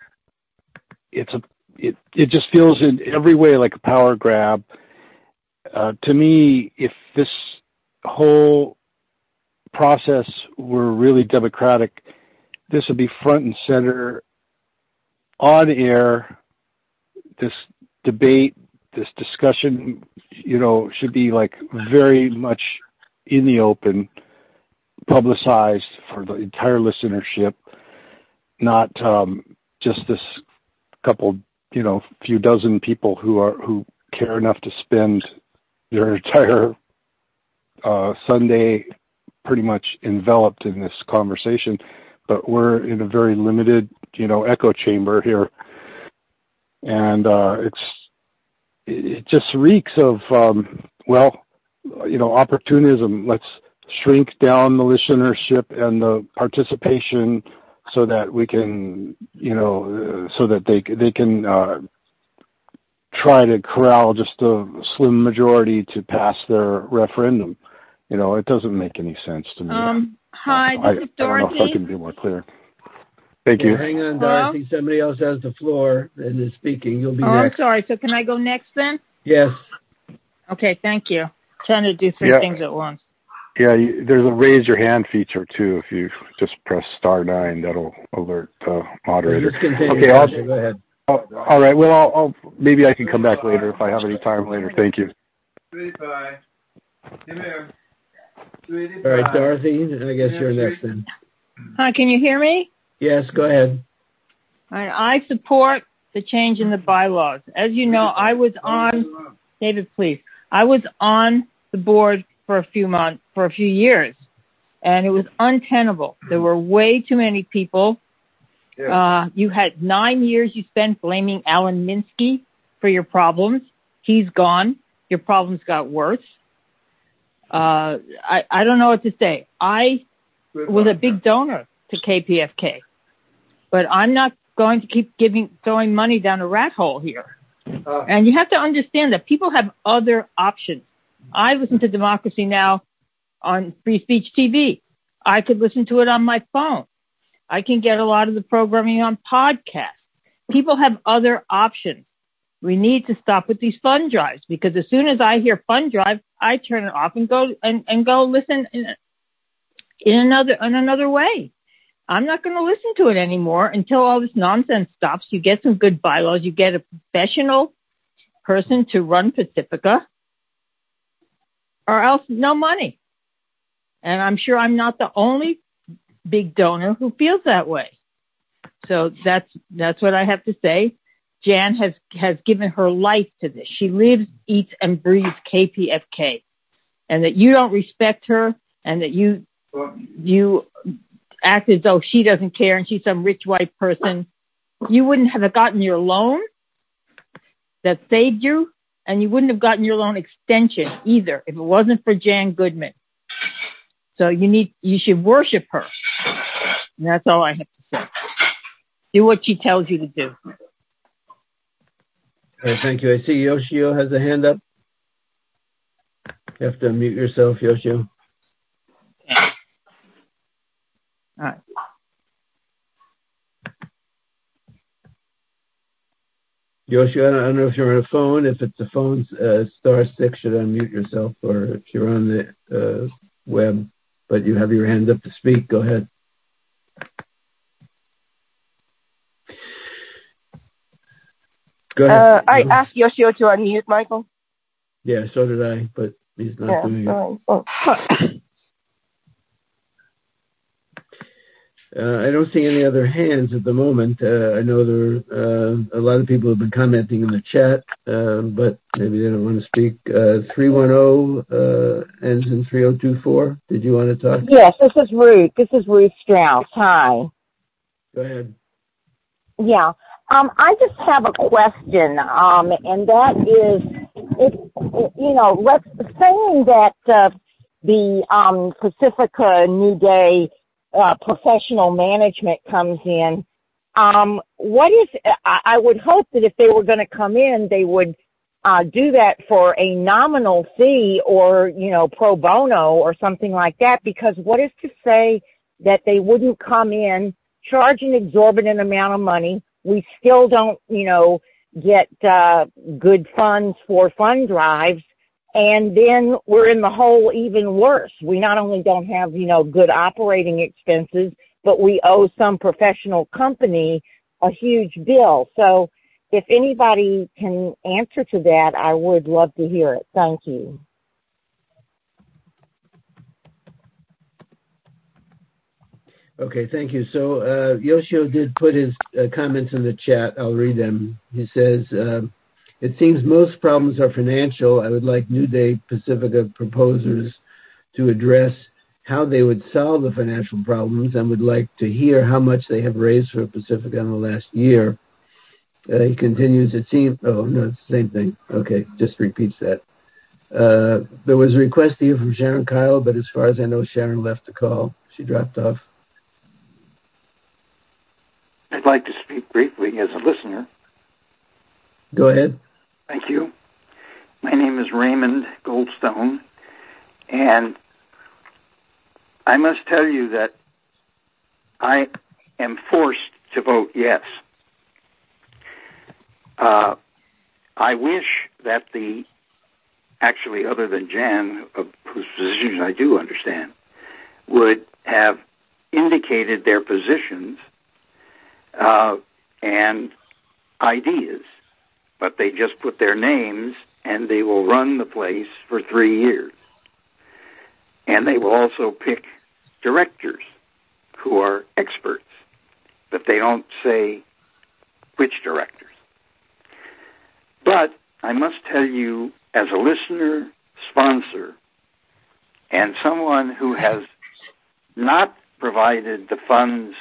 it just feels in every way like a power grab. To me, if this whole process were really democratic, this would be front and center on air. This debate, this discussion, you know, should be like very much in the open, publicized for the entire listenership, not just this couple, you know, few dozen people who care enough to spend their entire Sunday pretty much enveloped in this conversation. But we're in a very limited, you know, echo chamber here. And it just reeks of, well, you know, opportunism. Let's shrink down the listenership and the participation so that we can, you know, so that they can try to corral just a slim majority to pass their referendum. It doesn't make any sense to me. Hi, this is Dorothy. I don't know if I can be more clear. Thank you. Hang on, Dorothy. Hello? Somebody else has the floor and is speaking. You'll be next. I'm sorry. So can I go next then? Yes. Okay, thank you. Trying to do three things at once. Yeah, there's a raise your hand feature too. If you just press *9, that'll alert the moderator. Okay, go ahead. All right. Well, maybe I can come back later if I have any time later. Thank you. Bye. Come here. All right, Dorothy. I guess you're next then. Hi, can you hear me? Yes, go ahead. I support the change in the bylaws. As you know, I was on, David, please. I was on the board for a few years, and it was untenable. There were way too many people. Yeah. You had 9 years you spent blaming Alan Minsky for your problems. He's gone. Your problems got worse. I don't know what to say. I was a big donor to KPFK, but I'm not going to keep throwing money down a rat hole here. And you have to understand that people have other options. I listen to Democracy Now! On Free Speech TV. I could listen to it on my phone. I can get a lot of the programming on podcasts. People have other options. We need to stop with these fund drives, because as soon as I hear fund drive, I turn it off and go listen in another way. I'm not going to listen to it anymore until all this nonsense stops. You get some good bylaws. You get a professional person to run Pacifica, or else no money. And I'm sure I'm not the only big donor who feels that way. So that's what I have to say. Jan has given her life to this. She lives, eats, and breathes KPFK. And that you don't respect her, and that you act as though she doesn't care and she's some rich white person. You wouldn't have gotten your loan that saved you, and you wouldn't have gotten your loan extension either if it wasn't for Jan Goodman. So you should worship her. And that's all I have to say. Do what she tells you to do. Thank you. I see Yoshio has a hand up. You have to unmute yourself, Yoshio. Okay. All right. Yoshio, I don't know if you're on a phone. If it's a phone, *6 should unmute yourself, or if you're on the web, but you have your hand up to speak. Go ahead. Go ahead. I asked Yoshio to unmute, Michael. Yeah, so did I, but he's not doing it. Oh. I don't see any other hands at the moment. I know there are a lot of people have been commenting in the chat, but maybe they don't want to speak. 310 ends in 3024. Did you want to talk? Yes, this is Ruth. This is Ruth Strauss. Hi. Go ahead. Yeah. I just have a question, and that is, saying that the Pacifica New Day professional management comes in, I would hope that if they were going to come in, they would do that for a nominal fee or, pro bono or something like that, because what is to say that they wouldn't come in, charge an exorbitant amount of money? We still don't, get good funds for fund drives, and then we're in the hole even worse. We not only don't have, good operating expenses, but we owe some professional company a huge bill. So if anybody can answer to that, I would love to hear it. Thank you. Okay, thank you. So Yoshio did put his comments in the chat. I'll read them. He says, it seems most problems are financial. I would like New Day Pacifica proposers to address how they would solve the financial problems, and would like to hear how much they have raised for Pacifica in the last year. He continues, it seems, oh, no, it's the same thing. Okay, just repeats that. There was a request to hear from Sharon Kyle, but as far as I know, Sharon left the call. She dropped off. I'd like to speak briefly as a listener. Go ahead. Thank you. My name is Raymond Goldstone, and I must tell you that I am forced to vote yes. I wish that actually other than Jan, whose position I do understand, would have indicated their positions and ideas, but they just put their names and they will run the place for 3 years. And they will also pick directors who are experts, but they don't say which directors. But I must tell you, as a listener, sponsor, and someone who has not provided the funds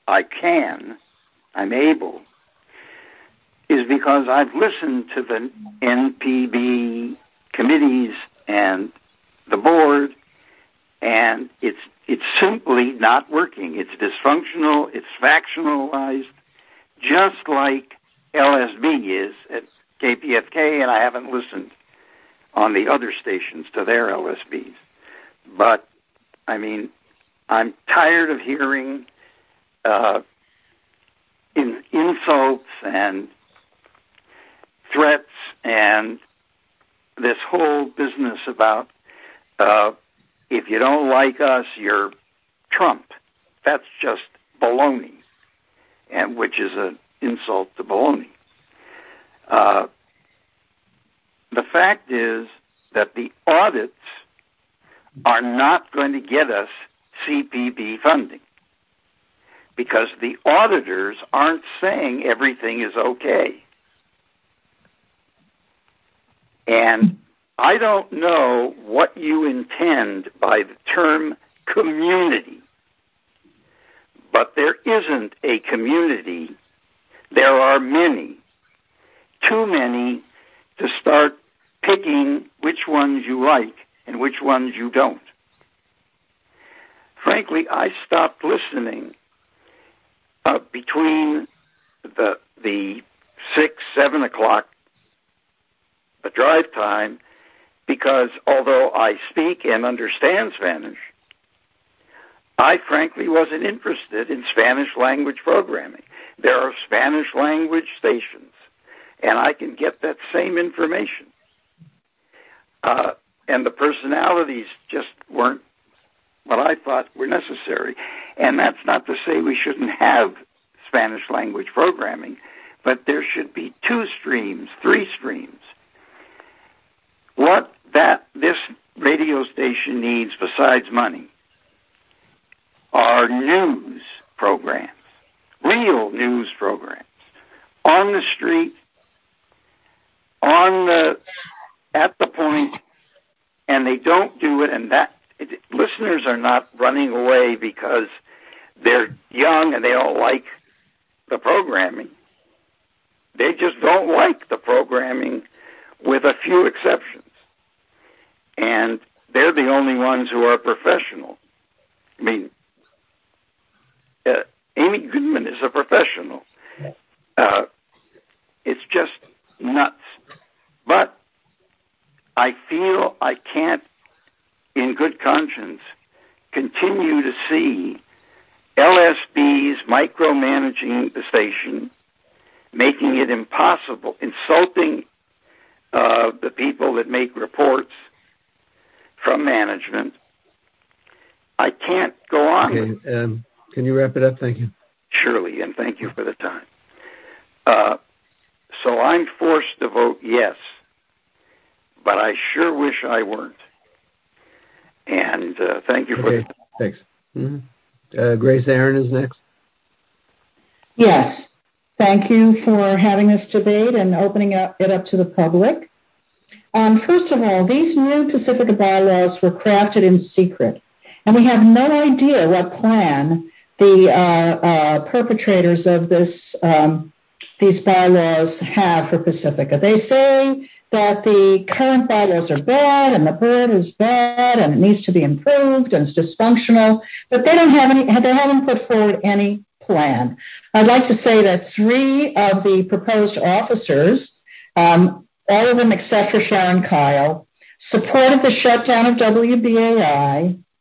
I'm able, is because I've listened to the NPB committees and the board, and it's simply not working. It's dysfunctional, it's factionalized, just like LSB is at KPFK, and I haven't listened on the other stations to their LSBs. But, I mean, I'm tired of hearing insults and threats and this whole business about if you don't like us, you're Trump. That's just baloney, and which is an insult to baloney. The fact is that the audits are not going to get us CPB funding because the auditors aren't saying everything is okay. And I don't know what you intend by the term community, but there isn't a community. There are many, too many to start picking which ones you like and which ones you don't. Frankly, I stopped listening between the 6, 7 o'clock the drive time because although I speak and understand Spanish, I frankly wasn't interested in Spanish language programming. There are Spanish language stations, and I can get that same information. And the personalities just weren't what I thought were necessary. And that's not to say we shouldn't have Spanish language programming, but there should be 2 streams, 3 streams. What this radio station needs besides money are news programs, real news programs, on the street, at the point, and they don't do it, and listeners are not running away because they're young and they don't like the programming. They just don't like the programming with a few exceptions. And they're the only ones who are professional. I mean, Amy Goodman is a professional. It's just nuts. But I feel I can't, in good conscience, continue to see LSBs micromanaging the station, making it impossible, insulting the people that make reports from management. I can't go on. Okay, can you wrap it up? Thank you. Surely, and thank you for the time. So I'm forced to vote yes, but I sure wish I weren't. And thank you for the time. Thanks. Mm-hmm. Grace Aaron is next. Yes. Thank you for having this debate and opening it up to the public. First of all, these new Pacifica bylaws were crafted in secret, and we have no idea what plan the perpetrators of these bylaws have for Pacifica. They say that the current bylaws are bad and the board is bad and it needs to be improved and it's dysfunctional, but they haven't put forward any plan. I'd like to say that 3 of the proposed officers, all of them except for Sharon Kyle, supported the shutdown of WBAI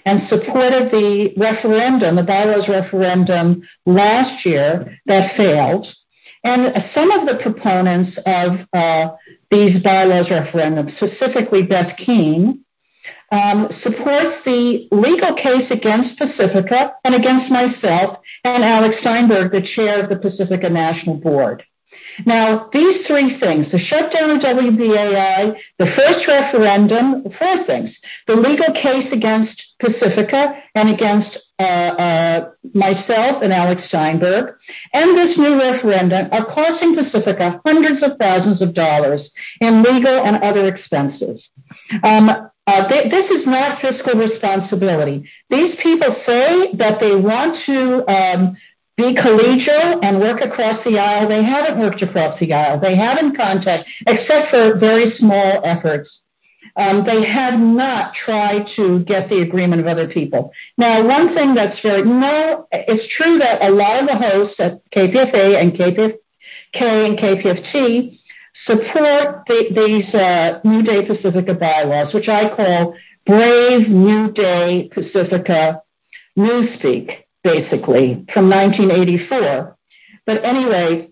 and supported the referendum, the bylaws referendum last year that failed. And some of the proponents of these bylaws referendums, specifically Beth Keane, supports the legal case against Pacifica and against myself and Alex Steinberg, the chair of the Pacifica National Board. Now, these three things, the shutdown of WBAI, the first referendum, four things, the legal case against Pacifica and against myself and Alex Steinberg, and this new referendum are costing Pacifica hundreds of thousands of dollars in legal and other expenses. This is not fiscal responsibility. These people say that they want to be collegial and work across the aisle. They haven't worked across the aisle. They haven't contacted, except for very small efforts. They have not tried to get the agreement of other people. Now, one thing that's it's true that a lot of the hosts at KPFA and KPFK and KPFT support these New Day Pacifica bylaws, which I call brave New Day Pacifica newspeak, basically, from 1984. But anyway,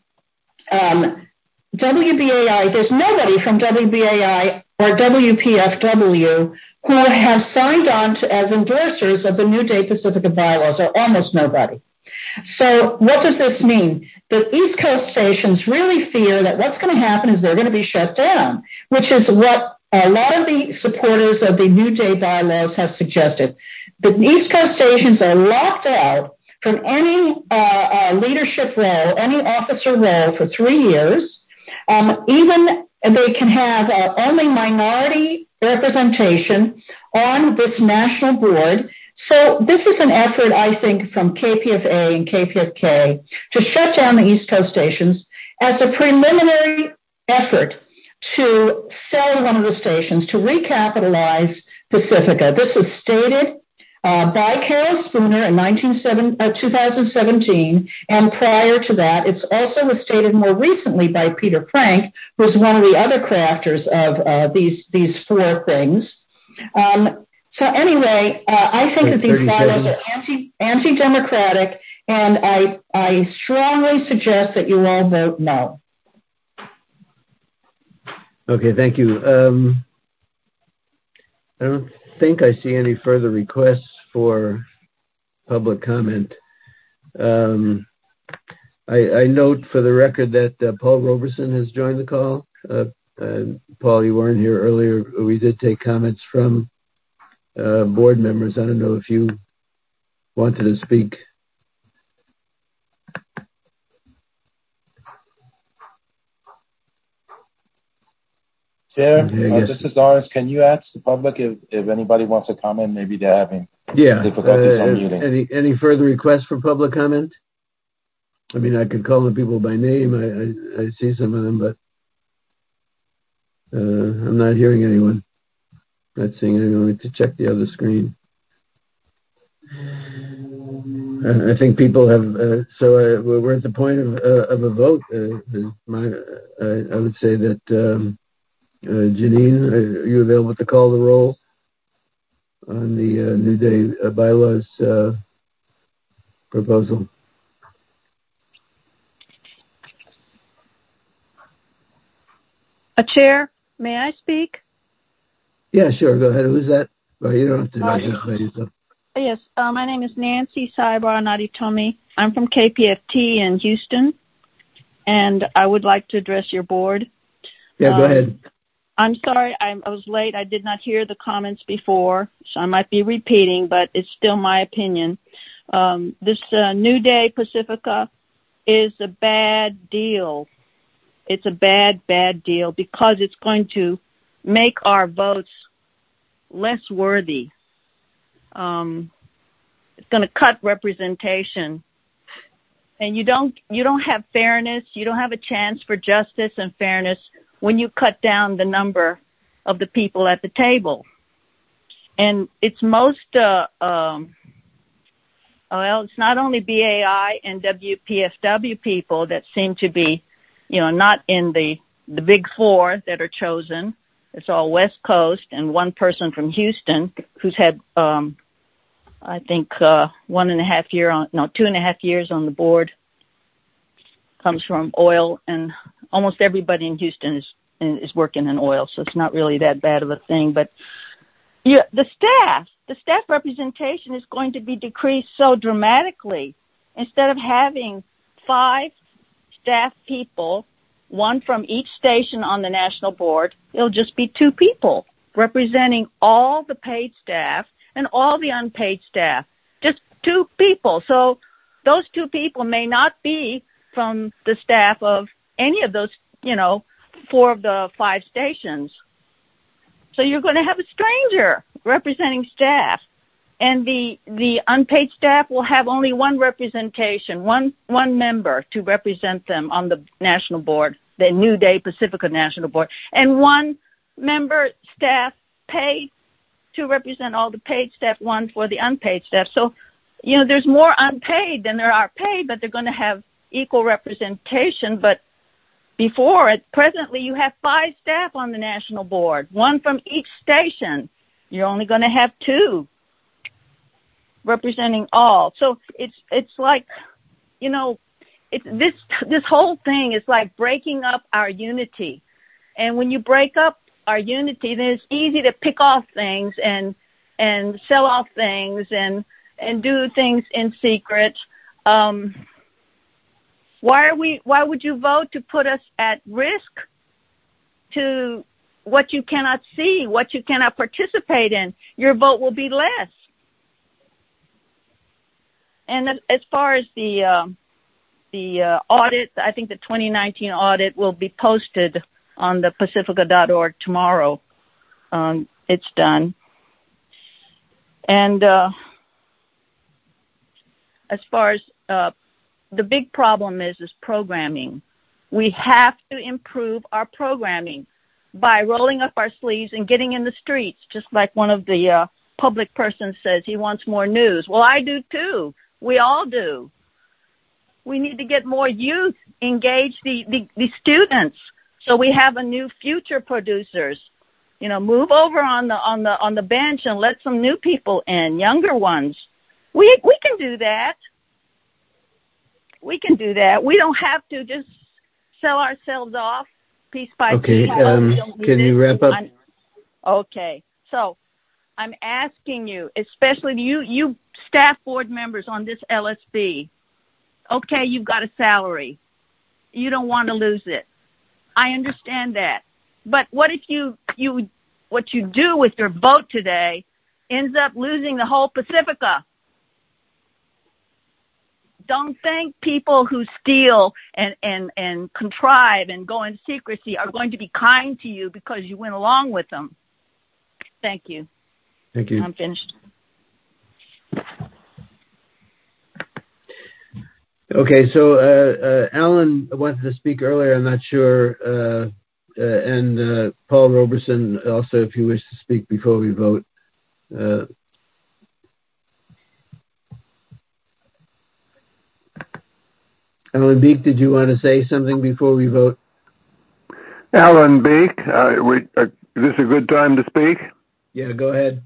WBAI, there's nobody from WBAI or WPFW who have signed on as endorsers of the New Day Pacifica bylaws, or almost nobody. So what does this mean? The East Coast stations really fear that what's going to happen is they're going to be shut down, which is what a lot of the supporters of the New Day bylaws have suggested. The East Coast stations are locked out from any leadership role, any officer role for 3 years. Even they can have only minority representation on this national board. So this is an effort, I think, from KPFA and KPFK to shut down the East Coast stations as a preliminary effort to sell one of the stations, to recapitalize Pacifica. This was stated by Carol Spooner in 2017, and prior to that, it's also was stated more recently by Peter Frank, who's one of the other crafters of these four things. So anyway, I think that these bylaws are anti-democratic, and I strongly suggest that you all vote no. Okay, thank you. I don't think I see any further requests for public comment. I note for the record that Paul Roberson has joined the call. Paul, you weren't here earlier. We did take comments from board members. I don't know if you wanted to speak. Chair, this is Doris. Can you ask the public if anybody wants to comment? Maybe they're having difficulties unmuting. Any further requests for public comment? I mean, I could call the people by name. I see some of them, but I'm not hearing anyone. Not seeing anyone. I need to check the other screen. I think people have. We're at the point of a vote. I would say that. Janine, are you available to call the roll on the New Day bylaws proposal? Chair, may I speak? Yeah, sure. Go ahead. Who's that? Well, you don't have to identify yourself. Yes, my name is Nancy Saibar Naditomi. I'm from KPFT in Houston, and I would like to address your board. Yeah, go ahead. I'm sorry, I was late. I did not hear the comments before, so I might be repeating, but it's still my opinion. This New Day Pacifica is a bad deal. It's a bad, bad deal because it's going to make our votes less worthy. It's going to cut representation. And you don't have fairness. You don't have a chance for justice and fairness when you cut down the number of the people at the table. And it's most, it's not only BAI and WPFW people that seem to be, not in the big four that are chosen. It's all West Coast and one person from Houston who's had I think 2.5 years on the board. Comes from oil, and almost everybody in Houston is working in oil, so it's not really that bad of a thing. But yeah, the staff representation is going to be decreased so dramatically. Instead of having 5 staff people, 1 from each station on the national board, it'll just be 2 people representing all the paid staff and all the unpaid staff. Just 2 people. So those 2 people may not be from the staff of any of those, 4 of the 5 stations. So you're going to have a stranger representing staff. And the unpaid staff will have only 1 representation, one member to represent them on the national board, the New Day Pacifica National Board, and 1 member staff paid to represent all the paid staff, 1 for the unpaid staff. So, there's more unpaid than there are paid, but they're going to have equal representation. But presently you have 5 staff on the national board, 1 from each station. You're only going to have 2 representing all. So it's like, this whole thing is like breaking up our unity. And when you break up our unity, then it's easy to pick off things and sell off things and do things in secret. Why would you vote to put us at risk to what you cannot see, what you cannot participate in? Your vote will be less. And as far as the audit, I think the 2019 audit will be posted on the Pacifica.org tomorrow. It's done. And as far as the big problem is programming. We have to improve our programming by rolling up our sleeves and getting in the streets, just like one of the public persons says he wants more news. Well, I do too. We all do. We need to get more youth, engage the students, so we have a new future producers. Move over on the bench and let some new people in, younger ones. We can do that. We can do that. We don't have to just sell ourselves off piece by piece. Can you wrap up? Okay. So I'm asking you, especially you staff board members on this LSB, okay, you've got a salary. You don't want to lose it. I understand that. But what if what you do with your vote today ends up losing the whole Pacifica? Don't think people who steal and contrive and go in secrecy are going to be kind to you because you went along with them. Thank you. Thank you. I'm finished. Okay, so Alan wanted to speak earlier. I'm not sure. And Paul Roberson also, if you wish to speak before we vote. Alan Beek, did you want to say something before we vote? Alan Beek, is this a good time to speak? Yeah, go ahead.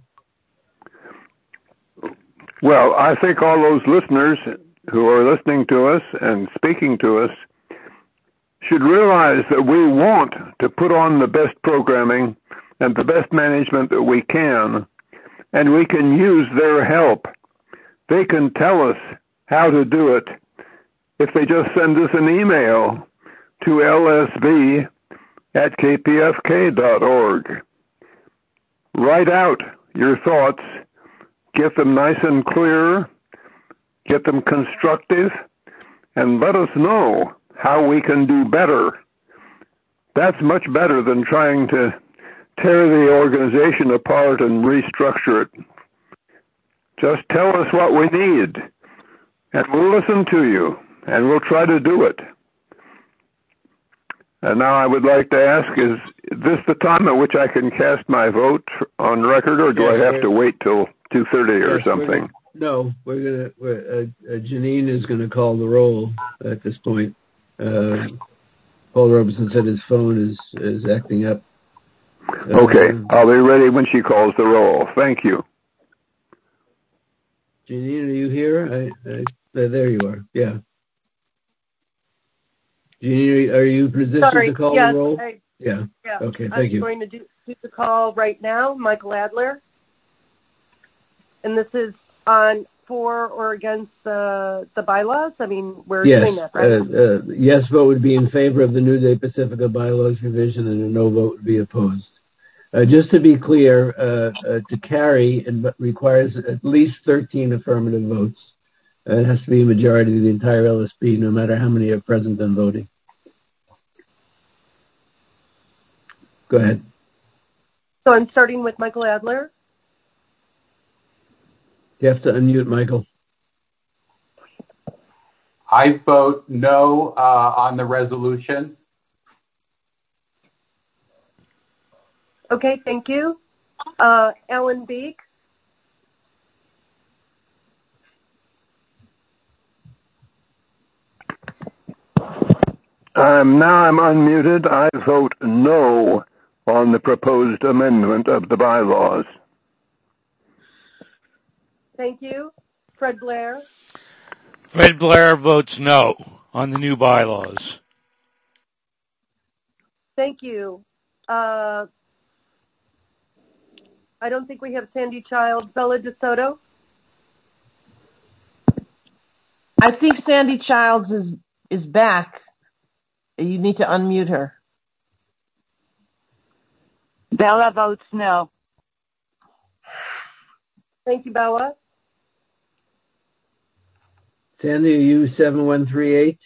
Well, I think all those listeners who are listening to us and speaking to us should realize that we want to put on the best programming and the best management that we can, and we can use their help. They can tell us how to do it if they just send us an email to lsb@kpfk.org. Write out your thoughts, get them nice and clear, get them constructive, and let us know how we can do better. That's much better than trying to tear the organization apart and restructure it. Just tell us what we need, and we'll listen to you, and we'll try to do it. And now I would like to ask, is this the time at which I can cast my vote on record, or do I have to wait till 2:30 or something? Janine is going to call the roll at this point. Paul Roberson said his phone is acting up. Okay, I'll be ready when she calls the roll. Thank you. Janine, are you here? There you are. Yeah. Janine, are you positioned to call the roll? Yeah. Okay, thank you. I'm going to do the call right now. Michael Adler. And this is on for or against the bylaws? I mean, we're doing that, right? Yes vote would be in favor of the New Day Pacifica bylaws revision, and a no vote would be opposed. Just to be clear, to carry, it requires at least 13 affirmative votes. It has to be a majority of the entire LSP, no matter how many are present and voting. Go ahead. So I'm starting with Michael Adler. You have to unmute, Michael. I vote no on the resolution. Okay, thank you. Alan Beek. Now I'm unmuted. I vote no on the proposed amendment of the bylaws. Thank you. Fred Blair. Fred Blair votes no on the new bylaws. Thank you. I don't think we have Sandy Childs. Bella DeSoto. I think Sandy Childs is back. You need to unmute her. Bella votes no. Thank you, Bella. Sandy, are you 7138?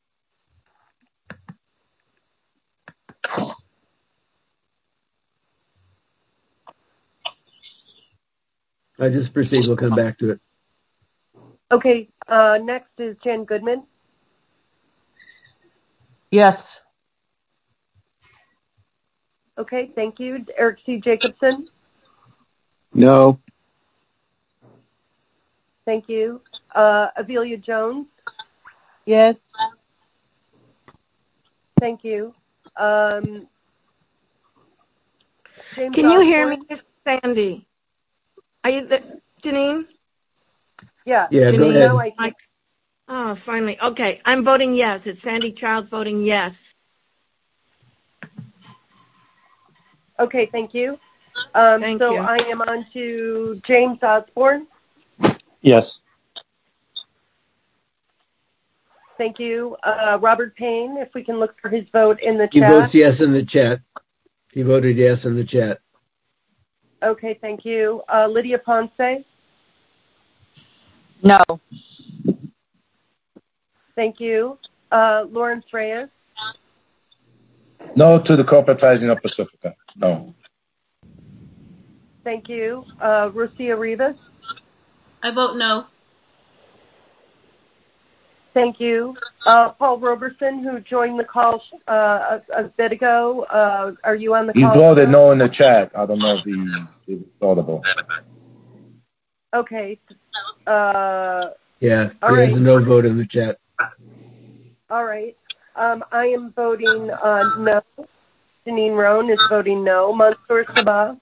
I just proceed. We'll come back to it. Okay. Next is Jan Goodman. Yes. Okay, thank you. Eric C. Jacobson. No. Thank you. Avelia Jones. Yes. Thank you. Can you hear me, Sandy? Are you there, Janine? Yeah. Yeah, Janine, go ahead. Oh, finally. Okay, I'm voting yes. It's Sandy Childs voting yes. Okay, thank you. Thank you. I am on to James Osborne. Yes. Thank you. Robert Payne, if we can look for his vote in the chat. He votes yes in the chat. He voted yes in the chat. Okay, thank you. Lydia Ponce. No. Thank you. Lawrence Reyes. No to the corporate pricing of Pacifica. No. Thank you. Rosia Rivas. I vote no. Thank you. Paul Roberson, who joined the call a bit ago. Are you on the call? He voted no in the chat. I don't know if he's audible. Okay. Yeah, there is a no vote in the chat. All right. I am voting no. Janine Roan is voting no. Mansour Sabah.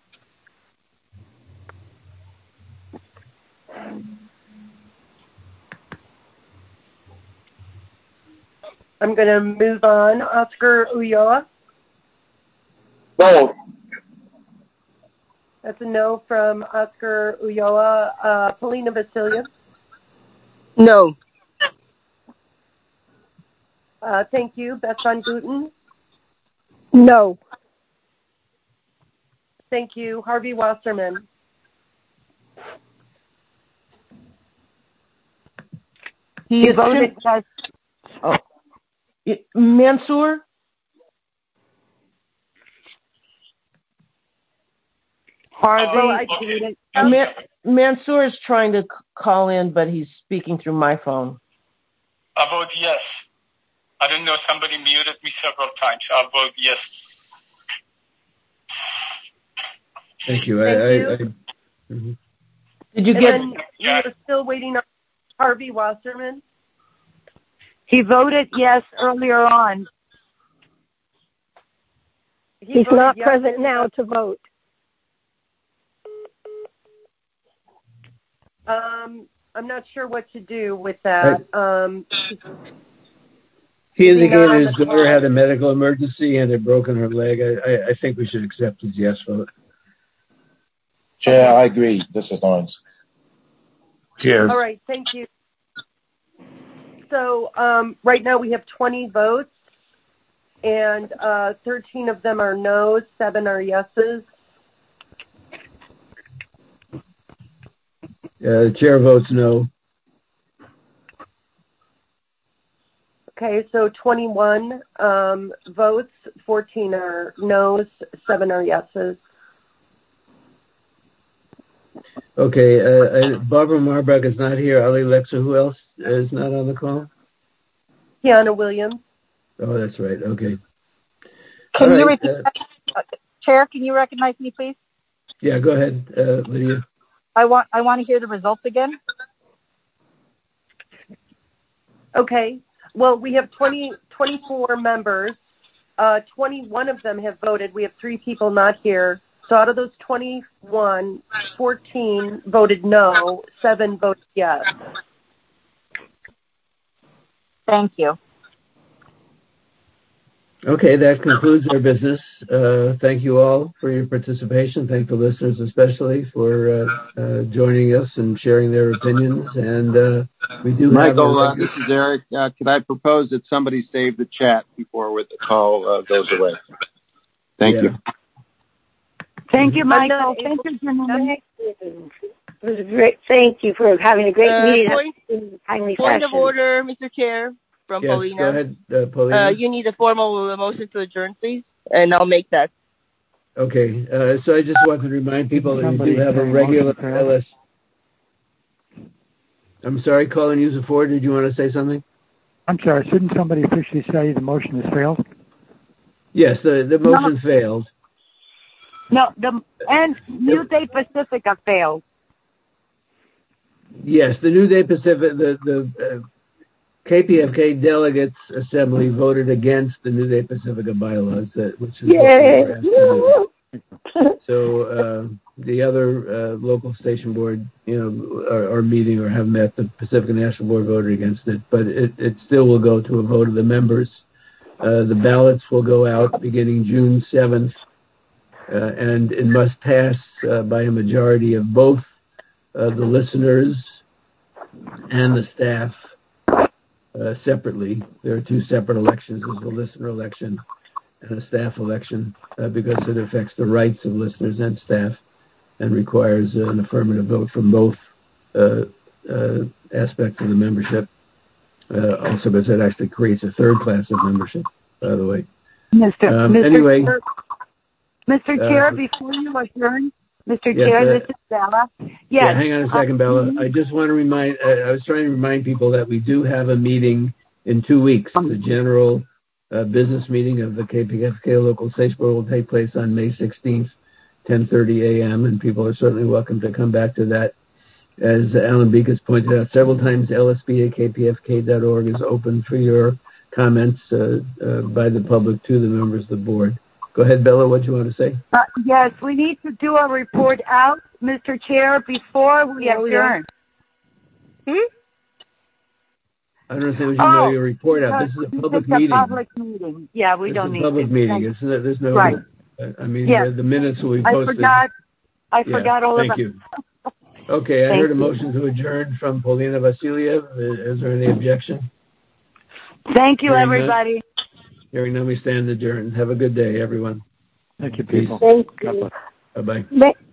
I'm going to move on. Oscar Ulloa. No. That's a no from Oscar Ulloa. Polina Vasiliev. No. Thank you. Beth Van Guten. No. Thank you. Harvey Wasserman. He voted yes. Oh. Mansour? Harvey. Mansour is trying to call in, but he's speaking through my phone. I vote yes. I don't know, somebody muted me several times. I vote yes. Thank you. Did you get? You're still waiting on Harvey Wasserman. He voted yes earlier on. He's not present now to vote. I'm not sure what to do with that. He indicated his daughter had a medical emergency and had broken her leg. I think we should accept his yes vote. Chair, I agree. This is Lawrence. Chair. All right, thank you. So right now we have 20 votes, and 13 of them are no's, 7 are yeses. The chair votes no. Okay, so 21 votes, 14 are no's, 7 are yeses. Okay, Barbara Marbach is not here. Ali Lexa, who else is not on the call? Kiana Williams. Oh, that's right. Okay. Can you repeat that? Chair, can you recognize me, please? Yeah, go ahead, Lydia. I want to hear the results again. Okay. Well, we have 24 members. 21 of them have voted. We have 3 people not here. So out of those 21, 14 voted no, 7 voted yes. Thank you. Okay, that concludes our business. Thank you all for your participation. Thank the listeners especially for joining us and sharing their opinions. And we do Michael, this is Eric. Could I propose that somebody save the chat before the call goes away? Thank you. Thank you, Michael. Thank you, gentlemen. It was great. Thank you for having a great meeting. Point of order, Mr. Chair, from yes, Paulina. Go ahead, Paulina. You need a formal motion to adjourn, please, and I'll make that. Okay. So I just want to remind people that we do have a regular LS. I'm sorry, Colin Usafor, did you want to say something? I'm sorry. Shouldn't somebody officially say the motion has failed? Yes, the motion failed. No, and New Day Pacifica failed. Yes, the New Day Pacific, the KPFK Delegates Assembly voted against the New Day Pacifica bylaws, which is so the other local station board, are meeting or have met. The Pacifica National Board voted against it, but it still will go to a vote of the members. The ballots will go out beginning June 7th. And it must pass by a majority of both the listeners and the staff separately. There are 2 separate elections. There's a listener election and a staff election because it affects the rights of listeners and staff and requires an affirmative vote from both aspects of the membership. Also because it actually creates a 3rd class of membership, by the way. Anyway. Mr. Chair, before you adjourn, Mr. Chair, this is Bella. Yes. Yeah, hang on a second, Bella. I just want to I was trying to remind people that we do have a meeting in 2 weeks. The general business meeting of the KPFK Local Station Board will take place on May 16th, 10:30 a.m., and people are certainly welcome to come back to that. As Alan Beek has pointed out several times, lsb@kpfk.org is open for your comments by the public to the members of the board. Go ahead, Bella. What do you want to say? Yes, we need to do a report out, Mr. Chair, before we adjourn. I don't understand what you know your report out. This is a public meeting. Public meeting. Yeah, we don't need a public meeting. There's no. Right. I mean, the minutes will be posted. I forgot all about. Thank you. Okay, I heard a motion to adjourn from Paulina Vasiliev. Is there any objection? Thank you, everybody. Hearing none, we stand adjourned. Have a good day, everyone. Thank you, people. Thank you. Bye-bye.